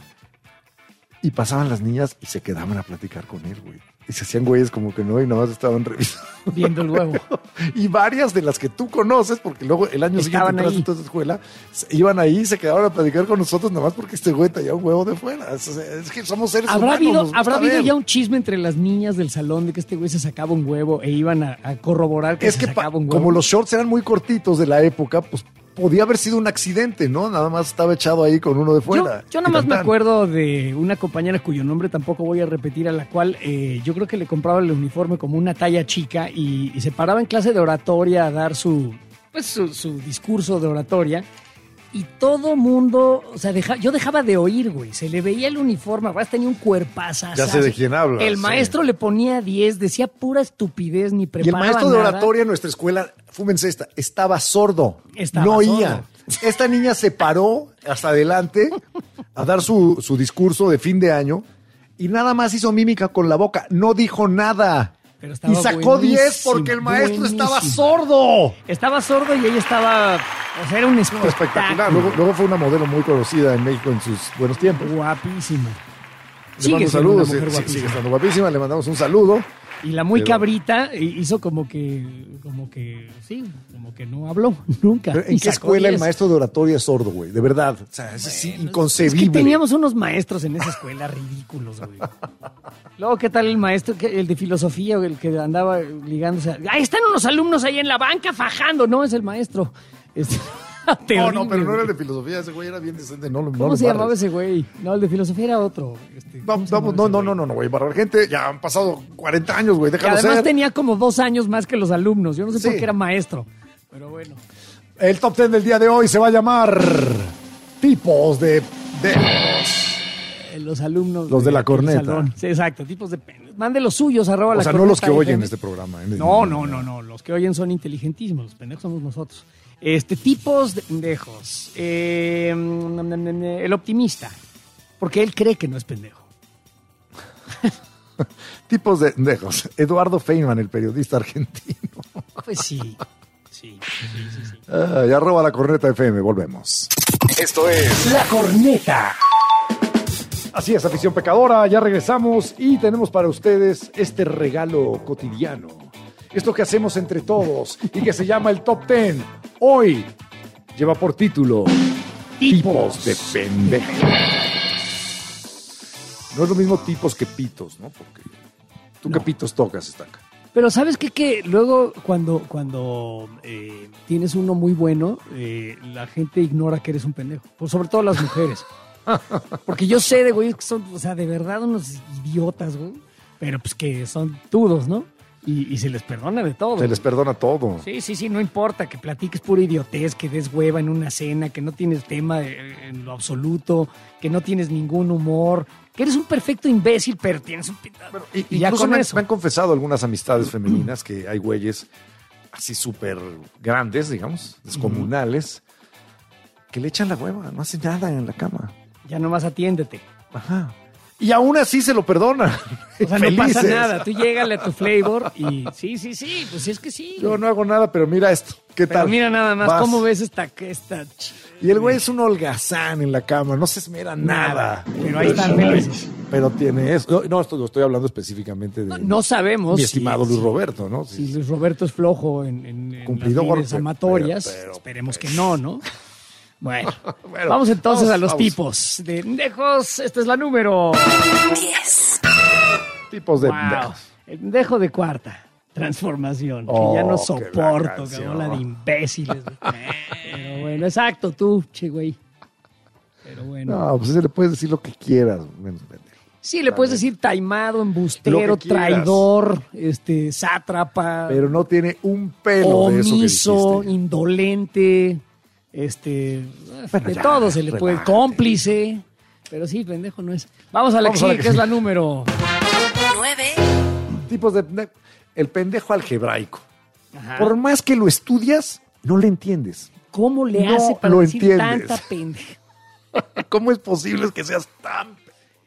Y pasaban las niñas y se quedaban a platicar con él, güey. Y se hacían güeyes como que no, y nada más estaban revisando. Viendo el huevo. Y varias de las que tú conoces, porque luego el año Estaban siguiente ahí. entraste a esa escuela, se- iban ahí y se quedaban a platicar con nosotros, nada más porque este güey traía un huevo de fuera. Es, es que somos seres ¿Habrá humanos. habido, nos gusta ¿habrá habido ver. ya un chisme entre las niñas del salón de que este güey se sacaba un huevo e iban a, a corroborar que Es se que pa- sacaba un huevo? como los shorts eran muy cortitos de la época, pues podía haber sido un accidente, ¿no? Nada más estaba echado ahí con uno de fuera. Yo, yo nada Y más me tan, tan. acuerdo de una compañera cuyo nombre tampoco voy a repetir, a la cual eh, yo creo que le compraba el uniforme como una talla chica y, y se paraba en clase de oratoria a dar su, pues, su, su discurso de oratoria. Y todo mundo, o sea, deja- yo dejaba de oír, güey. Se le veía el uniforme, además tenía un cuerpazo. Ya sé de quién hablas, El sí. maestro le ponía diez, decía pura estupidez, ni Y el preparaba maestro de nada. oratoria en nuestra escuela, fúmense esta, estaba sordo. Estaba no sordo. oía. Esta niña se paró hasta adelante a dar su, su discurso de fin de año y nada más hizo mímica con la boca. No dijo nada. Pero estaba Y sacó diez buenísimo, porque el maestro buenísimo. estaba sordo. Estaba sordo y ella estaba, o sea, era un espectáculo. Espectacular. Luego, luego fue una modelo muy conocida en México en sus buenos tiempos. Guapísima. Le Sigue mando siendo una saludos. mujer sí, guapísima. sigue estando guapísima. Le mandamos un saludo. Y la muy Pero- cabrita hizo como que, como que, sí, como que no habló nunca. Pero, Y ¿En qué sacó escuela el diez. maestro de oratoria es sordo, güey? De verdad. O sea, es así inconcebible. Es que teníamos unos maestros en esa escuela ridículos, güey. Luego, ¿qué tal el maestro, que- el de filosofía, el que andaba ligándose? a- Ahí están unos alumnos ahí en la banca fajando. No, es el maestro. Este, No, terrible, no, pero no era güey. el de filosofía. Ese güey era bien decente. No, lo- no ¿Cómo lo se llamaba embarres. ese güey? No, el de filosofía era otro. Este, ¿cómo Vamos, se vamos, llamaba no, ese no, no, no, no, güey. Para la gente ya han pasado cuarenta años, güey. Que Déjalo además ser. tenía como dos años más que los alumnos. Yo no sé por Sí. qué era maestro. Pero bueno. El top ten del día de hoy se va a llamar tipos de... de... Eh, Los alumnos. Los de la aquel corneta. salón. Sí, exacto, tipos de... Mande los suyos, arroba O la sea, no corneta los que oyen F M. este programa. ¿eh? No, no, no, no. Los que oyen son inteligentísimos. Los pendejos somos nosotros. Este, tipos de pendejos. Eh, mm, mm, mm, el optimista. Porque él cree que no es pendejo. Tipos de pendejos. Eduardo Feynman, el periodista argentino. Pues sí. Sí, sí, sí, sí. Ay, arroba la corneta F M. Volvemos. Esto es La Corneta. Así es, afición pecadora, ya regresamos y tenemos para ustedes este regalo cotidiano. Esto que hacemos entre todos y que se llama el Top Ten. Hoy lleva por título Tipos de pendejos. No es lo mismo tipos que pitos, ¿no? Porque tú qué pitos tocas, Estaca. Pero ¿sabes qué? Que luego cuando, cuando eh, tienes uno muy bueno, eh, la gente ignora que eres un pendejo. Pues sobre todo las mujeres. Porque yo sé de güeyes que son, o sea, de verdad unos idiotas, güey. Pero pues que son tudos, ¿no? Y, y se les perdona de todo. Se les perdona todo. Sí, sí, sí, no importa que platiques pura idiotez, que des hueva en una cena, que no tienes tema de- en lo absoluto, que no tienes ningún humor, que eres un perfecto imbécil, pero tienes un pitado. Y, Y ya incluso con me, han- eso. me han confesado algunas amistades femeninas que hay güeyes así súper grandes, digamos, descomunales, que le echan la hueva, no hacen nada en la cama. Ya nomás atiéndete. Ajá. Y aún así se lo perdonan. O sea, no Felices. pasa nada. Tú llégale a tu flavor y sí, sí, sí, pues es que sí. Yo no hago nada, pero mira esto. ¿Qué Pero tal? mira nada más, Vas. ¿cómo ves esta, esta? Y el güey es un holgazán en la cama, no se esmera nada. Pero ahí están felices. Pero tiene eso. No, esto lo estoy hablando específicamente de No sabemos mi si- estimado Luis si- Roberto, ¿no? Si Luis Roberto es flojo en, en, en Cumplidor, las lides pero- amatorias, pero- pero- esperemos que no, ¿no? Bueno, Bueno, vamos entonces vamos, a los vamos. tipos de pendejos. Esta es la número diez. Tipos de Wow. pendejos. El pendejo de cuarta transformación, Oh, que ya no qué soporto, gran que canción. habla de imbéciles. Pero bueno, exacto, tú, che, güey. Pero bueno. No, pues le puedes decir lo que quieras, menos pendejo. Sí, le puedes decir taimado, embustero, Lo que quieras. traidor, este, sátrapa, Pero no tiene un pelo de eso que omiso, dijiste. indolente, este, Bueno, de ya, todo se le puede, relájate. cómplice, pero sí, pendejo no es. Vamos a la Vamos que a la sigue, que que es sigue. la número. nueve. Tipos de de- el pendejo algebraico. Ajá. Por más que lo estudias, no le entiendes. ¿Cómo le No hace para lo decir entiendes. tanta pendeja? ¿Cómo es posible que seas tan...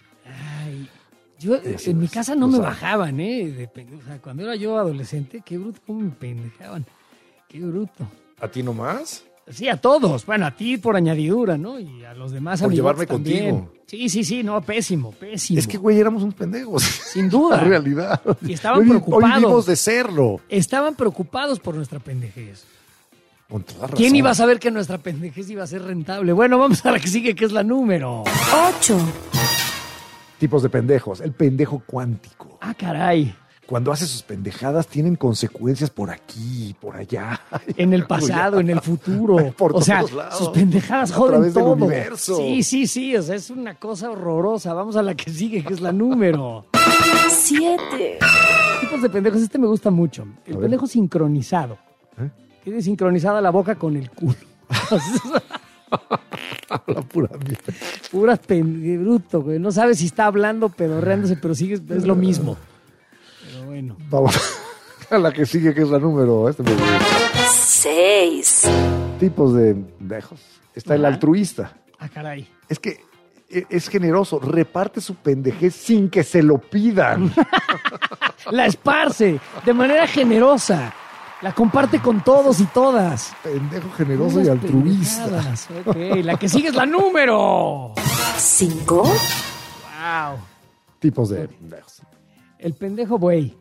Yo, Eso en mi es, casa no lo me sabe. bajaban, ¿eh? De pende- o sea, cuando era yo adolescente, qué bruto, cómo me pendejaban. Qué bruto. ¿A ti nomás? Sí, a todos. Bueno, a ti por añadidura, ¿no? Y a los demás Por amigos llevarme también. contigo. Sí, sí, sí, no, pésimo, pésimo. Es que, güey, éramos unos pendejos. Sin duda. La realidad. Y estaban Hoy- preocupados. Hoy vimos de serlo. Estaban preocupados por nuestra pendejez. Con toda razón. ¿Quién iba a saber que nuestra pendejez iba a ser rentable? Bueno, vamos a la que sigue, que es la número. ocho. Tipos de pendejos. El pendejo cuántico. Ah, caray. Cuando hace sus pendejadas tienen consecuencias por aquí, por allá. En el pasado, en el futuro. Por o sea, todos lados. sus pendejadas A joden través del todo. universo. Sí, sí, sí. O sea, es una cosa horrorosa. Vamos a la que sigue, que es la número. siete. Tipos de pendejos. Este me gusta mucho. El ver. pendejo sincronizado. ¿Eh? Tiene sincronizada la boca con el culo. La pura mierda. Puras pendejas, bruto, güey. No sabes si está hablando, pedorreándose, pero sigue, es lo mismo. Pero bueno. Vamos a la que sigue, que es la número. Este me gusta. seis. Tipos de pendejos. Está el Ajá. altruista. Ah, caray. Es que e- es generoso. Reparte su pendejez sin que se lo pidan. La esparce de manera generosa. La comparte con todos y todas. Pendejo generoso Unas y altruista. pendejadas. Ok, la que sigue es la número. cinco. Wow. Tipos de pendejos. El pendejo buey.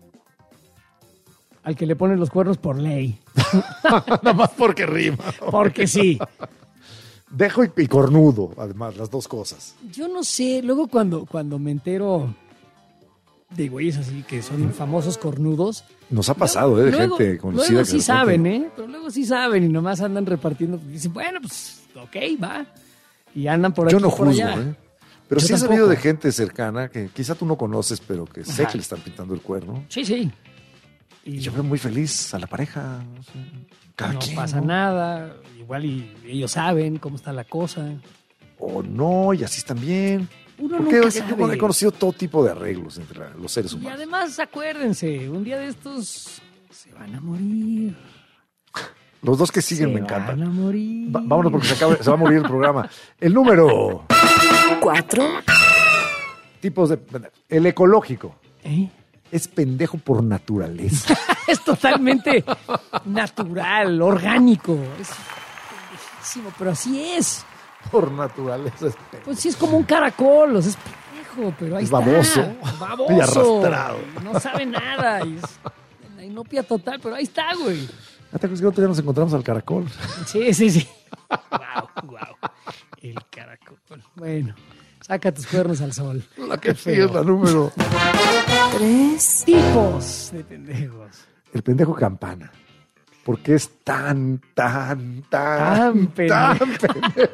Al que le ponen los cuernos por ley. Nada más porque rima. Porque sí. Dejo y, y cornudo, además, las dos cosas. Yo no sé, luego cuando, cuando me entero de güeyes así que son famosos cornudos. Nos ha pasado, ¿eh? De luego, gente conocida. Luego que sí de repente- saben, ¿eh? Pero luego sí saben y nomás andan repartiendo. Dicen, bueno, pues, ok, va. Y andan por aquí Yo no y por juzgo, allá. ¿eh? Pero Yo sí he tampoco. sabido de gente cercana que quizá tú no conoces, pero que sé Ajá. que le están pintando el cuerno. Sí, sí. Y yo veo muy feliz a la pareja. No sé. Cada no quien, pasa ¿no? nada. Igual y ellos saben cómo está la cosa. O no, y así están bien. Uno Porque nunca yo sabe. he conocido todo tipo de arreglos entre la- los seres Y humanos. además, acuérdense, un día de estos se van a morir. Los dos que siguen se me encantan. Van a morir. Va- vámonos porque se, acaba- se va a morir el programa. El número. cuatro. Tipos de. El ecológico. ¿Eh? Es pendejo por naturaleza. Es totalmente natural, orgánico. Es pendejísimo, pero así es. Por naturaleza es pendejo. Pues sí, es como un caracol, o sea, es pendejo, pero ahí Es está. baboso. Baboso. Y arrastrado. Y no sabe nada. Y es la inopia total, pero ahí está, güey. ¿Ya te acuerdas que otro día nos encontramos al caracol? Sí, sí, sí. Wow, wow. El caracol. Bueno, saca tus cuernos al sol. La que sigue es la número. Tres. Tipos de pendejos. El pendejo campana. Porque es tan, tan, tan, Tan pendejo. tan pendejo.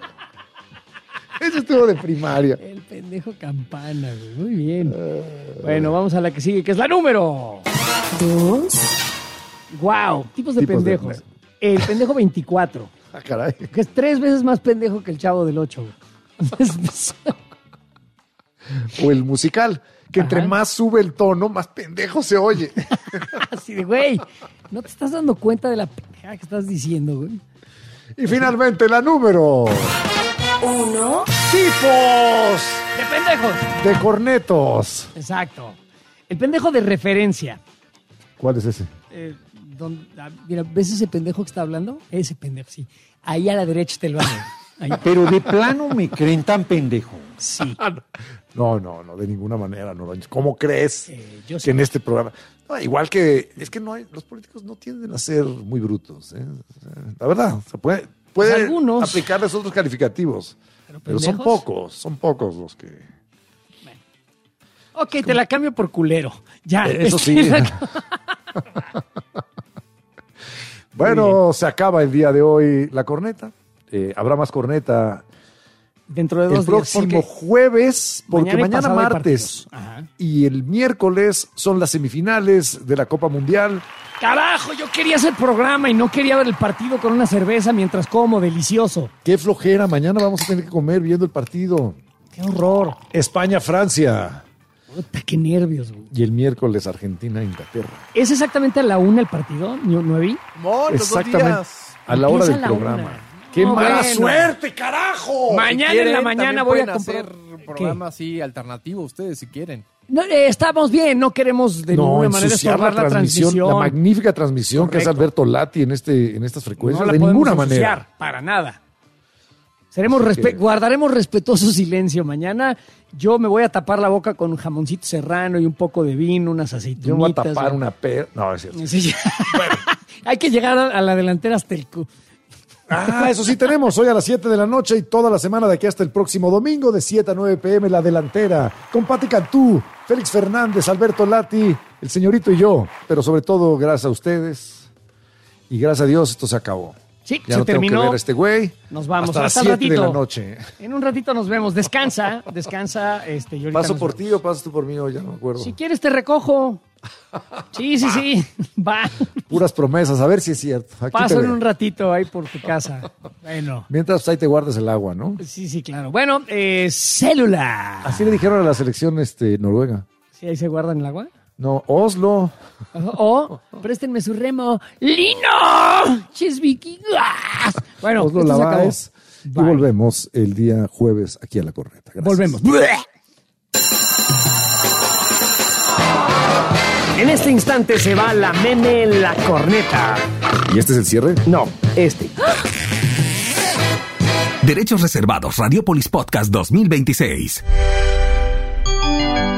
Ese estuvo de primaria. El pendejo campana, güey. Muy bien. Bueno, vamos a la que sigue, que es la número. Dos. Wow, tipos de Tipos de pendejos. El pendejo veinticuatro, Ah, caray. que es tres veces más pendejo que el chavo del ocho. O el musical, que entre Ajá. más sube el tono, más pendejo se oye. Así de, güey, ¿no te estás dando cuenta de la pendejada que estás diciendo, güey? Y finalmente la número. Uno. Tipos De pendejos. De cornetos. Exacto. El pendejo de referencia. ¿Cuál es ese? Eh, don- ah, mira, ¿ves ese pendejo que está hablando? Ese pendejo, sí. Ahí a la derecha te lo hago. Ahí. Pero de plano me creen tan pendejo. Sí. No, no, no, de ninguna manera. No. ¿Cómo crees Eh, yo que sí. en este programa? No, igual que, es que no hay, los políticos no tienden a ser muy brutos. ¿eh? O sea, la verdad, se puede, puede Pues algunos. aplicarles otros calificativos. Pero, Pero son pendejos. pocos, son pocos los que... Ok, te la cambio por culero. Ya. Eh, Eso sí. Bueno, se acaba el día de hoy la corneta. Eh, habrá más corneta Dentro de el dos días. próximo porque jueves, porque mañana y mañana, pasado hay martes partidos. Ajá. y el miércoles son las semifinales de la Copa Mundial. Carajo, yo quería hacer programa y no quería ver el partido con una cerveza mientras como, delicioso. Qué flojera, mañana vamos a tener que comer viendo el partido. Qué horror. España-Francia. Puta, qué nervios, güey. Y el miércoles Argentina-Inglaterra. ¿Es exactamente a la una el partido? ¿No, no vi? No, los dos Exactamente días. a la hora Empieza del a la programa. una. ¡Qué No, mala bueno. suerte, carajo! Mañana Si en la quieren, mañana también voy a pueden comprar. hacer programa así alternativo ustedes si quieren. No, eh, estamos bien, no queremos de no, ninguna manera ensuciar estorbar la la transmisión, transmisión. la magnífica transmisión que es Correcto. Alberto Lati en, este, en estas frecuencias, No la de podemos ninguna ensuciar, manera. para nada. Seremos Así respe- que- Guardaremos respetuoso silencio. Mañana yo me voy a tapar la boca con un jamoncito serrano y un poco de vino, unas aceitunitas. Yo me voy a tapar ¿no? una per... No, es cierto. Sí, ya. Hay que llegar a, a la delantera hasta el cu. Ah, eso sí tenemos, hoy a las siete de la noche y toda la semana de aquí hasta el próximo domingo de siete a nueve pm La Delantera, con Pati Cantú, Félix Fernández, Alberto Lati, el señorito y yo, pero sobre todo gracias a ustedes y gracias a Dios esto se acabó. Sí, Ya se no terminó. tengo que ver a este güey Nos vamos hasta, hasta las el siete de ratito. la noche. En un ratito nos vemos. Descansa, descansa. Este, y ahorita ¿Paso nos por vemos. ti o pasas tú por mí? O ya no me acuerdo. Si quieres te recojo. Sí, sí, sí. Va. Puras promesas, a ver si es cierto. Aquí Paso te en veo. un ratito ahí por tu casa. Bueno. Mientras pues, ahí te guardas el agua, ¿no? Sí, sí, claro. Bueno, eh, célula. Así le dijeron a la selección este, noruega. ¿Sí ahí se guardan el agua? No, Oslo. O, préstenme su remo. ¡Lino! ¡Ches vikingas! Bueno, Oslo esto se acabó. Lavaes. Y Bye. volvemos el día jueves aquí a La Corneta. Gracias. Volvemos. En este instante se va la meme en la corneta. ¿Y este es el cierre? No, este. Derechos reservados. Radiopolis Podcast dos mil veintiséis.